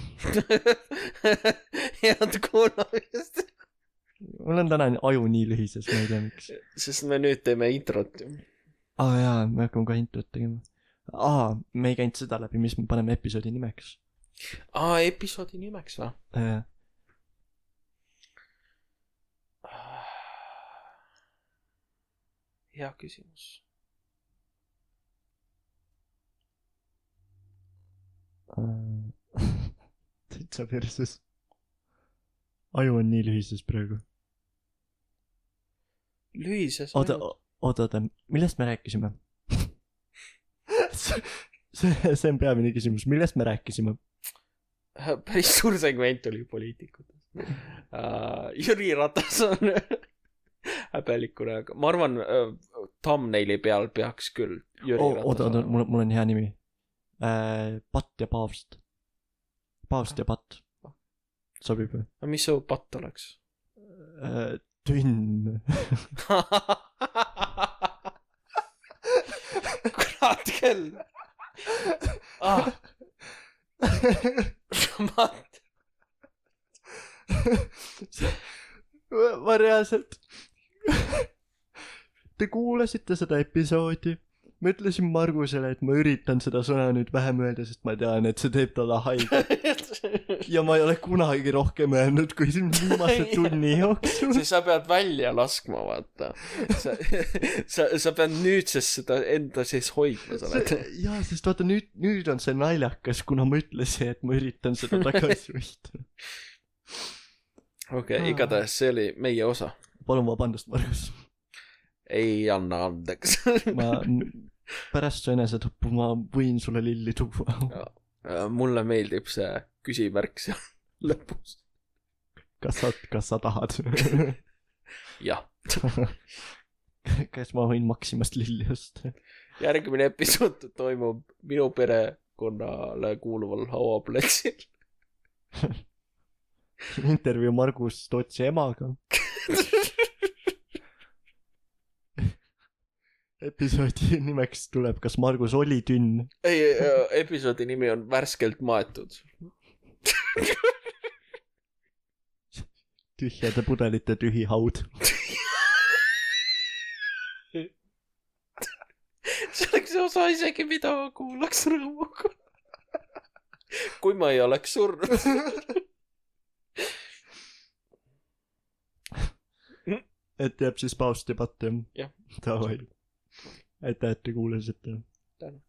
head kuulamist. mul on täna aju nii lühises, ma ei tea miks. Sest me nüüd teeme introt. aa ah, jaa, me hakkame ka introt tegema. aa, me ei käinud seda läbi, mis me paneme episoodi nimeks. aa, episoodi nimeks või? jah. hea küsimus. täitsa perses. aju on nii lühises praegu. lühises? oota, oota, oota, millest me rääkisime? see, see on peamine küsimus, millest me rääkisime? päris suur segment oli poliitikutest. Uh, Jüri Ratas on häbelikune, aga ma arvan uh, thumbnaili peal peaks küll Jüri oh, Ratas. oota, oota, mul, mul on hea nimi. Uh, Patt ja Paavst. Paavst ja Patt. Sobib või? aga mis su patt oleks? Uh, tünn. kurat küll. ah. Matt. ma reaalselt te kuulasite seda episoodi, ma ütlesin Margusele, et ma üritan seda sõna nüüd vähem öelda, sest ma tean, et see teeb talle haiget ja ma ei ole kunagi rohkem öelnud kui siin viimase tunni jooksul. siis sa pead välja laskma, vaata. sa, sa, sa pead nüüdsest seda enda sees hoidma, sa oled. jaa, sest vaata nüüd, nüüd on see naljakas, kuna ma ütlesin, et ma üritan seda tagasi võita. okei okay,, igatahes see oli meie osa. palun vabandust, Margus. ei anna andeks. ma pärast su enesetappu ma võin sulle lilli tuua. mulle meeldib see küsimärk seal lõpus. kas sa, kas sa tahad? jah. kas ma võin Maximast lilli osta? järgmine episood toimub minu perekonnale kuuluval hauaplatsil. intervjuu Margus Tootsi emaga. episoodi nimeks tuleb Kas Margus oli tünn? ei, episoodi nimi on Värskelt maetud. tühjade pudelite tühi haud. see oleks osa isegi, mida ma kuulaks rõõmuga. kui ma ei oleks surnud. et jääb siis paust ja patt, jah? jah. Davai. aitäh, et te kuulasite. tänan.